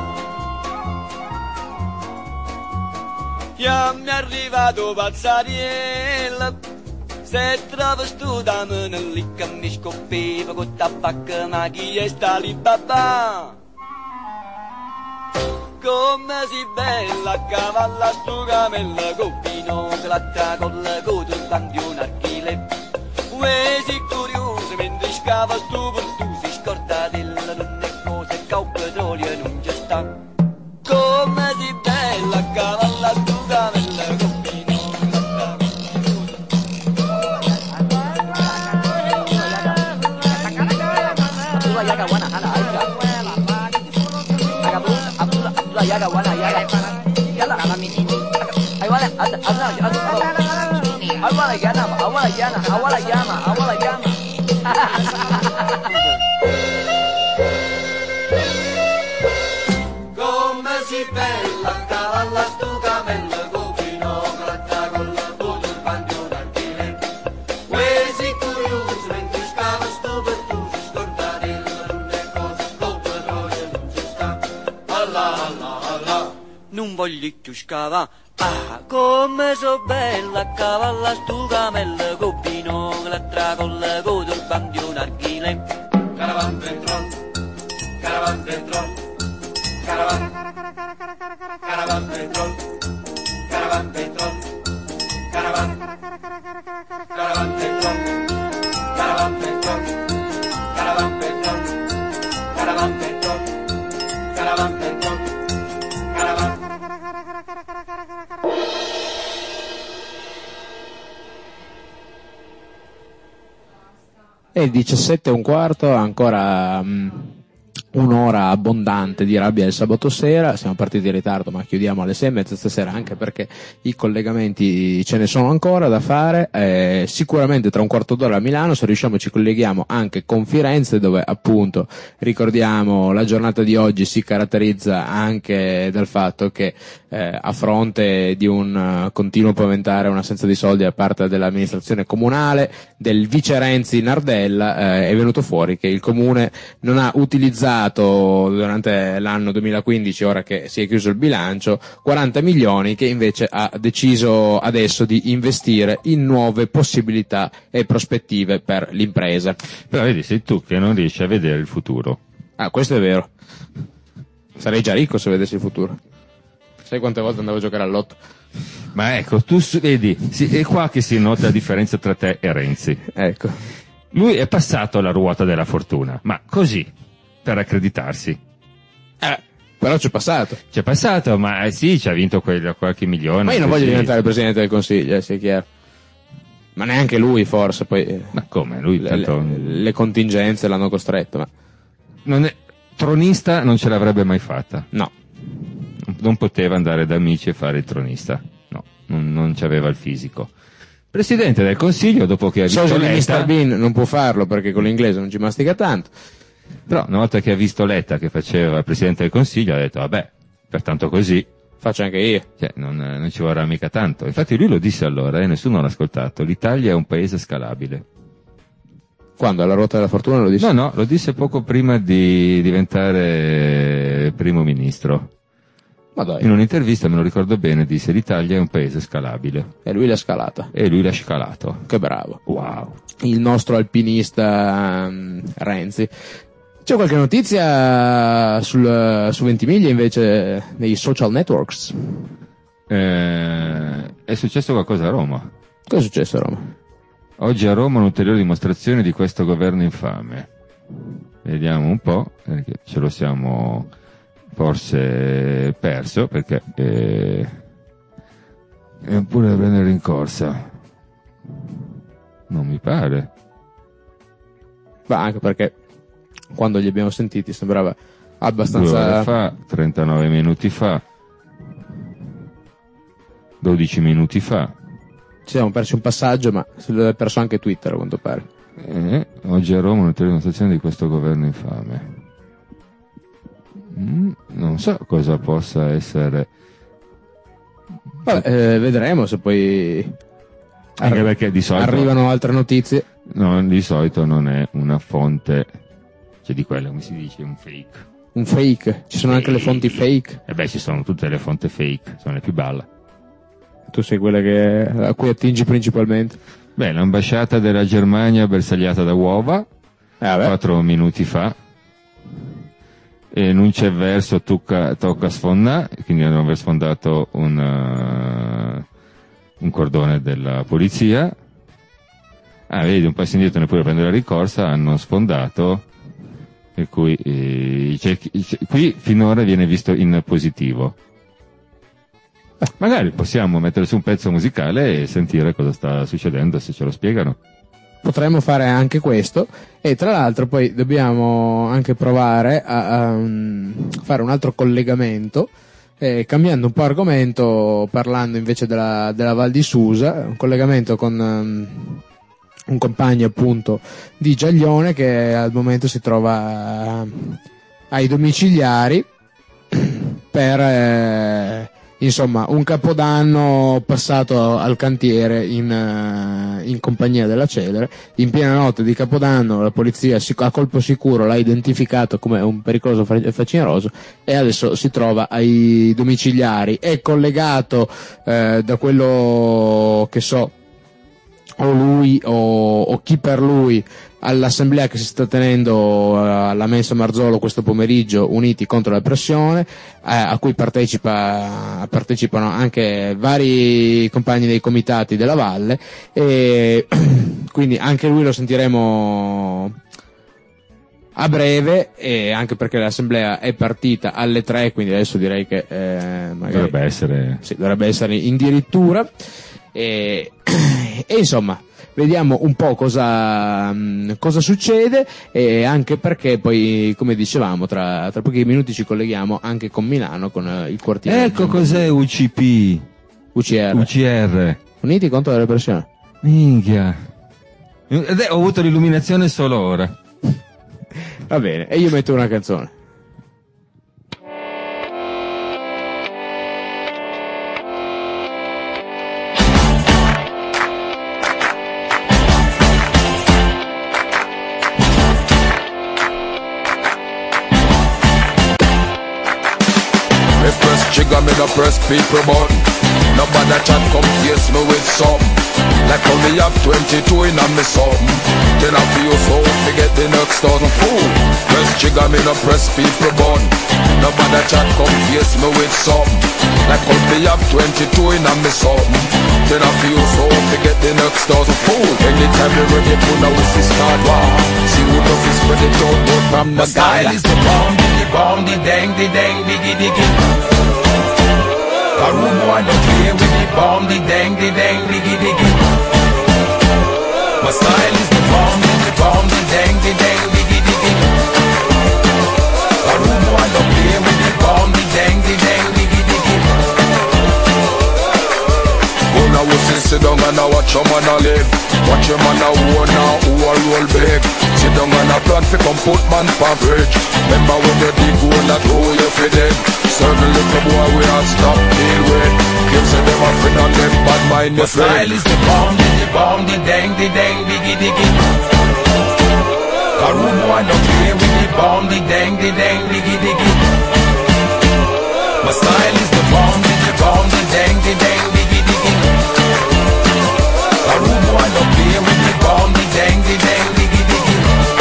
Io mi è arrivato Pazzariella, se travestita me ne lì che mi scoppiva con tabacco, ma chi è sta lì babà? Come si bella a cavalla stu camella con vino, l'altra colla con turbante un archile. Uè si curioso mentre scava stu per tu, si scorda della non è cosa che il petrolio non c'è sta. Come si bella a cavalla stu camella con vino, l'altra yaga wana yaga yalla ala mini ay wala ad adna ay wala yana awala yana awala yana awala yana come si bella cavalla stu camella copino gratta con la bolla bandi un archile quasi curioso mentre scava sto per tu si scorda della non è cosa col petrolio non ci sta Allah Allah non voglio più scava, ah, come so bella a cavalla stu camella con vino, l'altra colla con turbante un archile. Caravan petrol, caravan petrol, caravan, caravan petrol, caravan petrol, caravan, caravan petrol, caravan petrol, caravan petrol, caravan petrol, caravan petrol. È diciassette e un quarto, ancora mh, un'ora abbondante di rabbia del sabato sera. Siamo partiti in ritardo, ma chiudiamo alle sei e mezza stasera, anche perché i collegamenti ce ne sono ancora da fare. Eh, sicuramente tra un quarto d'ora a Milano, se riusciamo ci colleghiamo anche con Firenze, dove appunto ricordiamo la giornata di oggi si caratterizza anche dal fatto che eh, a fronte di un uh, continuo paventare un'assenza di soldi da parte dell'amministrazione comunale, del vice Renzi Nardella, eh, è venuto fuori che il comune non ha utilizzato durante l'anno duemilaquindici, ora che si è chiuso il bilancio, quaranta milioni che invece ha deciso adesso di investire in nuove possibilità e prospettive per l'impresa. Però vedi, sei tu che non riesci a vedere il futuro. Ah, questo è vero. Sarei già ricco se vedessi il futuro. Sai quante volte andavo a giocare all'otto? Ma ecco, tu vedi, sì, è qua che si nota la differenza tra te e Renzi. Ecco. Lui è passato alla ruota della fortuna, ma così, per accreditarsi. Eh, però c'è passato. C'è passato, ma eh, sì, ci ha vinto quel, qualche milione. Ma io non così. voglio diventare Presidente del Consiglio, eh, sia chiaro. Ma neanche lui, forse, poi... Ma come? Lui le, tanto... le, le contingenze l'hanno costretto, ma... Non è... Tronista non ce l'avrebbe mai fatta. No. Non poteva andare da Amici e fare il tronista. No, non, non c'aveva il fisico. Presidente del Consiglio, dopo che ha visto So che Letta... mister Bean non può farlo perché con l'inglese non ci mastica tanto. Però una volta che ha visto Letta che faceva il Presidente del Consiglio ha detto vabbè, pertanto così faccio anche io. Cioè, non, non ci vorrà mica tanto. Infatti lui lo disse allora e eh, nessuno l'ha ascoltato. L'Italia è un paese scalabile. Quando? Alla ruota della fortuna lo disse? No, no, lo disse poco prima di diventare primo ministro. Ma dai. In un'intervista, me lo ricordo bene, disse l'Italia è un paese scalabile. E lui l'ha scalata. E lui l'ha scalato. Che bravo. Wow. Il nostro alpinista um, Renzi. C'è qualche notizia sul, su Ventimiglia invece nei social networks? Eh, è successo qualcosa a Roma. Cosa è successo a Roma? Oggi a Roma un'ulteriore dimostrazione di questo governo infame. Vediamo un po', perché ce lo siamo forse perso, perché eh, è pure da prendere in corsa. Non mi pare. Ma anche perché quando li abbiamo sentiti sembrava abbastanza... Due ore fa, trentanove minuti fa, dodici minuti fa. Ci siamo persi un passaggio, ma se l'è perso anche Twitter a quanto pare. Eh, oggi a Roma un'ulteriore dimostrazione di questo governo infame. Mm, non so cosa possa essere. Vabbè, eh, vedremo se poi anche perché di solito arrivano altre notizie. No, di solito non è una fonte, cioè di quella, come si dice, un fake. Un fake? Ci sono fake. Anche le fonti fake? Eh beh, ci sono tutte le fonti fake, sono le più balle. Tu sei quella che, a cui attingi principalmente? Beh, l'ambasciata della Germania bersagliata da uova, eh, quattro minuti fa, e non c'è verso tocca, tocca sfondare, quindi hanno aver sfondato un, uh, un cordone della polizia. Ah, vedi, un passo indietro neppure prendere la ricorsa, hanno sfondato, per cui eh, c'è, c'è, qui finora viene visto in positivo. Eh, magari possiamo mettere su un pezzo musicale e sentire cosa sta succedendo, se ce lo spiegano. Potremmo fare anche questo, e tra l'altro poi dobbiamo anche provare a, a um, fare un altro collegamento, eh, cambiando un po' argomento, parlando invece della, della Val di Susa, un collegamento con um, un compagno appunto di Giaglione che al momento si trova uh, ai domiciliari per... Eh, insomma, un capodanno passato al cantiere in, uh, in compagnia della Celere. In piena notte di Capodanno la polizia a colpo sicuro l'ha identificato come un pericoloso facineroso e adesso si trova ai domiciliari. È collegato eh, da quello che so o lui o, o chi per lui all'assemblea che si sta tenendo alla Mensa Marzolo questo pomeriggio, Uniti contro la pressione, eh, a cui partecipa, partecipano anche vari compagni dei comitati della Valle, e quindi anche lui lo sentiremo a breve, e anche perché l'assemblea è partita alle tre, quindi adesso direi che eh, magari, dovrebbe essere sì, dovrebbe essere in dirittura, e, e insomma vediamo un po' cosa, mh, cosa succede, e anche perché poi, come dicevamo, tra, tra pochi minuti ci colleghiamo anche con Milano, con uh, il quartiere. Ecco cos'è U C P. U C R. U C R. Uniti contro la repressione. Minchia. Ed è, ho avuto l'illuminazione solo ora. Va bene, e io metto una canzone. Me press trigger, me no press people button. Nobody chat come face me with something. Like how me have twenty-two in on me something. Then I feel so forget the next thousand fool. Press trigger, me no press people button. Nobody chat come face me with something. Like how me have twenty-two in on me something. Then I feel so forget the next thousand fool. Anytime you ready to now we start war. See who knows is spread it out more from the style is the bomb, the bomb, the dang, the dang, diggy diggy. A room boy don't play with the bomb, the dang, the dang, diggy diggy. My style is the bomb, the bomb, the dang, the dang, diggy diggy. A room boy don't play with the bomb, the dang, the dang, diggy diggy. Go now we sit down and I watch your man a live. Watch your man a war now, who a roll big. Sit down and a plan fi come put man pa fridge. Remember when you dig hole that hole you fi dead. Certain little boy we a stop deal with. Claim say them a friend and them bad mind your friend. My style is the bomb, the bomb, the dang, the dang, diggy diggy. A room boy don't play with the bomb, the dang, the dang, diggy diggy. My style is the bomb, the bomb, the dang, the dang, diggy diggy. A room boy don't play with the bomb, the dang, the dang, diggy diggy.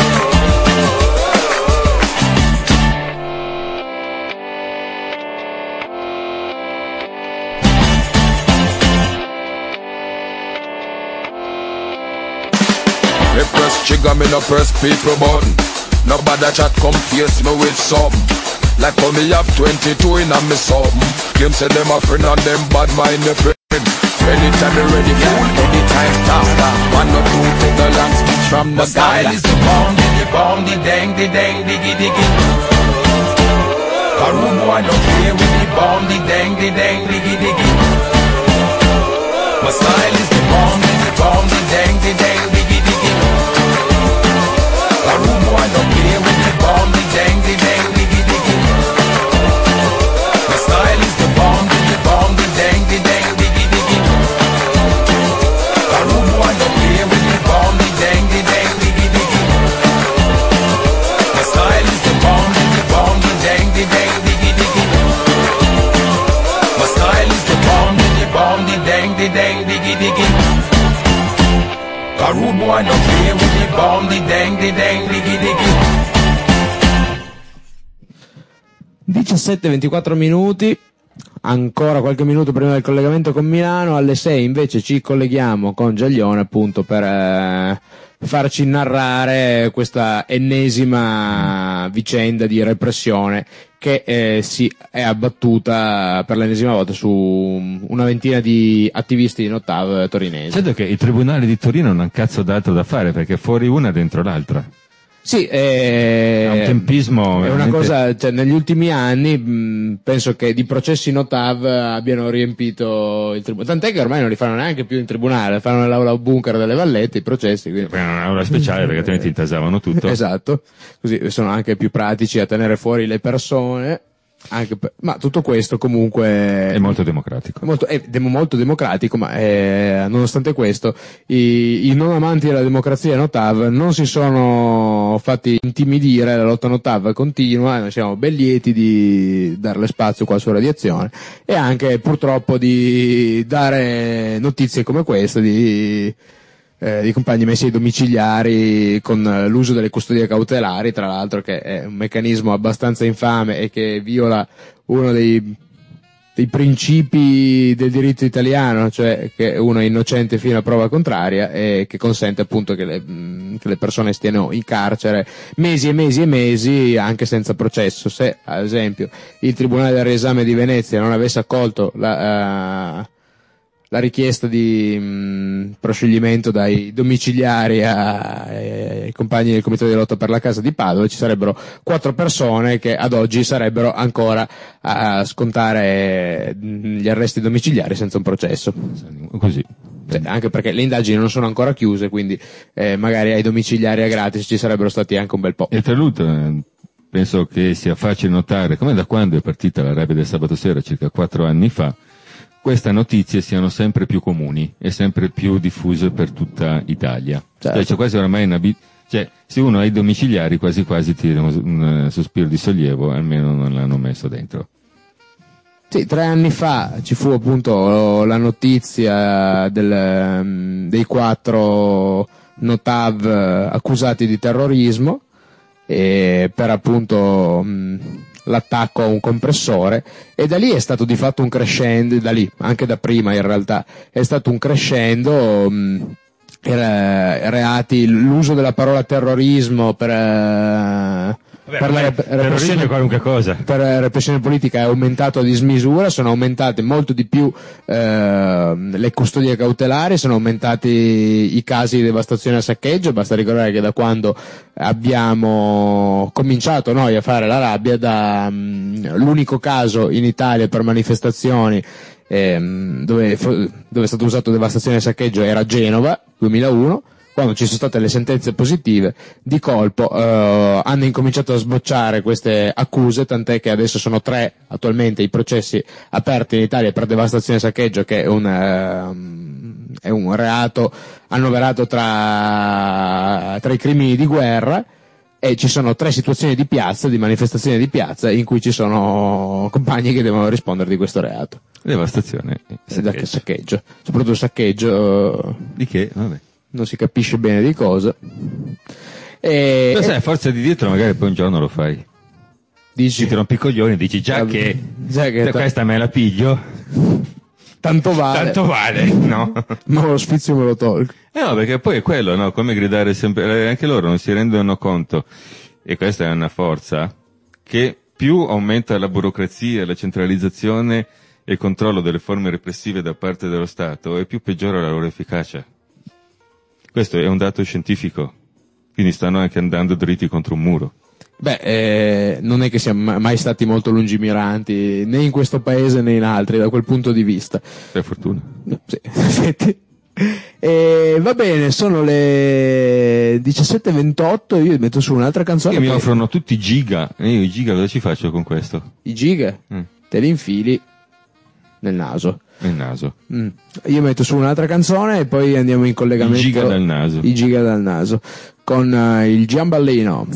Me press trigger, me no press people button. Nobody chat come face me with something. Like how me have twenty-two in on me something. Claim say them a friend and them bad mind me friend. Anytime me ready fool, anytime stop. One or two take the long speech from the My style is the bomb, the bomb, the dang, the dang, diggy diggy. A room boy don't play with the bomb, the dang, the dang, diggy diggy. My style is the bomb, the bomb, the dang, the dang, diggy diggy. A room boy don't play with the bomb, the dang, the dang, diggy diggy. My style is the bomb, the bomb, the dang, the dang, diggy diggy. A room boy don't play with the bomb, the dang, the dang, diggy diggy. My style is the bomb, the bomb, the dang, the dang, diggy diggy. My style is the bomb, the bomb, the dang, the dang, diggy diggy. A rude boy don't play with the bomb, the dang, the dang, diggy diggy. diciassette e ventiquattro minuti, ancora qualche minuto prima del collegamento con Milano. Alle sei invece ci colleghiamo con Giaglione, appunto per eh, farci narrare questa ennesima vicenda di repressione che eh, si è abbattuta per l'ennesima volta su una ventina di attivisti di Notav torinesi. Certo che i tribunali di Torino non hanno cazzo d'altro da fare, perché fuori una dentro l'altra. Sì, è un tempismo è veramente... una cosa, cioè negli ultimi anni mh, penso che di processi Notav abbiano riempito il tribunale, tant'è che ormai non li fanno neanche più in tribunale, fanno nell'aula bunker delle Vallette i processi, quindi... Fanno un'aula speciale perché altrimenti intasavano tutto. Esatto, così sono anche più pratici a tenere fuori le persone. Anche per, ma tutto questo comunque è molto democratico, è molto, è dem- molto democratico, ma è, nonostante questo i, i non amanti della democrazia Notav non si sono fatti intimidire. La lotta Notav continua e noi siamo ben lieti di darle spazio qua su Radiazione e anche purtroppo di dare notizie come queste di Eh, di compagni messi ai domiciliari con eh, l'uso delle custodie cautelari, tra l'altro, che è un meccanismo abbastanza infame e che viola uno dei, dei principi del diritto italiano, cioè che uno è innocente fino a prova contraria, e che consente appunto che le, mh, che le persone stiano in carcere mesi e mesi e mesi anche senza processo. Se ad esempio il Tribunale del Riesame di Venezia non avesse accolto la uh, la richiesta di mh, proscioglimento dai domiciliari ai compagni del Comitato di lotta per la casa di Padova, ci sarebbero quattro persone che ad oggi sarebbero ancora a scontare gli arresti domiciliari senza un processo. Così. Cioè, anche perché le indagini non sono ancora chiuse, quindi eh, magari ai domiciliari a gratis ci sarebbero stati anche un bel po'. E tra l'altro penso che sia facile notare come da quando è partita la rabbia del sabato sera, circa quattro anni fa, queste notizie siano sempre più comuni e sempre più diffuse per tutta Italia. Certo. Cioè, c'è quasi oramai una bi- cioè, se uno ha i domiciliari quasi quasi tira un, un sospiro di sollievo, almeno non l'hanno messo dentro. Sì, tre anni fa ci fu appunto la notizia del, dei quattro notav accusati di terrorismo e per appunto mh, l'attacco a un compressore, e da lì è stato di fatto un crescendo, da lì, anche da prima in realtà, è stato un crescendo, mh, re, reati, l'uso della parola terrorismo per, uh, Vabbè, per la rep- repressione, qualunque cosa. per la repressione politica è aumentato a dismisura, sono aumentate molto di più eh, le custodie cautelari, sono aumentati i casi di devastazione e saccheggio. Basta ricordare che da quando abbiamo cominciato noi a fare la rabbia, da mh, l'unico caso in Italia per manifestazioni ehm, dove, dove è stato usato devastazione e saccheggio era Genova, duemilauno. Quando ci sono state le sentenze positive, di colpo eh, hanno incominciato a sbocciare queste accuse, tant'è che adesso sono tre attualmente i processi aperti in Italia per devastazione e saccheggio, che è un, eh, è un reato annoverato tra, tra i crimini di guerra, e ci sono tre situazioni di piazza, di manifestazioni di piazza, in cui ci sono compagni che devono rispondere di questo reato. Devastazione e saccheggio. saccheggio. Soprattutto saccheggio. Di che? Vabbè. Non si capisce bene di cosa. E, Però sai, a forza di dietro magari poi un giorno lo fai. Dici? Ti rompi i coglioni, dici già che, già che se questa me la piglio. Tanto vale. Tanto vale, no? Ma lo sfizio me lo tolgo. Eh no, perché poi è quello, no? Come gridare sempre, anche loro non si rendono conto, e questa è una forza, che più aumenta la burocrazia, la centralizzazione e il controllo delle forme repressive da parte dello Stato, e più peggiora la loro efficacia. Questo è un dato scientifico, quindi stanno anche andando dritti contro un muro. Beh, eh, non è che siamo mai stati molto lungimiranti, né in questo paese né in altri, da quel punto di vista. Per fortuna. No, sì, in effetti. E va bene, sono le diciassette e ventotto, io metto su un'altra canzone. Che mi poi... offrono tutti i giga, e io i giga cosa ci faccio con questo? I giga? Mm. Te li infili nel naso. Nel naso. Mm. Io metto su un'altra canzone e poi andiamo in collegamento. I giga dal naso. I giga dal naso. Con uh, il Giamballino.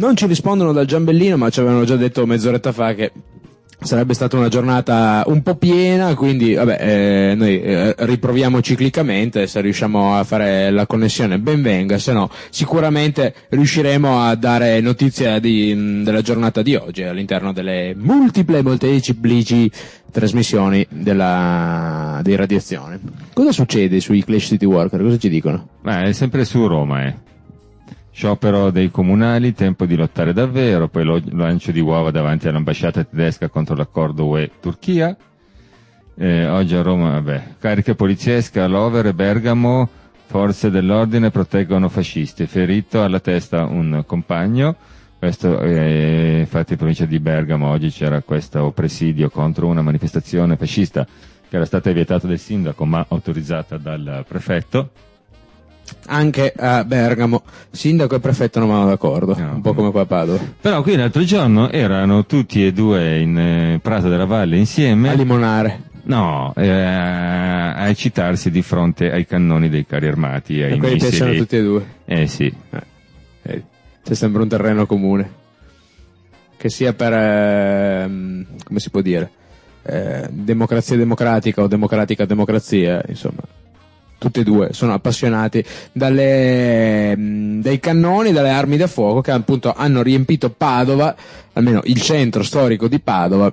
non ci rispondono dal Giambellino, ma ci avevano già detto mezz'oretta fa che sarebbe stata una giornata un po' piena, quindi vabbè, eh, noi eh, riproviamo ciclicamente, se riusciamo a fare la connessione ben venga, se no sicuramente riusciremo a dare notizia di, della giornata di oggi all'interno delle multiple molteplici trasmissioni della, di radiazione. Cosa succede sui Clash City Worker? Cosa ci dicono? Beh, è sempre su Roma, eh. Sciopero dei comunali, tempo di lottare davvero, poi lo lancio di uova davanti all'ambasciata tedesca contro l'accordo U E-Turchia. Eh, oggi a Roma, vabbè, cariche poliziesche all'Over e Bergamo, forze dell'ordine proteggono fascisti, ferito alla testa un compagno. Questo è, infatti in provincia di Bergamo oggi c'era questo presidio contro una manifestazione fascista che era stata vietata dal sindaco ma autorizzata dal prefetto. Anche a Bergamo sindaco e prefetto non vanno d'accordo, no, un po' come qua a Padova. Però qui l'altro giorno erano tutti e due in eh, Prato della Valle insieme a limonare, no, eh, a eccitarsi di fronte ai cannoni dei carri armati e ai quelli missili. piacciono tutti e due, eh sì, eh, eh, c'è sempre un terreno comune, che sia per eh, come si può dire eh, democrazia democratica o democratica democrazia, insomma tutti e due sono appassionati dalle, dai cannoni, dalle armi da fuoco che appunto hanno riempito Padova, almeno il centro storico di Padova,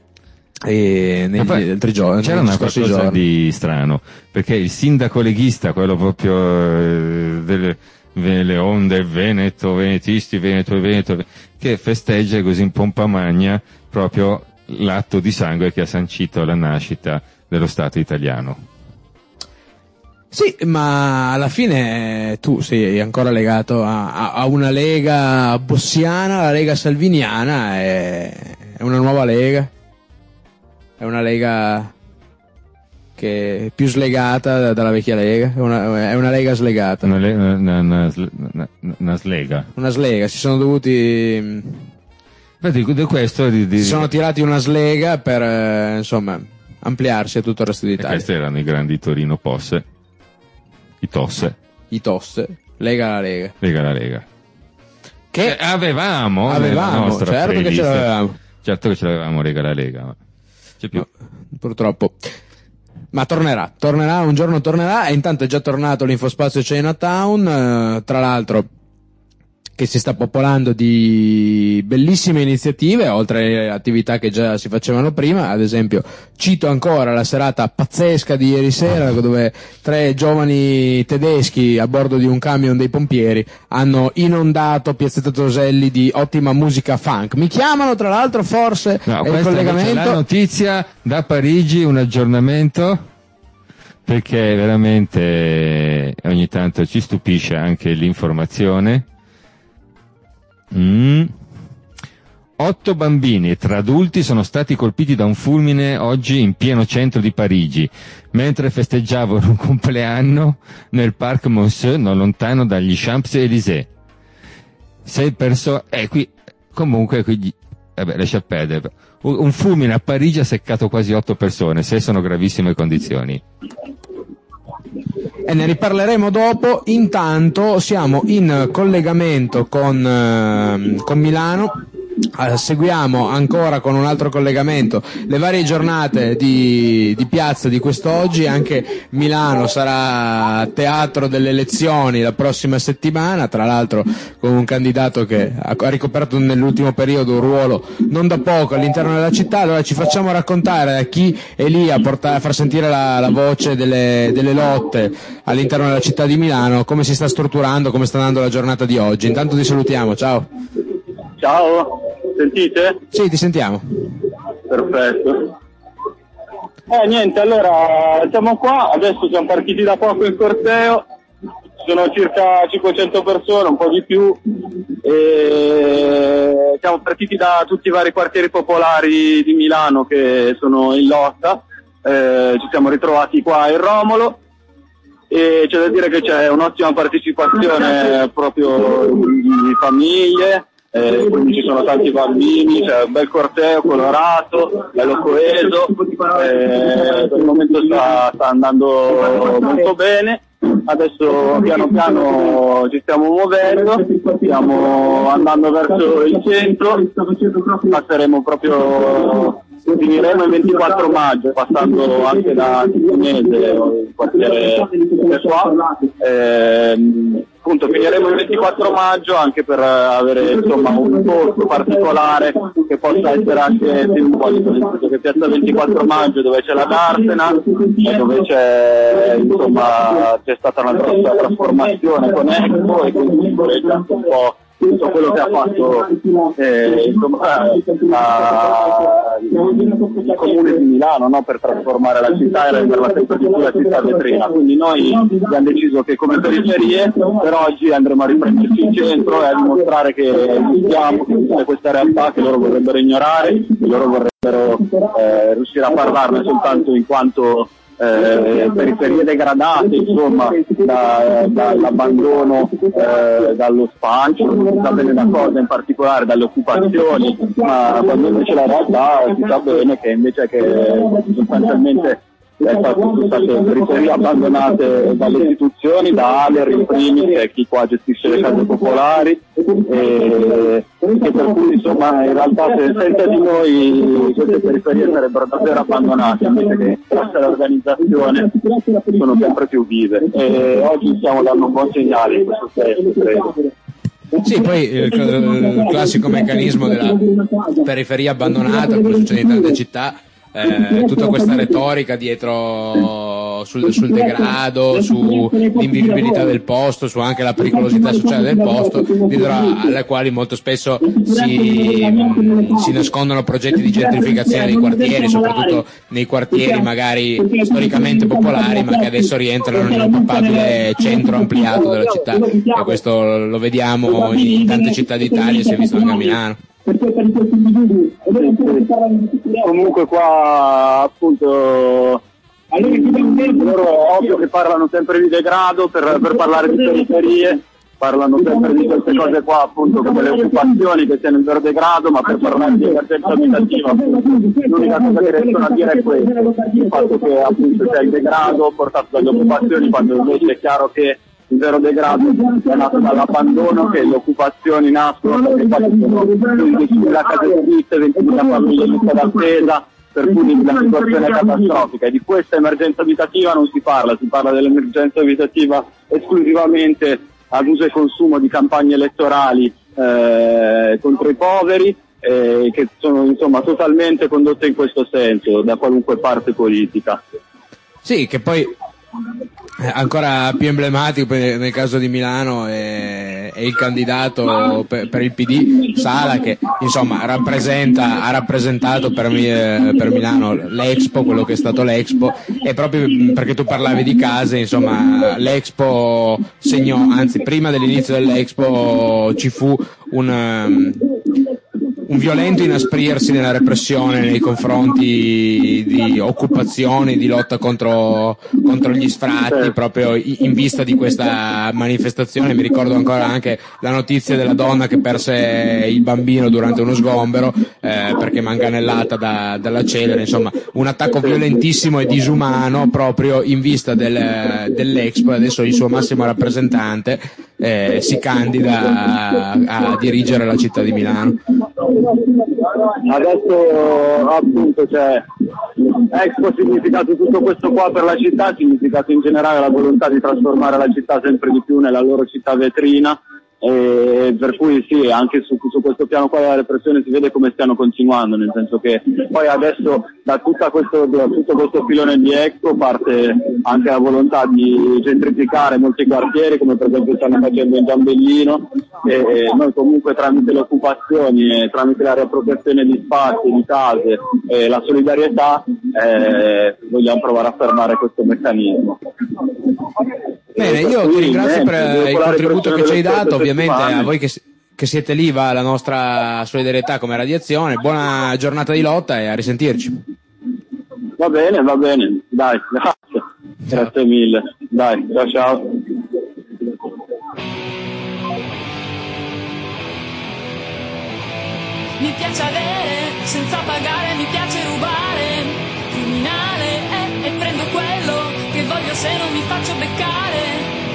e negli altri giorni c'era una qualcosa giorni. di strano, perché il sindaco leghista, quello proprio eh, delle, delle onde Veneto, venetisti, Veneto e Veneto, che festeggia così in pompa magna proprio l'atto di sangue che ha sancito la nascita dello Stato italiano. Sì, ma alla fine tu sei ancora legato a, a, a una lega bossiana, la lega salviniana è, è una nuova lega, è una lega che è più slegata dalla vecchia lega, è una, è una lega slegata. Una, lega, una, una, una, una slega. Una slega, si sono dovuti... Infatti, di questo, di, di... si sono tirati una slega per, eh, insomma, ampliarsi a tutto il resto d'Italia. E questi erano i grandi Torino Posse. I Tosse. I Tosse. Lega la Lega. Lega la Lega. Che eh, avevamo, avevamo, nostra certo playlist. che ce l'avevamo. Certo che ce l'avevamo, Lega la Lega. Ma c'è più. No, purtroppo. Ma tornerà, tornerà, un giorno tornerà, e intanto è già tornato l'Infospazio Chinatown, eh, tra l'altro che si sta popolando di bellissime iniziative, oltre alle attività che già si facevano prima. Ad esempio, cito ancora la serata pazzesca di ieri sera, dove tre giovani tedeschi a bordo di un camion dei pompieri hanno inondato Piazzetta Toselli di ottima musica funk. Mi chiamano, tra l'altro, forse no, è il collegamento. La notizia da Parigi, un aggiornamento, perché veramente ogni tanto ci stupisce anche l'informazione. Mm. Otto bambini tra adulti sono stati colpiti da un fulmine oggi in pieno centro di Parigi, mentre festeggiavano un compleanno nel Parc Monceau, non lontano dagli Champs-Élysées. Sei persone, eh, qui, comunque, qui, vabbè, lascia perdere. Un fulmine a Parigi ha seccato quasi otto persone, se sono gravissime condizioni. E ne riparleremo dopo. Intanto siamo in collegamento con, eh, con Milano. Uh, seguiamo ancora con un altro collegamento le varie giornate di, di piazza di quest'oggi. Anche Milano sarà teatro delle elezioni la prossima settimana, tra l'altro con un candidato che ha, ha ricoperto nell'ultimo periodo un ruolo non da poco all'interno della città. Allora ci facciamo raccontare da chi è lì a, portare, a far sentire la, la voce delle, delle lotte all'interno della città di Milano, come si sta strutturando, come sta andando la giornata di oggi. Intanto ti salutiamo, ciao. Ciao, sentite? Sì, ti sentiamo. Perfetto. Eh niente, allora siamo qua, adesso siamo partiti da poco in corteo, sono circa cinquecento persone, un po' di più, e siamo partiti da tutti i vari quartieri popolari di Milano che sono in lotta, eh, ci siamo ritrovati qua in Romolo e c'è da dire che c'è un'ottima partecipazione proprio di famiglie. Eh, quindi ci sono tanti bambini, c'è un bel corteo colorato, bello coeso, eh, per il momento sta, sta andando molto bene adesso piano piano ci stiamo muovendo, stiamo andando verso il centro, passeremo proprio, finiremo il ventiquattro maggio, passando anche da Ticinese, il quartiere che qua, ehm, appunto finiremo il ventiquattro maggio anche per avere insomma un posto particolare che possa essere anche simbolico, nel senso che piazza ventiquattro maggio, dove c'è la Darsena e dove c'è insomma c'è stata una grossa trasformazione con Expo, e quindi vorrei un po' tutto quello che ha fatto eh, insomma, la, il comune di Milano, no? Per trasformare la città e renderla sempre di più la città vetrina. Quindi noi abbiamo deciso che come periferie per oggi andremo a riprenderci il centro e a dimostrare che esistiamo, che tutte queste realtà che loro vorrebbero ignorare, che loro vorrebbero eh, riuscire a parlarne soltanto in quanto Eh, periferie degradate, insomma, da, dall'abbandono, eh, dallo spaccio, non si sa bene da cosa, in particolare dalle occupazioni, ma quando invece la realtà si sa bene che invece che sostanzialmente sono state periferie abbandonate dalle istituzioni, da Aler in primis, che è chi qua gestisce le case popolari, e, e per cui insomma in realtà se senza di noi queste periferie sarebbero davvero abbandonate, invece che grazie all'organizzazione sono sempre più vive, e oggi stiamo dando un buon segnale in questo senso, credo. Sì, poi il, il classico meccanismo della periferia abbandonata, come succede in tante città. Eh, tutta questa retorica dietro sul, sul degrado, sull'invivibilità del posto, su anche la pericolosità sociale del posto, dietro alle quali molto spesso si, si nascondono progetti di gentrificazione dei quartieri, soprattutto nei quartieri magari storicamente popolari, ma che adesso rientrano in un papabile centro ampliato della città, e questo lo vediamo in tante città d'Italia, si è visto anche a Milano. Comunque qua appunto loro ovvio che parlano sempre di degrado per, per parlare di periferie, parlano sempre di queste cose qua, appunto come le occupazioni che siano in vero degrado, ma per parlare di emergenza abitativa l'unica cosa che riescono a dire è questo, il fatto che appunto c'è il degrado portato dalle occupazioni, quando invece è chiaro che il vero degrado è nato dall'abbandono, che le occupazioni nascono perché qua ci sono ventimila case scritte, ventimila famiglie in lista d'attesa, per cui la situazione è catastrofica, e di questa emergenza abitativa non si parla, si parla dell'emergenza abitativa esclusivamente ad uso e consumo di campagne elettorali eh, contro i poveri, eh, che sono insomma totalmente condotte in questo senso da qualunque parte politica. Sì, che poi ancora più emblematico nel caso di Milano è, è il candidato per, per il P D Sala, che insomma rappresenta, ha rappresentato per, per Milano l'Expo, quello che è stato l'Expo, e proprio perché tu parlavi di case, insomma l'Expo segnò, anzi prima dell'inizio dell'Expo ci fu un un violento inasprirsi nella repressione nei confronti di occupazioni, di lotta contro, contro gli sfratti, proprio in vista di questa manifestazione. Mi ricordo ancora anche la notizia della donna che perse il bambino durante uno sgombero eh, perché manganellata da, dalla celere, insomma un attacco violentissimo e disumano proprio in vista del, dell'Expo. Adesso il suo massimo rappresentante eh, si candida a, a dirigere la città di Milano. Adesso appunto c'è Expo, significato tutto questo qua per la città, significato in generale la volontà di trasformare la città sempre di più nella loro città vetrina, e per cui sì, anche su, su questo piano qua della repressione si vede come stiano continuando, nel senso che poi adesso da, tutta questo, da tutto questo filone di Expo parte anche la volontà di gentrificare molti quartieri, come per esempio stanno facendo in Giambellino, e, e noi comunque tramite le occupazioni e tramite la riappropriazione di spazi, di case e la solidarietà eh, vogliamo provare a fermare questo meccanismo. Bene, io ti ringrazio per il contributo che ci hai dato, ovviamente a voi che, che siete lì va la nostra solidarietà come radiazione. Buona giornata di lotta e a risentirci. Va bene, va bene, dai, grazie, grazie mille, dai, ciao ciao. Mi piace avere senza pagare, mi piace rubare, criminale, eh, e prendo quello che voglio se non mi faccio beccare.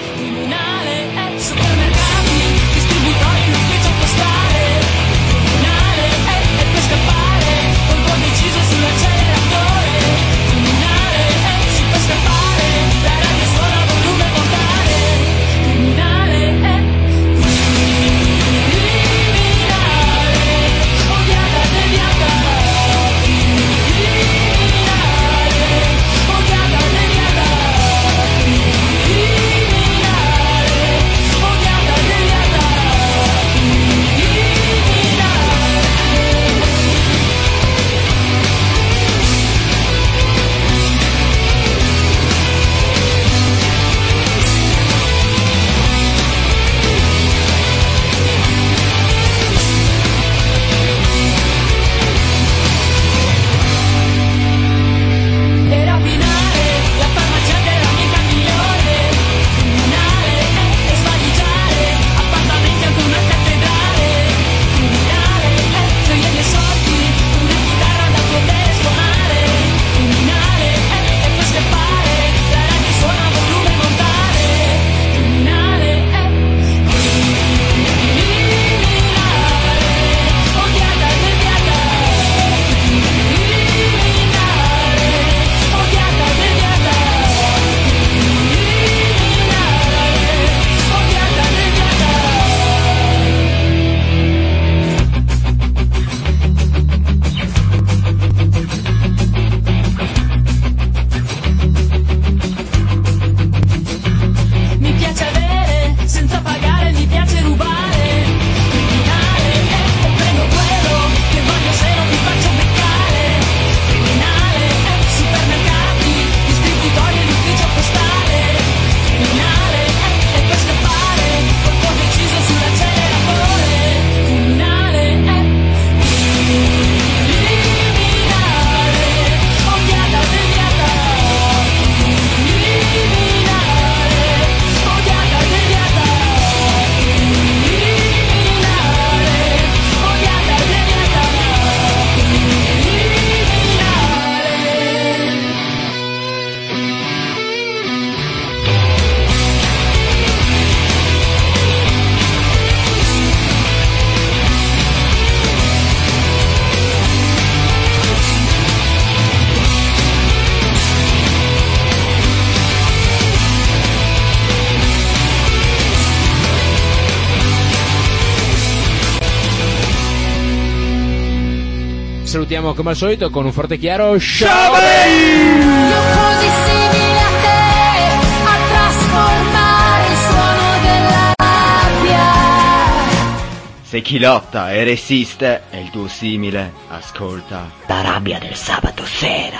salutiamo come al solito con un forte e chiaro Io così simile a te, a trasformare il suono della rabbia. Se chi lotta e resiste è il tuo simile, ascolta la rabbia del sabato sera.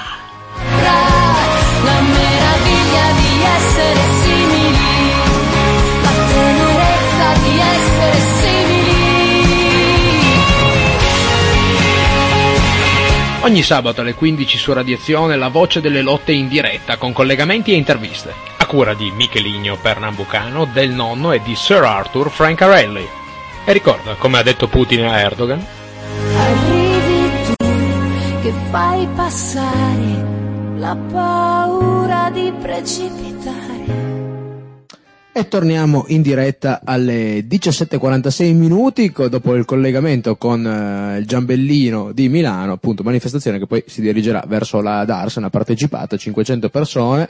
La meraviglia di essere simili, la tenerezza di essere simili. Ogni sabato alle quindici su Radiazione La Voce delle Lotte in diretta con collegamenti e interviste a cura di Michelino Pernambucano, Del Nonno e di Sir Arthur Francarelli. E ricorda, come ha detto Putin a Erdogan, Arrivi tu che fai passare la paura di precipitare. e torniamo in diretta alle diciassette e quarantasei minuti co- dopo il collegamento con uh, il Giambellino di Milano, appunto manifestazione che poi si dirigerà verso la Darsena, partecipata cinquecento persone,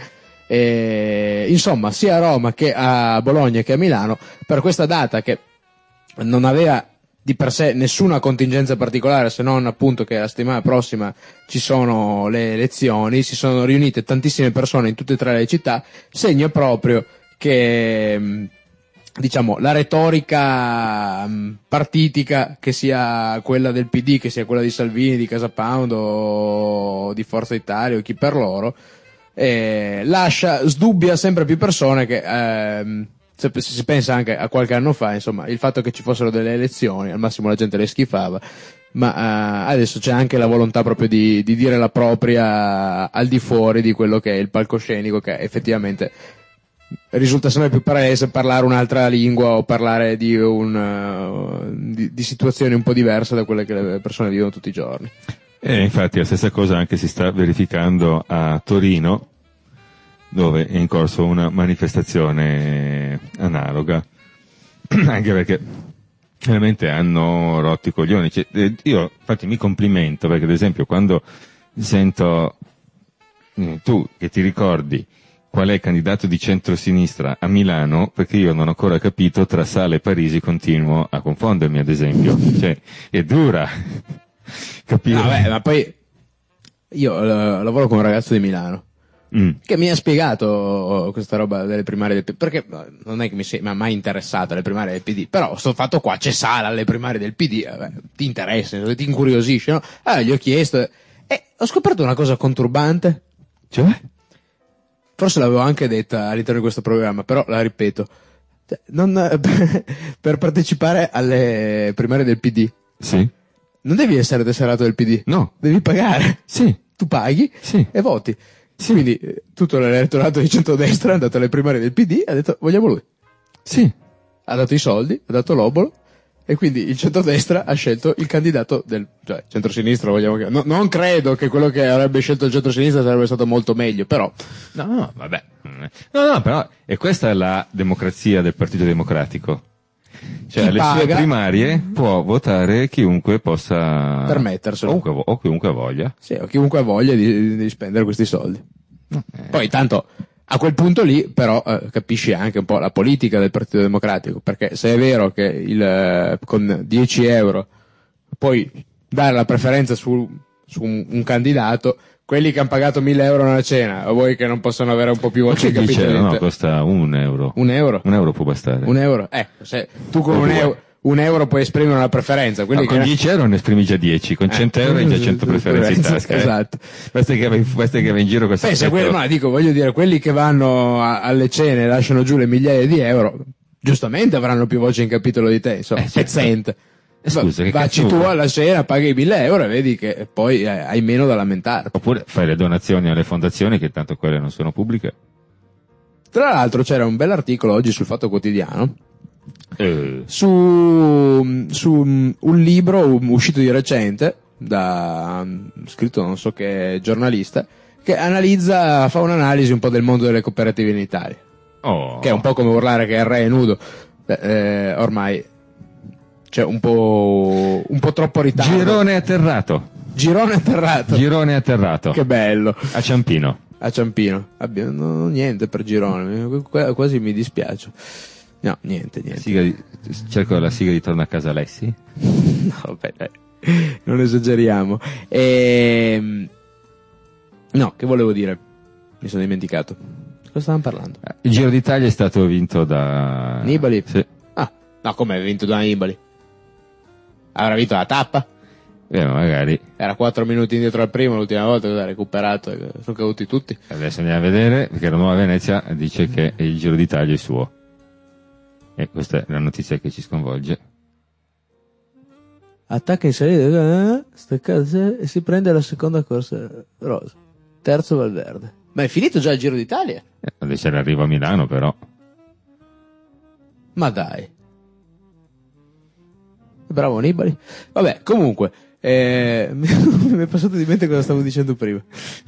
e, insomma sia a Roma che a Bologna che a Milano per questa data che non aveva di per sé nessuna contingenza particolare, se non appunto che la settimana prossima ci sono le elezioni. Si sono riunite tantissime persone in tutte e tre le città, segno proprio che, diciamo, la retorica partitica, che sia quella del P D, che sia quella di Salvini, di Casa Pound o di Forza Italia o chi per loro, eh, lascia, sdubbia sempre più persone che, ehm, se si pensa anche a qualche anno fa, insomma, il fatto che ci fossero delle elezioni, al massimo la gente le schifava, ma uh, adesso c'è anche la volontà proprio di, di dire la propria al di fuori di quello che è il palcoscenico, che effettivamente risulta sempre più palese parlare un'altra lingua o parlare di, un, uh, di, di situazioni un po' diverse da quelle che le persone vivono tutti i giorni. E infatti la stessa cosa anche si sta verificando a Torino, dove è in corso una manifestazione analoga, anche perché veramente hanno rotto i coglioni. Cioè, io infatti mi complimento, perché ad esempio quando sento eh, tu che ti ricordi qual è il candidato di centrosinistra a Milano, perché io non ho ancora capito, tra Sala e Parisi continuo a confondermi, ad esempio. Cioè, è dura capire. Vabbè, ma poi io uh, lavoro con un ragazzo di Milano. Mm. Che mi ha spiegato questa roba delle primarie del P D, perché non è che mi, si, mi ha mai interessato le primarie del P D, però sto fatto qua, c'è Sala alle primarie del P D, vabbè, ti interessa, ti incuriosisce, no? Ah, gli ho chiesto e ho scoperto una cosa conturbante. Cioè? Forse l'avevo anche detta all'interno di questo programma, però la ripeto. Non, per partecipare alle primarie del P D, sì, non devi essere tesserato del P D, no, devi pagare. Sì. Tu paghi, sì, e voti. Sì. Quindi tutto l'elettorato di centrodestra è andato alle primarie del P D e ha detto vogliamo lui. Sì. Ha dato i soldi, ha dato l'obolo, e quindi il centrodestra ha scelto il candidato del, cioè centrosinistra, vogliamo che, no, non credo che quello che avrebbe scelto il centrosinistra sarebbe stato molto meglio, però. No, no, vabbè. No, no, però, e questa è la democrazia del Partito Democratico. Cioè, Chi alle paga, sue primarie può votare chiunque possa permetterselo. O chiunque, o chiunque voglia. Sì, o chiunque ha voglia di, di spendere questi soldi. Eh. Poi tanto a quel punto lì però eh, capisci anche un po' la politica del Partito Democratico, perché se è vero che il, eh, con dieci euro puoi dare la preferenza su, su un, un candidato, quelli che hanno pagato mille euro una cena, o voi che non possono avere un po' più voce di capitolite. No, costa un euro. Un euro? Un euro può bastare. Un euro? Ecco, se tu con un euro, un euro puoi esprimere una preferenza. No, con che... dieci euro ne esprimi già dieci, con cento euro hai già cento preferenze in tasca. Esatto. Eh. Basta che vai, basta che vai in giro questa Pensa, quelli, no, dico, voglio dire, quelli che vanno a, alle cene e lasciano giù le migliaia di euro, giustamente avranno più voce in capitolo di te, insomma, eh, pezzente. Eh, scusa, che Vacci tu alla cena, paghi mille euro e vedi che poi hai meno da lamentare. Oppure fai le donazioni alle fondazioni, che tanto quelle non sono pubbliche. Tra l'altro c'era un bell'articolo oggi sul Fatto Quotidiano eh. su, su un libro uscito di recente da scritto non so che giornalista, che analizza, fa un'analisi un po' del mondo delle cooperative in Italia. Oh. Che è un po' come urlare che il re è nudo. Eh, ormai c'è un po' un po' troppo ritardo. Girone atterrato. Girone atterrato. Girone atterrato. Che bello. A Ciampino. A Ciampino. Abbiamo no, niente per Girone. Qu- quasi mi dispiace. No, niente, niente. Sigla di, cerco la sigla di Torna a casa Alessi. No, vabbè, dai. non esageriamo. E... no, che volevo dire? Mi sono dimenticato. Cosa stavamo parlando? Il Giro d'Italia è stato vinto da Nibali? Sì. Ah, no, come vinto da Nibali? Avrà vinto la tappa? Eh, magari. Era quattro minuti indietro al primo, l'ultima volta che ha recuperato, sono caduti tutti. Adesso andiamo a vedere, perché la Nuova Venezia dice che il Giro d'Italia è suo. E questa è la notizia che ci sconvolge. Attacca in salita, eh, stacca, e si prende la seconda corsa rosa. Terzo Valverde. Ma è finito già il Giro d'Italia? Eh, adesso arriva a Milano, però. Ma dai. Bravo Nibali. Vabbè, comunque, eh, mi è passato di mente cosa stavo dicendo prima.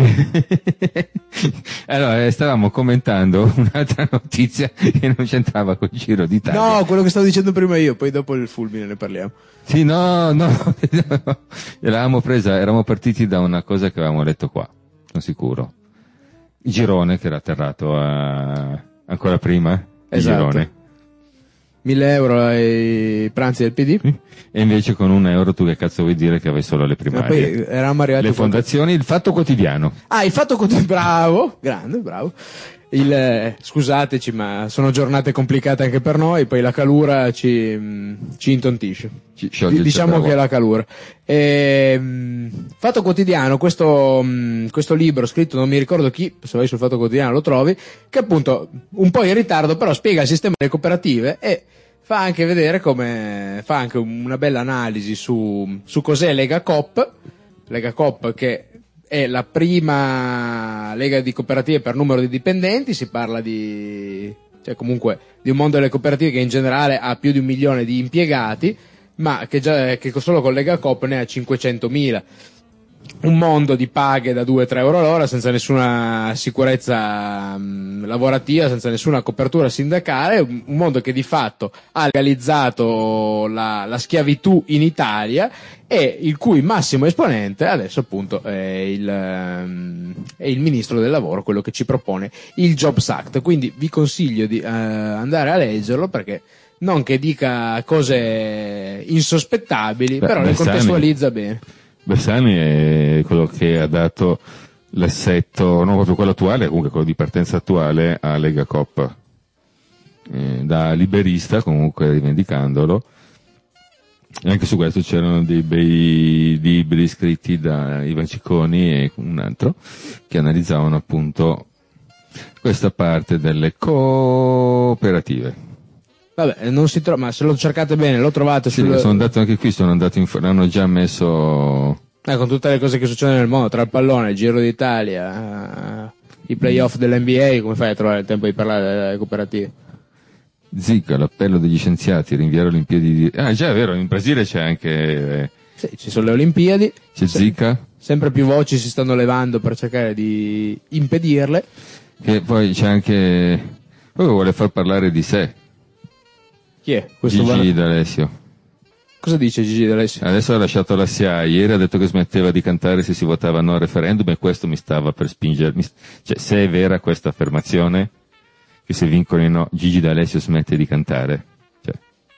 Allora, eh, stavamo commentando un'altra notizia che non c'entrava col Giro d'Italia. No, quello che stavo dicendo prima io, poi dopo il fulmine ne parliamo. Sì, no, no, no. Eravamo presa, eravamo partiti da una cosa che avevamo letto qua, sono sicuro. Il girone che era atterrato a... ancora prima, il Esatto. girone. mille euro ai pranzi del P D. E invece con un euro tu che cazzo vuoi dire che avevi solo le Ma primarie? poi eravamo arrivati Le fondazioni, il Fatto Quotidiano. Ah, il Fatto Quotidiano, bravo, grande, bravo. Il, eh, scusateci, ma sono giornate complicate anche per noi, poi la calura ci, mh, ci intontisce. Ci scioglie il Diciamo cervello. che è la calura. E, mh, Fatto Quotidiano, questo, mh, questo libro scritto, non mi ricordo chi, se vai sul Fatto Quotidiano lo trovi, che appunto un po' in ritardo, però spiega il sistema delle cooperative e fa anche vedere come, fa anche una bella analisi su, su cos'è Lega Coop, Lega Coop che è la prima lega di cooperative per numero di dipendenti, si parla di, cioè comunque di un mondo delle cooperative che in generale ha più di un milione di impiegati, ma che già che solo con Lega Coop ne ha cinquecentomila. Un mondo di paghe da due tre euro l'ora, senza nessuna sicurezza mh, lavorativa, senza nessuna copertura sindacale, un un mondo che di fatto ha legalizzato la, la schiavitù in Italia e il cui massimo esponente adesso appunto è il, um, è il ministro del lavoro, quello che ci propone il Jobs Act. Quindi vi consiglio di uh, andare a leggerlo, perché non che dica cose insospettabili, Beh, però le Bersani- contestualizza bene. Bersani è quello che ha dato l'assetto, non proprio quello attuale, comunque quello di partenza attuale a Lega Coop. Eh, da liberista, comunque rivendicandolo. E anche su questo c'erano dei bei libri scritti da Ivan Cicconi e un altro che analizzavano appunto questa parte delle cooperative. Vabbè, non si trova, ma se lo cercate bene, lo trovate Sì, sul... sono andato anche qui, sono andato in, l'hanno già messo. Eh, con tutte le cose che succedono nel mondo, tra il pallone, il Giro d'Italia, eh, i playoff dell'N B A, come fai a trovare il tempo di parlare delle cooperative? Zika, l'appello degli scienziati, rinviare le Olimpiadi di... Ah, già è vero, in Brasile c'è anche... Eh, sì, ci sono le Olimpiadi. C'è Se- Zika. Sempre più voci si stanno levando per cercare di impedirle. Che poi c'è anche... Poi vuole far parlare di sé. Chi è? Questo Gigi va- D'Alessio. Cosa dice Gigi D'Alessio? Adesso ha lasciato la S I A I, ieri ha detto che smetteva di cantare se si votava no al referendum e questo mi stava per spingermi. Cioè, se è vera questa affermazione, che se vincono i no, Gigi D'Alessio smette di cantare. Cioè,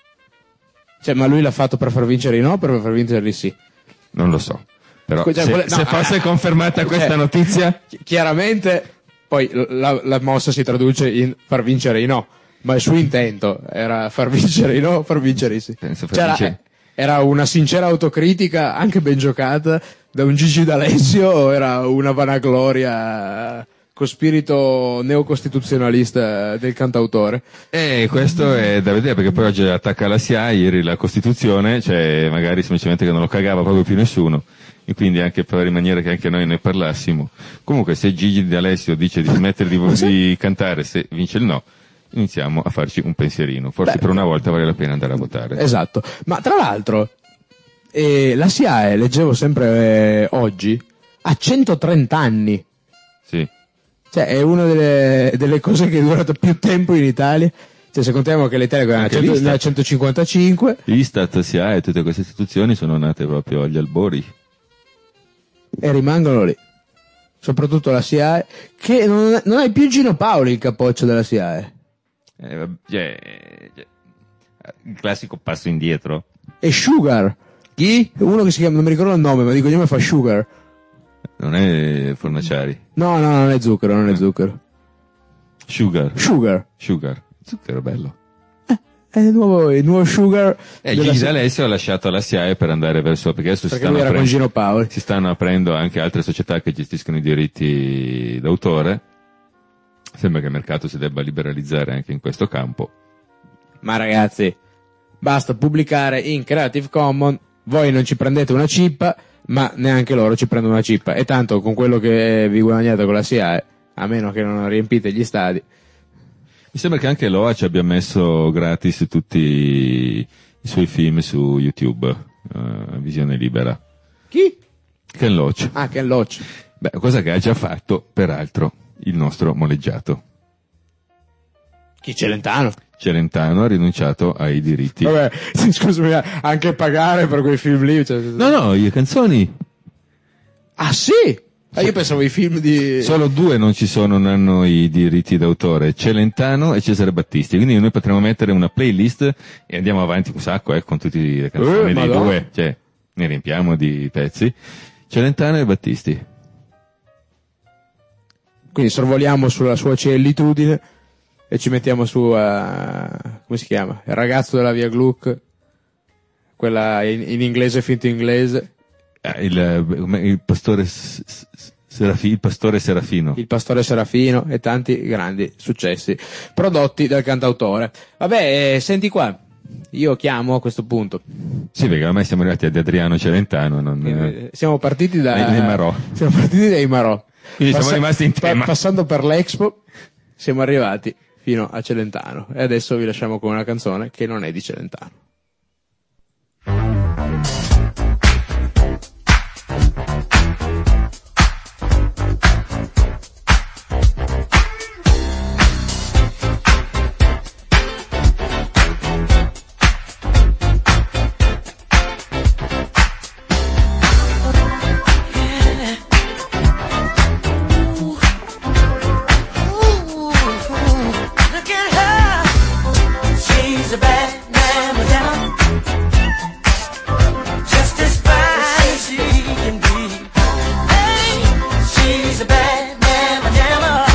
Cioè, ma lui l'ha fatto per far vincere i no o per far vincere i sì? non lo so. Però Cioè, se, quelle- no, se fosse ah, confermata cioè, questa notizia... chi- Chiaramente, poi la, la mossa si traduce in far vincere i no, ma il suo intento era far vincere i no, far vincere i sì. Penso far C'era- vincere- Era una sincera autocritica, anche ben giocata, da un Gigi D'Alessio, o era una vanagloria con spirito neocostituzionalista del cantautore? E questo è da vedere, perché poi oggi attacca la S I A I, ieri la Costituzione, cioè magari semplicemente che non lo cagava proprio più nessuno, e quindi anche per in maniera che anche noi ne parlassimo. Comunque se Gigi D'Alessio dice di smettere di, di cantare se vince il no, iniziamo a farci un pensierino. Forse Beh, per una volta vale la pena andare a votare. Esatto, ma tra l'altro eh, la S I A E, leggevo sempre eh, oggi, ha centotrenta anni. Sì. Cioè è una delle, delle cose che è durata più tempo in Italia. Cioè se contiamo che l'Italia è Anche nel l'Istat. centocinquantacinque L'Istat, S I A E e tutte queste istituzioni sono nate proprio agli albori. e rimangono lì. Soprattutto la S I A E, che non, non è più Gino Paoli il capoccio della S I A E. Eh, vabbè, cioè, cioè, il classico passo indietro. È Sugar. Chi? Uno che si chiama, non mi ricordo il nome, ma di cognome fa Sugar. Non è Fornaciari. No, no, non è zucchero, non è zucchero. Sugar. Sugar. Sugar. Zucchero bello. È il nuovo, il nuovo Sugar. E della Gigi se- D'Alessio ha lasciato la S I A E per andare verso, perché adesso Perché si, stanno lui era con aprendo, Gino Paoli. si stanno aprendo anche altre società che gestiscono i diritti d'autore. Sembra che il mercato si debba liberalizzare anche in questo campo. Ma ragazzi, basta pubblicare in Creative Commons, voi non ci prendete una cippa, ma neanche loro ci prendono una cippa. E tanto con quello che vi guadagnate con la S I A E, a meno che non riempite gli stadi. Mi sembra che anche l'O A ci abbia messo gratis tutti i suoi film su YouTube, uh, visione libera. Chi? Ken Loach. Ah, Ken Loach. Beh, cosa che ha già fatto, peraltro, il nostro moleggiato. Chi? Celentano? Celentano ha rinunciato ai diritti. Vabbè, scusami, anche pagare per quei film lì. Cioè... No, no, le canzoni. Ah, sì? Ah, io pensavo ai film di... Solo due non ci sono, non hanno i diritti d'autore, Celentano e Cesare Battisti, quindi noi potremmo mettere una playlist e andiamo avanti un sacco eh, con tutte le canzoni Eh, dei Madonna. due, cioè ne riempiamo di pezzi. Celentano e Battisti. Quindi sorvoliamo sulla sua cellitudine e ci mettiamo su, uh, come si chiama? Il ragazzo della via Gluck, quella in, in inglese finto inglese. Ah, il, il pastore S- S- Serafi, il pastore Serafino. Il pastore Serafino e tanti grandi successi prodotti dal cantautore. Vabbè, eh, senti qua, io chiamo a questo punto. Sì, perché ormai siamo arrivati ad Adriano Celentano. Non, Eh, siamo partiti da... Nei- nei Marò. Siamo partiti dai Marò. Quindi siamo rimasti in tema. pa- passando per l'Expo, siamo arrivati fino a Celentano. E adesso vi lasciamo con una canzone che non è di Celentano. Look at her. She's a bad man, Madonna. Just as fine as she can be. Hey, she's a bad man, Madonna.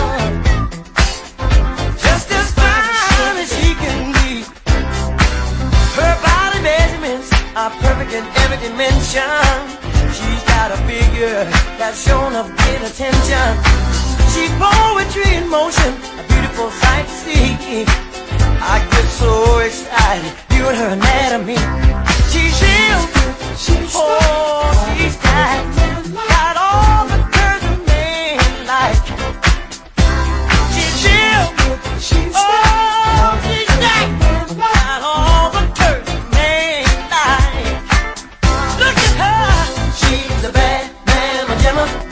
Just as fine as she can be. Her body measurements are perfect in every dimension. She's got a figure that's shown of great attention. She's poetry in motion, a beautiful sight to see. I get so excited viewing her anatomy. She's real, she's oh, she's got, got all the curves a man like. She's real, she's oh, she's got, got all the curves a man like. Look at her, she's a bad man, Gemma.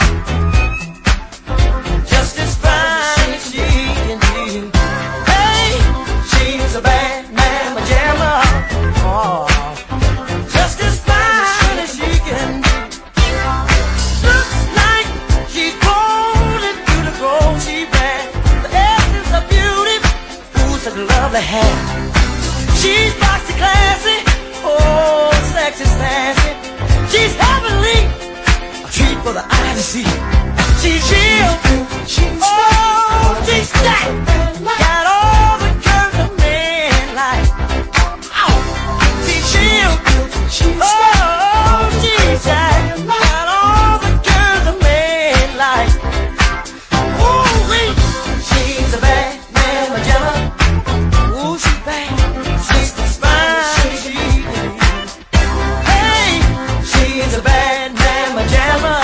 Just as fine as she can be. Hey, she's a bad man, Gemma. Oh, just as fine as she can be. Looks like she's born into the gold she wears. The essence of beauty, ooh, such lovely hair. She's boxy classy, oh, sexy sassy. She's heavenly, a treat for the eye to see. She's real, she's oh, she's stacked, got all the curves a man like. Oh, she's real, she's oh, she's stacked, got all the curves a man like. Ooh, wee, she's a bad man, Magellan. Ooh, she's bad, she's as fine as she can be. Hey, she's a bad man, Magellan.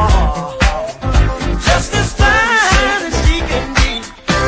Just as fine as she can be.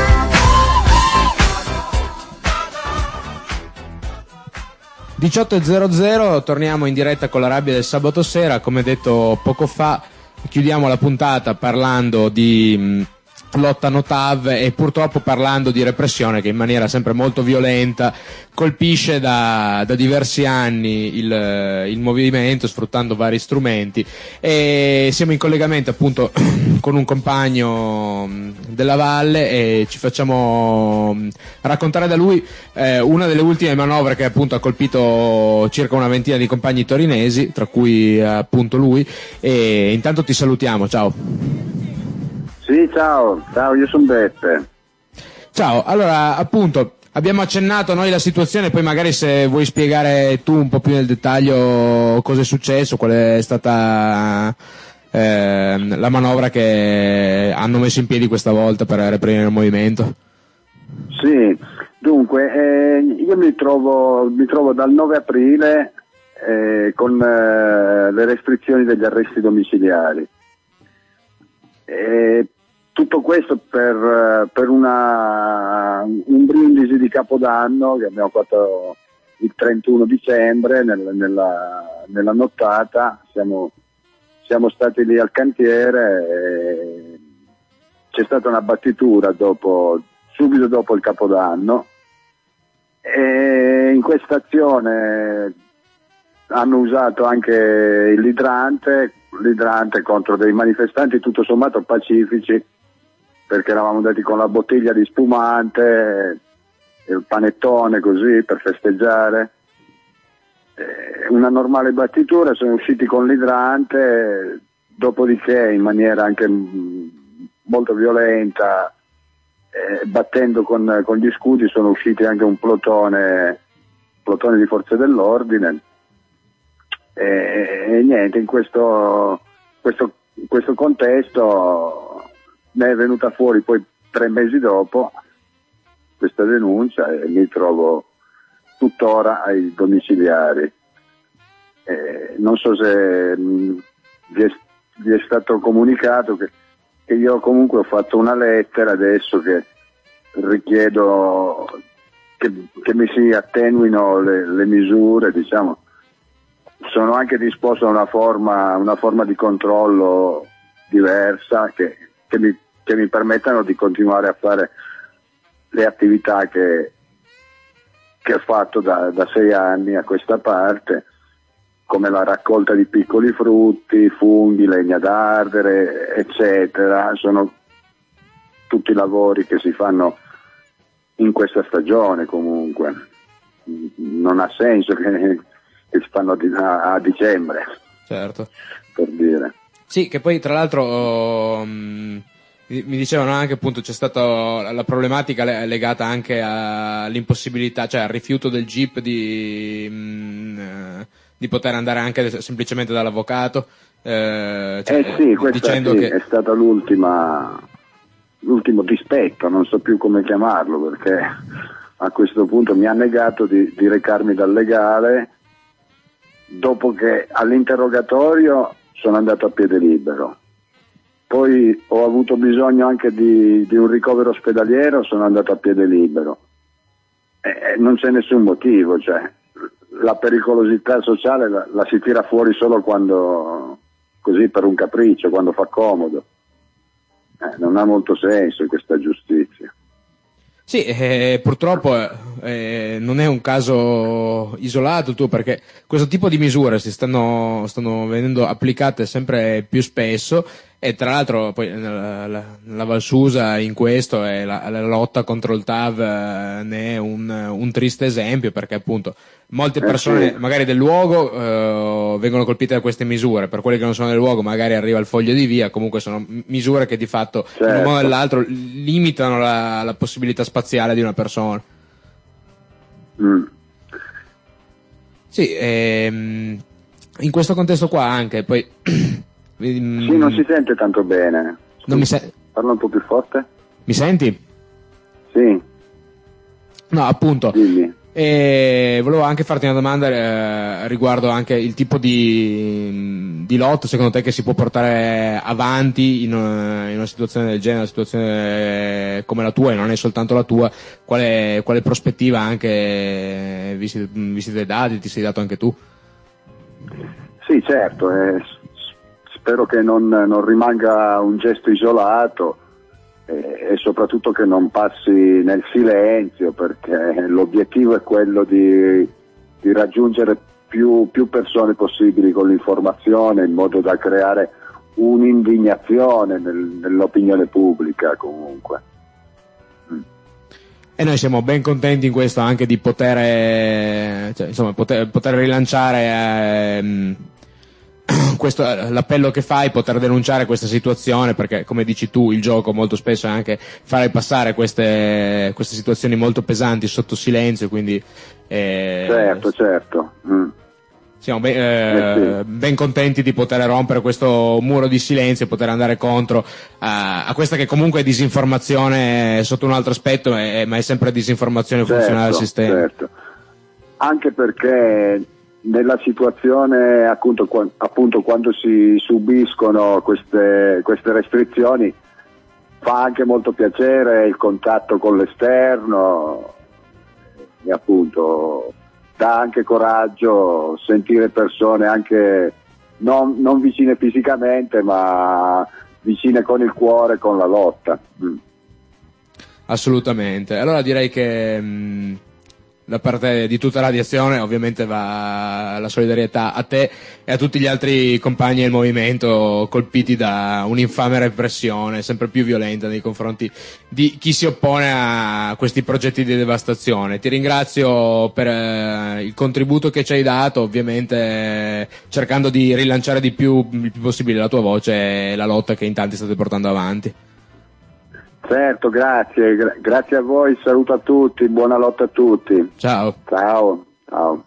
diciotto e zero zero, torniamo in diretta con la rabbia del sabato sera. Come detto poco fa, chiudiamo la puntata parlando di mh, lottano T A V, e purtroppo, parlando di repressione che in maniera sempre molto violenta colpisce da, da diversi anni il, il movimento, sfruttando vari strumenti, e siamo in collegamento appunto con un compagno della Valle e ci facciamo raccontare da lui eh, una delle ultime manovre che appunto ha colpito circa una ventina di compagni torinesi, tra cui appunto lui. E intanto ti salutiamo, ciao. Sì, ciao, ciao, io sono Beppe. Ciao, allora appunto abbiamo accennato noi la situazione, poi magari se vuoi spiegare tu un po' più nel dettaglio cosa è successo, qual è stata eh, la manovra che hanno messo in piedi questa volta per reprimere il movimento. Sì, dunque eh, io mi trovo, mi trovo dal nove aprile eh, con eh, le restrizioni degli arresti domiciliari. E tutto questo per, per una, un brindisi di Capodanno che abbiamo fatto il trentuno dicembre, nel, nella, nella nottata, siamo, siamo stati lì al cantiere e c'è stata una battitura dopo, subito dopo il Capodanno, e in questa azione hanno usato anche l'idrante, l'idrante contro dei manifestanti tutto sommato pacifici, perché eravamo andati con la bottiglia di spumante, il panettone così per festeggiare, eh, una normale battitura, sono usciti con l'idrante, dopodiché in maniera anche molto violenta, eh, battendo con, con gli scudi, sono usciti anche un plotone, plotone di forze dell'ordine. E, e niente, in questo, questo, questo contesto ne è venuta fuori poi tre mesi dopo questa denuncia e mi trovo tuttora ai domiciliari. E non so se mh, vi, è, vi è stato comunicato che, che io comunque ho fatto una lettera adesso che richiedo che, che mi si attenuino le, le misure, diciamo. Sono anche disposto a una forma, una forma di controllo diversa che, che, mi, che mi permettano di continuare a fare le attività che, che ho fatto da, da sei anni a questa parte, come la raccolta di piccoli frutti, funghi, legna d'ardere, eccetera. Sono tutti lavori che si fanno in questa stagione comunque. Non ha senso che che si fanno a, a dicembre, certo, per dire. Sì, che poi tra l'altro oh, mi dicevano anche appunto c'è stata la problematica legata anche all'impossibilità, cioè al rifiuto del G I P di, mh, di poter andare anche semplicemente dall'avvocato. Eh, cioè, eh sì, questa sì, che... è stata l'ultima, l'ultimo dispetto, non so più come chiamarlo, perché a questo punto mi ha negato di, di recarmi dal legale, dopo che all'interrogatorio sono andato a piede libero, poi ho avuto bisogno anche di, di un ricovero ospedaliero, sono andato a piede libero, e non c'è nessun motivo, cioè la pericolosità sociale la, la si tira fuori solo quando, così per un capriccio, quando fa comodo, eh, non ha molto senso questa giustizia. Sì, eh, purtroppo eh, non è un caso isolato tu, perché questo tipo di misure si stanno, stanno venendo applicate sempre più spesso, e tra l'altro poi nella, la, la Valsusa in questo e la, la lotta contro il T A V eh, ne è un, un triste esempio, perché appunto molte persone eh sì. magari del luogo eh, vengono colpite da queste misure, per quelli che non sono del luogo magari arriva il foglio di via, comunque sono misure che di fatto certo. in un modo o nell'altro limitano la, la possibilità spaziale di una persona. Mm. Sì, ehm, in questo contesto qua anche poi sì, non si sente tanto bene. Scusa, non mi se- parla un po' più forte. Mi senti? Sì. No, appunto. Dimmi. E volevo anche farti una domanda eh, riguardo anche il tipo di, di lotto secondo te che si può portare avanti in una, in una situazione del genere, una situazione come la tua, e non è soltanto la tua. Quale, quale prospettiva anche visti, visti dai dati ti sei dato anche tu? Sì, certo, eh, spero che non, non rimanga un gesto isolato, e, e soprattutto che non passi nel silenzio, perché l'obiettivo è quello di, di raggiungere più, più persone possibili con l'informazione, in modo da creare un'indignazione nel, nell'opinione pubblica comunque. Mm. E noi siamo ben contenti in questo anche di poter, cioè, insomma, poter, poter rilanciare ehm, questo, l'appello che fai, poter denunciare questa situazione, perché come dici tu il gioco molto spesso è anche fare passare queste, queste situazioni molto pesanti sotto silenzio, quindi eh, certo certo mm. siamo ben, eh, eh sì. ben contenti di poter rompere questo muro di silenzio e poter andare contro a, a questa che comunque è disinformazione sotto un altro aspetto, è, ma è sempre disinformazione certo, funzionale al sistema. Certo. Anche perché nella situazione appunto, appunto quando si subiscono queste, queste restrizioni fa anche molto piacere il contatto con l'esterno e appunto dà anche coraggio sentire persone anche non, non vicine fisicamente ma vicine con il cuore, con la lotta. Mm. Assolutamente. Allora direi che mh, da parte di tutta la radiazione ovviamente va la solidarietà a te e a tutti gli altri compagni del movimento colpiti da un'infame repressione sempre più violenta nei confronti di chi si oppone a questi progetti di devastazione. Ti ringrazio per eh, il contributo che ci hai dato, ovviamente eh, cercando di rilanciare di più il più possibile la tua voce e la lotta che in tanti state portando avanti. Certo, grazie, gra- grazie a voi, saluto a tutti, buona lotta a tutti. Ciao. Ciao, ciao.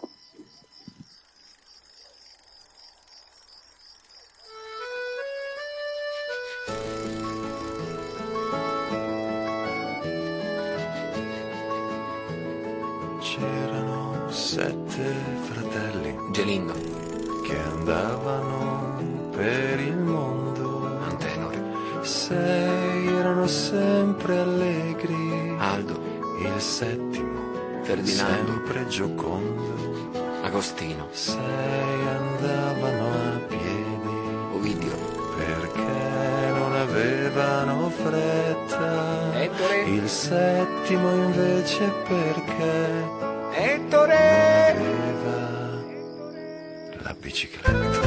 C'erano sette fratelli Gelindo che andavano per il mondo. Antenore Sei erano sempre allegri. Aldo Il settimo Ferdinando sempre giocondo. Agostino Sei andavano a piedi. Ovidio Perché non avevano fretta. Ettore Il settimo invece perché Ettore aveva la bicicletta.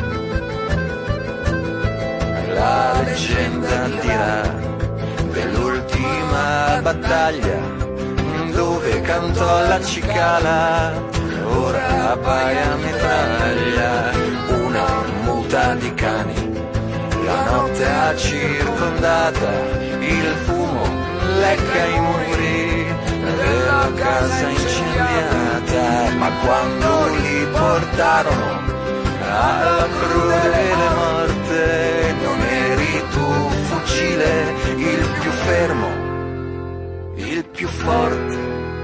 La leggenda dirà dell'ultima battaglia dove cantò la cicala, ora appaia mitraglia, una muta di cani, la notte ha circondata, il fumo lecca i muri della casa incendiata, ma quando li portarono alla crudele morte non eri tu fucile il più fermo, il più forte.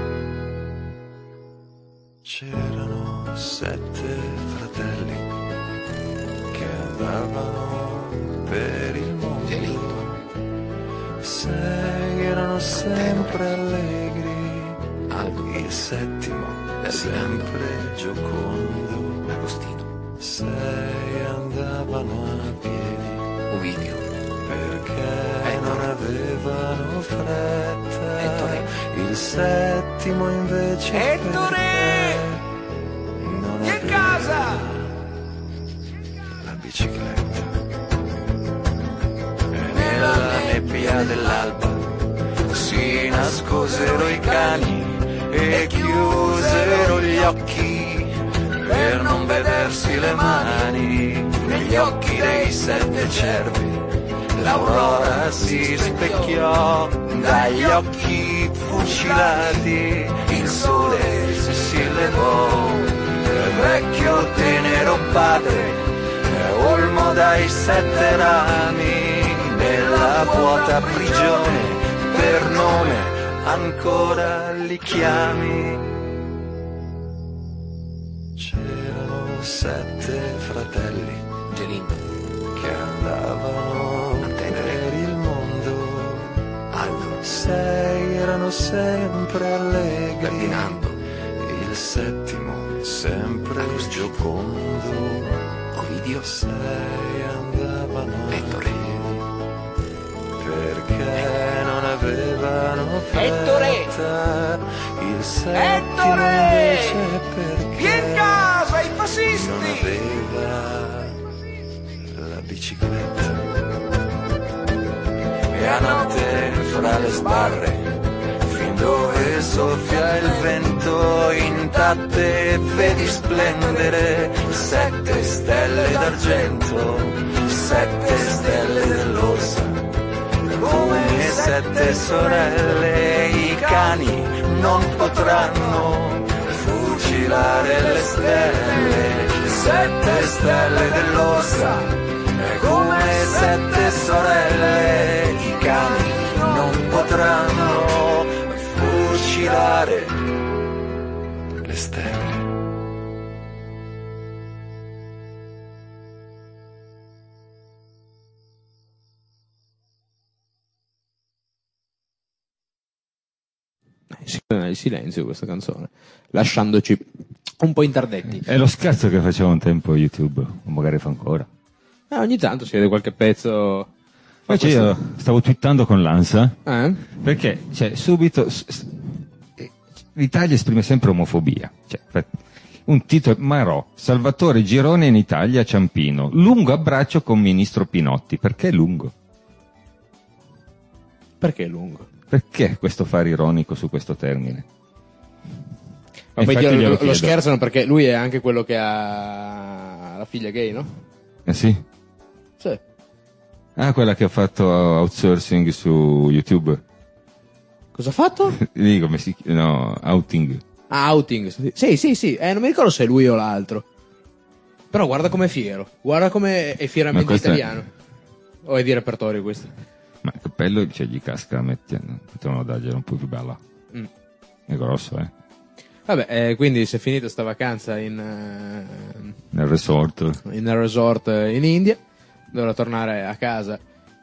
C'erano sette fratelli che andavano per il mondo. Sei erano sempre allegri. Aldo il settimo Ferdinando sempre giocondo. Agostino Sei andavano a piedi. Ovidio Perché Ettore non avevano fretta. Ettore Il settimo invece Ettore non che aveva casa la bicicletta. E nella nebbia dell'alba si nascosero i cani e chiusero gli occhi per non vedersi le mani. Negli occhi dei sette cervi l'aurora si specchiò, dagli occhi fucilati il sole si levò. Il vecchio tenero padre, olmo dai sette rami, nella vuota prigione per nome ancora li chiami. C'erano sette fratelli Gelindo che andavano per il mondo. Aldo Sei erano sempre allegri. Ferdinando Il settimo sempre giocondo. Ovidio Sei andavano a Ettore piedi. Perché fretta, il settimo Ettore! invece perché Vieni in casa, i non fascisti! aveva la bicicletta. E a notte fra le sbarre, fin dove soffia il vento, intatte vedi splendere sette stelle d'argento, sette stelle dell'orsa, come sette sorelle. I cani non potranno fucilare le stelle, sette stelle dell'orsa, come sette sorelle. I cani non potranno fucilare le stelle. Il silenzio questa canzone, lasciandoci un po' interdetti. È lo scherzo che faceva un tempo YouTube, o magari fa ancora. Eh, ogni tanto si vede qualche pezzo. Poi cioè, io stavo twittando con l'Ansa, eh? perché cioè, subito s- s- l'Italia esprime sempre omofobia. Cioè, per- un titolo, Marò, Salvatore Girone in Italia, Ciampino, lungo abbraccio con ministro Pinotti. Perché lungo? Perché lungo? Perché questo fare ironico su questo termine? Ma poi Infatti lo, glielo lo chiedo. scherzano perché lui è anche quello che ha la figlia gay, no? Eh sì? Sì. Ah, quella che ha fatto outsourcing su YouTube. Cosa ha fatto? Lì come si chiama? No, outing. Ah, outing. Sì, sì, sì. Eh, non mi ricordo se è lui o l'altro. Però guarda com'è fiero. Guarda come è fieramente Ma questo è- italiano. O è di repertorio questo? Ma il cappello cioè, gli casca, metti, potevano darglielo un po' più bella. Mm. È grosso, eh. Vabbè, eh, quindi si è finita sta vacanza in, eh, Nel resort. in un resort in India, dovrà tornare a casa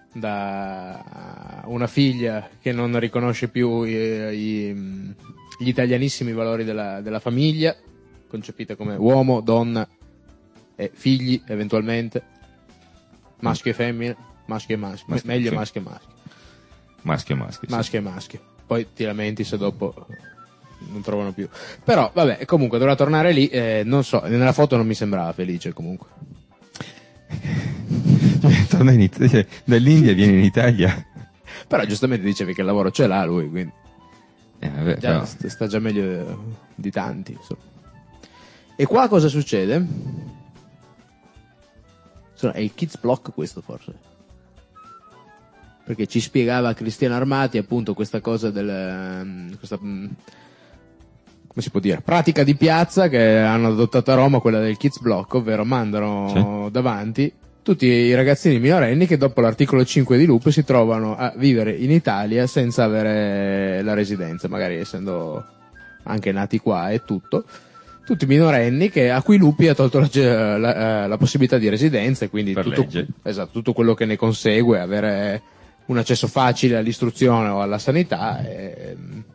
da una figlia che non riconosce più i, i- gli italianissimi valori della, della famiglia, concepita come uomo, donna e figli eventualmente, maschio e femmina, maschio e maschio, Maschio, meglio sì. maschio e maschio, Maschio e maschio. sì. maschio e maschio, poi ti lamenti se dopo non trovano più. Però vabbè, comunque dovrà tornare lì, eh, non so, nella foto non mi sembrava felice comunque. Cioè, torna in Italia, cioè, dall'India viene in Italia. Però giustamente dicevi che il lavoro ce l'ha lui, quindi Eh, vabbè, già, però- st- sta già meglio di tanti, insomma. E qua cosa succede? Insomma, è il Kids Block questo forse, perché ci spiegava Cristiano Armati appunto questa cosa del ehm, questa mm, come si può dire, pratica di piazza che hanno adottato a Roma, quella del Kids Block, ovvero mandano davanti tutti i ragazzini minorenni che dopo l'articolo cinque di Loop si trovano a vivere in Italia senza avere la residenza, magari essendo anche nati qua e tutto, tutti minorenni che, a cui Lupi ha tolto la, la, la possibilità di residenza e quindi Per tutto, legge. esatto, tutto quello che ne consegue, avere un accesso facile all'istruzione o alla sanità e,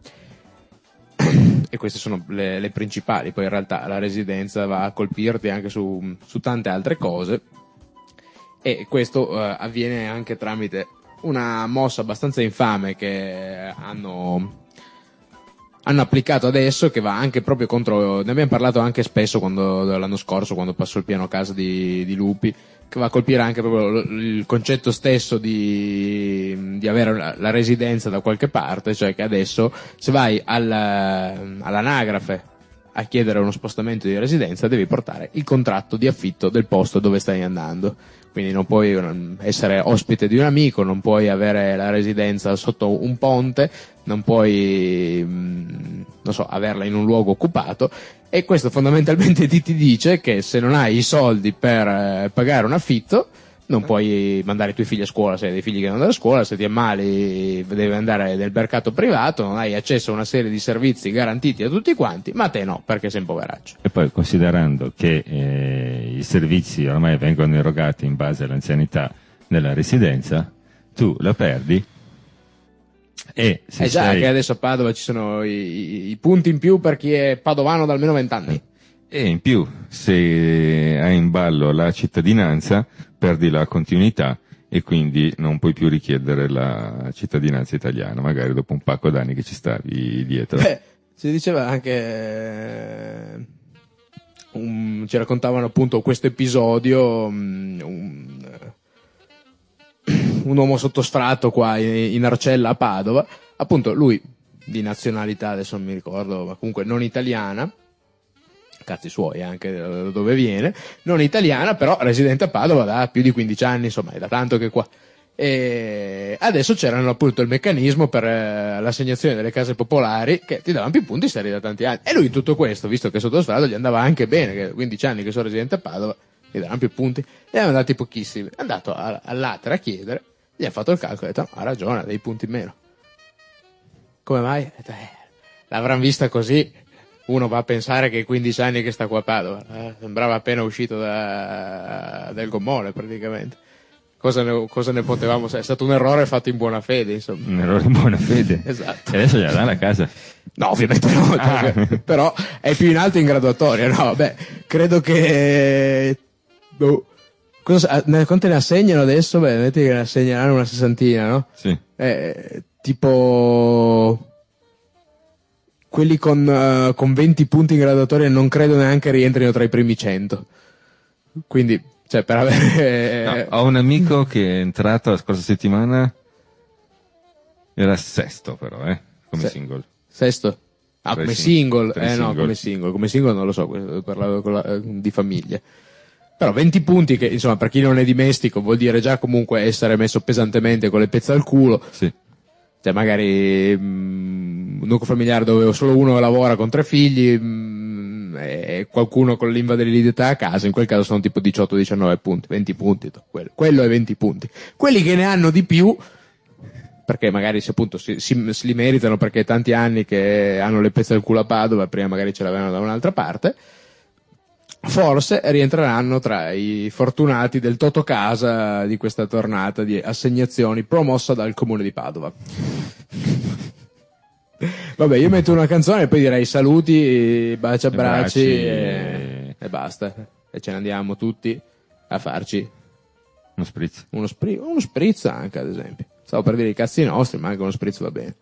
e queste sono le, le principali. Poi in realtà la residenza va a colpirti anche su, su tante altre cose, e questo eh, avviene anche tramite una mossa abbastanza infame che hanno hanno applicato adesso, che va anche proprio contro, ne abbiamo parlato anche spesso quando, l'anno scorso quando passò il piano casa di, di Lupi, che va a colpire anche proprio il concetto stesso di, di avere la, la residenza da qualche parte, cioè che adesso se vai alla, all'anagrafe a chiedere uno spostamento di residenza devi portare il contratto di affitto del posto dove stai andando, quindi non puoi essere ospite di un amico, non puoi avere la residenza sotto un ponte, non puoi non so, averla in un luogo occupato, e questo fondamentalmente ti, ti dice che se non hai i soldi per eh, pagare un affitto non puoi mandare i tuoi figli a scuola se hai dei figli che devono andare a scuola, se ti ammali devi andare nel mercato privato, non hai accesso a una serie di servizi garantiti a tutti quanti, ma te no, perché sei un poveraccio. E poi considerando che eh, i servizi ormai vengono erogati in base all'anzianità della residenza, tu la perdi e se Eh già, sei... che adesso a Padova ci sono i, i- i punti in più per chi è padovano da almeno vent'anni. E in più, se hai in ballo la cittadinanza, perdi la continuità e quindi non puoi più richiedere la cittadinanza italiana, magari dopo un pacco d'anni che ci stavi dietro. Beh, si diceva anche, eh, un, ci raccontavano appunto questo episodio, um, un, un uomo sottosfratto qua in, in Arcella a Padova, appunto lui di nazionalità, adesso non mi ricordo, ma comunque non italiana, cazzi suoi anche da dove viene, non italiana, però residente a Padova da più di quindici anni, insomma è da tanto che qua. E adesso c'erano appunto il meccanismo per eh, l'assegnazione delle case popolari che ti davano più punti se eri da tanti anni, e lui in tutto questo, visto che sottosfratto gli andava anche bene, che quindici anni che sono residente a Padova gli davano più punti, e erano dati pochissimi. È andato a, all'A T R a chiedere, gli ha fatto il calcolo e ha detto no, ha ragione, ha dei punti in meno. Come mai? Ha detto, eh, l'avranno vista così, uno va a pensare che quindici anni che sta qua a Padova, eh, sembrava appena uscito da, dal gommone praticamente. Cosa ne, cosa ne potevamo sapere? È stato un errore fatto in buona fede, insomma. Un errore in buona fede. Esatto. E adesso gliela dà la casa? No, ovviamente no, Ah. cioè, però è più in alto in graduatoria, no, beh, credo che, boh, cosa, ne, quante ne assegnano adesso? Beh, metti che ne assegneranno una sessantina, no? Sì. Eh, tipo, quelli con, uh, con venti punti in graduatoria non credo neanche rientrino tra i primi cento. Quindi, cioè, per avere... No, ho un amico che è entrato la scorsa settimana, era sesto però, eh, come Se- single. Sesto? Ah, Tre come sing- single? tre Eh no, single. come single. Come single non lo so, parlavo con la- di famiglie. Però venti punti che, insomma, per chi non è dimestico vuol dire già comunque essere messo pesantemente con le pezze al culo. Sì. Cioè magari mh, un nucleo familiare dove solo uno lavora con tre figli mh, e qualcuno con l'invalidità a casa, in quel caso sono tipo diciotto diciannove punti, venti punti, to- quello, quello è venti punti. Quelli che ne hanno di più, perché magari se appunto si, si, si li meritano perché tanti anni che hanno le pezze al culo a Padova, prima magari ce l'avevano da un'altra parte, forse rientreranno tra i fortunati del Totocasa di questa tornata di assegnazioni promossa dal comune di Padova. Vabbè, io metto una canzone e poi direi saluti, baci abbracci Abbracci. e, e basta, e ce ne andiamo tutti a farci uno spritz, uno, spri- uno spritz anche, ad esempio. Stavo per dire i cazzi nostri, ma anche uno spritz va bene.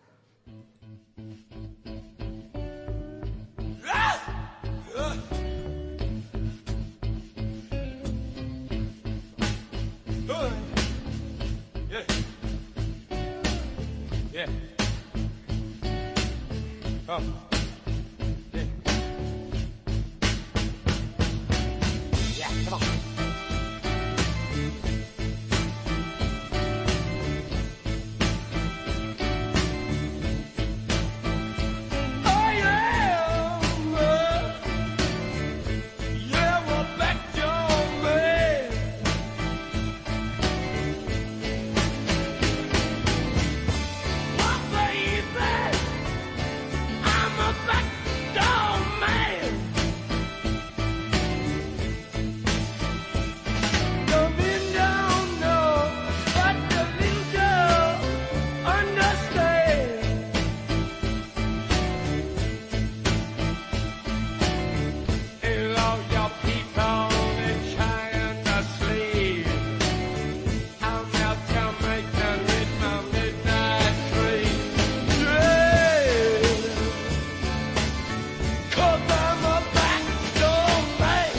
Yeah. Oh. Yeah. Yeah, come on. Oh yeah. Yeah, we're back your man. I'm a backdoor man. The men don't know, but the little girl understands. And all your people in China sleep. I'm out to make the hit my midnight train. Yeah. 'Cause I'm a backdoor man.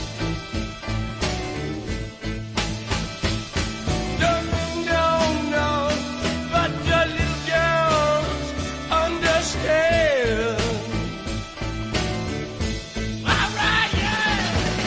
The men don't know, but the little girls understand. All right, yeah.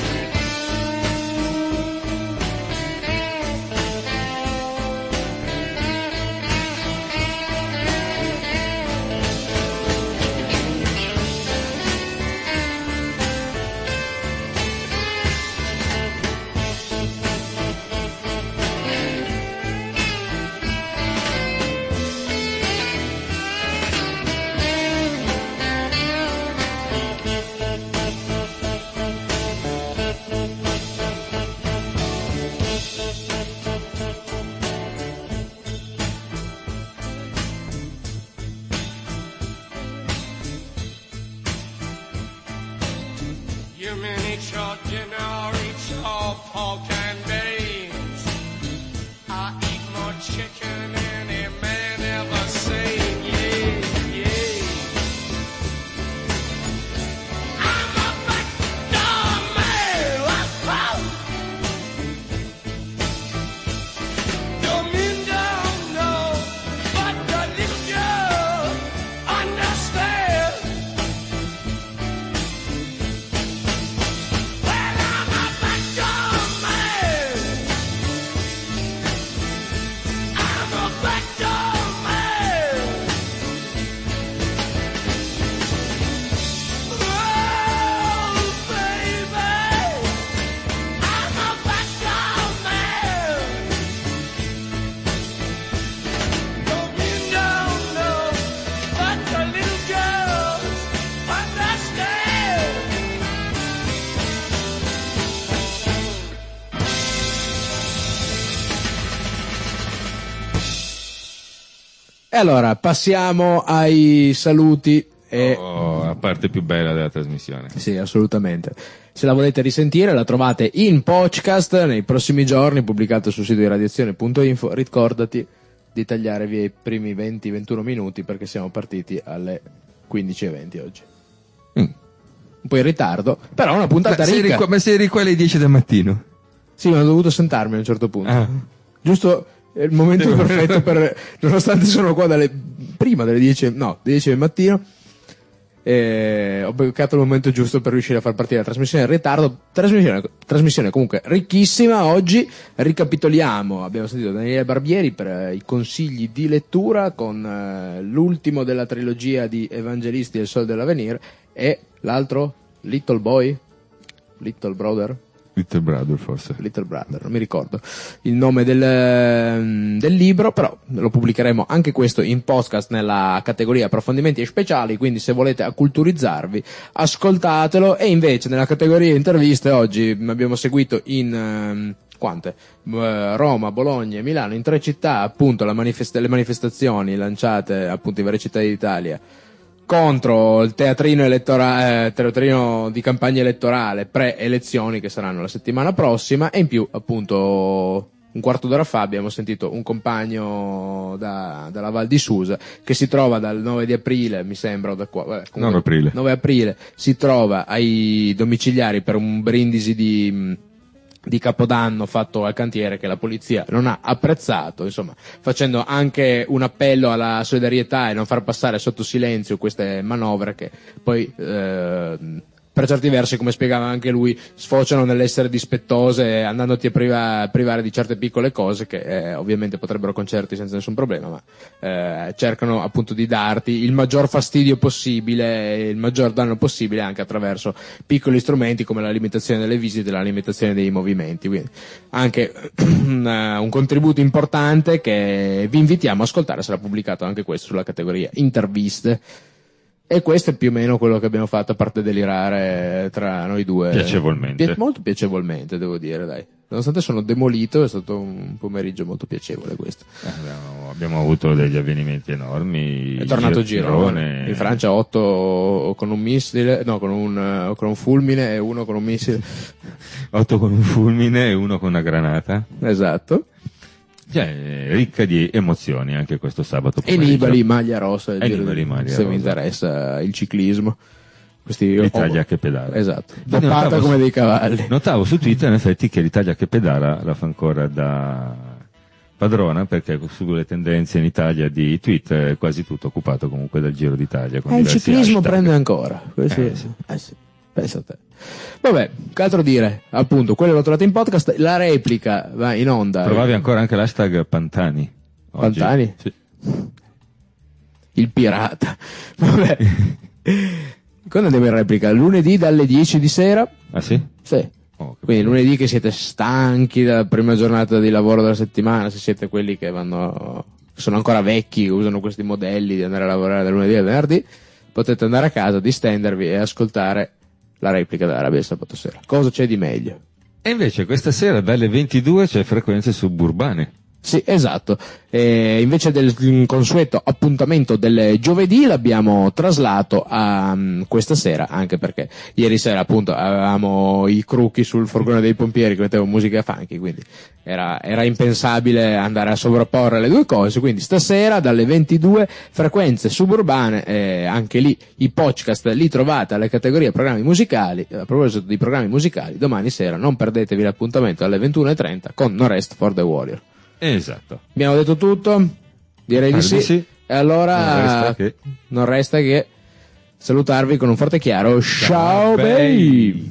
You mean eat your dinner, eat your pork and beans. I chicken any man ever say, yeah, yeah. I'm a backdoor man. Whoa. Don't mean don't know, but the little girl understand. Well, I'm a backdoor man. I'm a backdoor man. Oh, baby, I'm a backdoor man. Don't you know, no, but the little girls understand. E allora, passiamo ai saluti. E... Oh, la parte più bella della trasmissione. Sì, assolutamente. Se la volete risentire, la trovate in podcast nei prossimi giorni, pubblicato sul sito di radiazione punto info. Ricordati di tagliare via i primi venti ventuno minuti perché siamo partiti alle quindici e venti oggi. Mm. Un po' in ritardo, però una puntata Ma sei ricca. eri qua- ma sei eri qua alle dieci del mattino? Sì, ma ho dovuto sentarmi a un certo punto. Ah. Giusto è il momento perfetto per, nonostante sono qua dalle prima delle dieci, no, dieci del mattino. E ho beccato il momento giusto per riuscire a far partire la trasmissione in ritardo. Trasmissione, trasmissione comunque ricchissima. Oggi ricapitoliamo, abbiamo sentito Daniele Barbieri per eh, i consigli di lettura con eh, l'ultimo della trilogia di Evangelisti e il Sol dell'Avenir e l'altro Little Boy, Little Brother, Little Brother forse. Little Brother, non mi ricordo il nome del, ehm, del libro, però lo pubblicheremo anche questo in podcast nella categoria approfondimenti e speciali, quindi se volete acculturizzarvi ascoltatelo. E invece nella categoria interviste oggi abbiamo seguito in ehm, quante? Eh, Roma, Bologna e Milano, in tre città appunto la manifest- le manifestazioni lanciate appunto in varie città d'Italia contro il teatrino elettorale, eh, teatrino di campagna elettorale pre-elezioni che saranno la settimana prossima. E in più appunto un quarto d'ora fa abbiamo sentito un compagno da, dalla Val di Susa che si trova dal nove di aprile, mi sembra, o da qua, vabbè, comunque, nove aprile. nove aprile si trova ai domiciliari per un brindisi di di Capodanno fatto al cantiere che la polizia non ha apprezzato, insomma, facendo anche un appello alla solidarietà e non far passare sotto silenzio queste manovre che poi eh, per certi versi, come spiegava anche lui, sfociano nell'essere dispettose, andandoti a priva- privare di certe piccole cose che eh, ovviamente potrebbero concederti senza nessun problema, ma eh, cercano appunto di darti il maggior fastidio possibile e il maggior danno possibile anche attraverso piccoli strumenti come la limitazione delle visite e la limitazione dei movimenti. Quindi anche un, un contributo importante che vi invitiamo a ascoltare, sarà pubblicato anche questo sulla categoria interviste. E questo è più o meno quello che abbiamo fatto, a parte delirare tra noi due. Piacevolmente. Pia- molto piacevolmente, devo dire, dai. Nonostante sono demolito, è stato un pomeriggio molto piacevole questo. Abbiamo, abbiamo avuto degli avvenimenti enormi. È tornato Girone. In Francia otto con un missile, no, con un, con un fulmine e uno con un missile. Otto con un fulmine e uno con una granata. Esatto. Cioè, ricca di emozioni anche questo sabato E pomeriggio. Nibali maglia rossa, E Nibali maglia se rosa. vi interessa il ciclismo. Questi L'Italia oh, che pedala. Esatto. Quindi Doppata notavo come su- dei cavalli. Notavo su Twitter in effetti che l'Italia che pedala la fa ancora da padrona, perché sulle tendenze in Italia di tweet è quasi tutto occupato comunque dal Giro d'Italia. Con Eh, il diversi ciclismo hashtag. prende ancora. Questo Eh, è- sì. eh sì. Pensa a te. Vabbè, che altro dire? Appunto, quello l'ho trovato in podcast, la replica va in onda. Provavi ancora anche l'hashtag Pantani. oggi. Pantani? Sì. Il pirata. Vabbè. Quando andiamo in replica? Lunedì dalle dieci di sera? Ah sì? Sì. Oh, che Quindi lunedì che siete stanchi dalla prima giornata di lavoro della settimana, se siete quelli che vanno, sono ancora vecchi, usano questi modelli di andare a lavorare dal lunedì al venerdì, potete andare a casa, distendervi e ascoltare la replica della Rabbia del sabato sera. Cosa c'è di meglio? E invece questa sera dalle ventidue c'è frequenze suburbane. Sì, esatto. E invece del consueto appuntamento del giovedì l'abbiamo traslato a um, questa sera, anche perché ieri sera appunto avevamo i crucchi sul furgone dei pompieri che mettevano musica funky, quindi era, era impensabile andare a sovrapporre le due cose, quindi stasera dalle ventidue frequenze suburbane, eh, anche lì i podcast li trovate alle categorie programmi musicali. A proposito di programmi musicali, domani sera non perdetevi l'appuntamento alle ventuno e trenta con No Rest for the Warrior. Esatto. Abbiamo detto tutto? Direi di sì. sì. E allora non resta, che... non resta che salutarvi con un forte e chiaro ciao, ciao babe.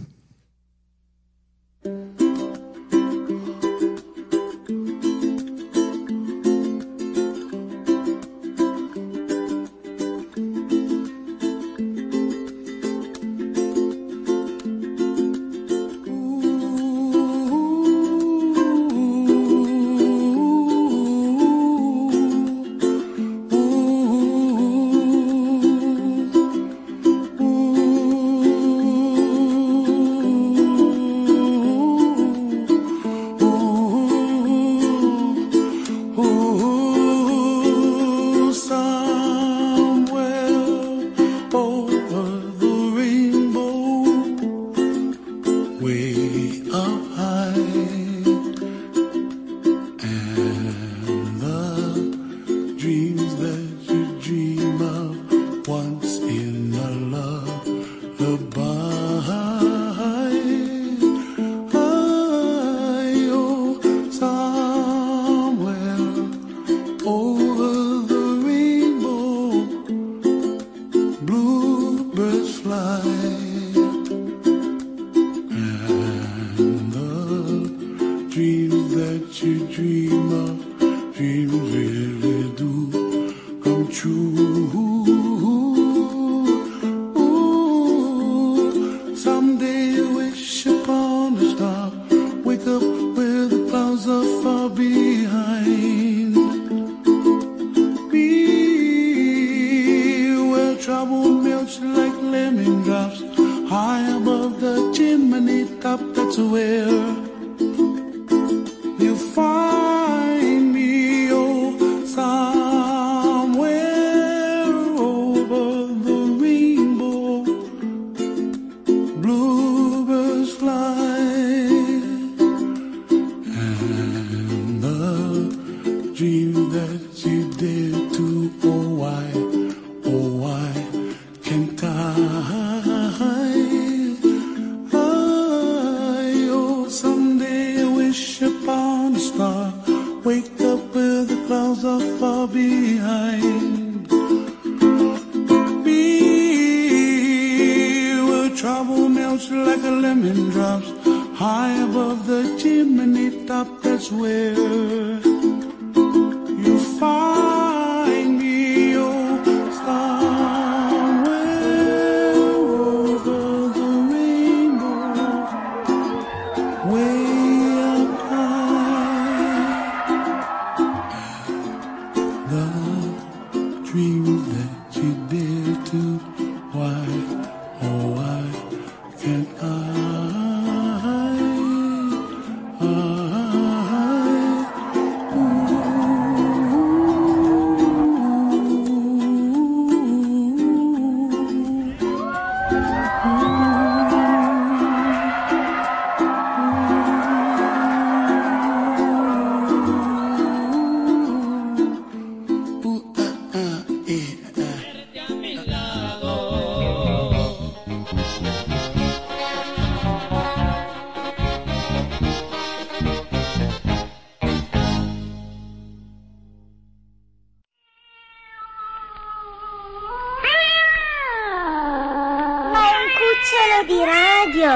Di radio.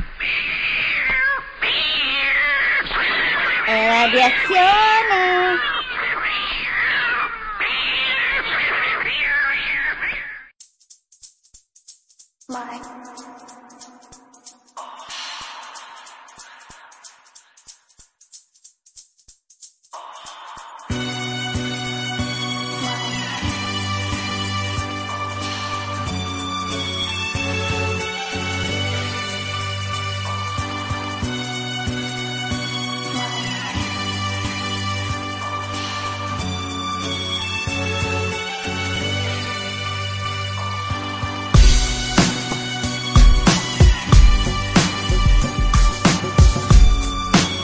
È radiazione.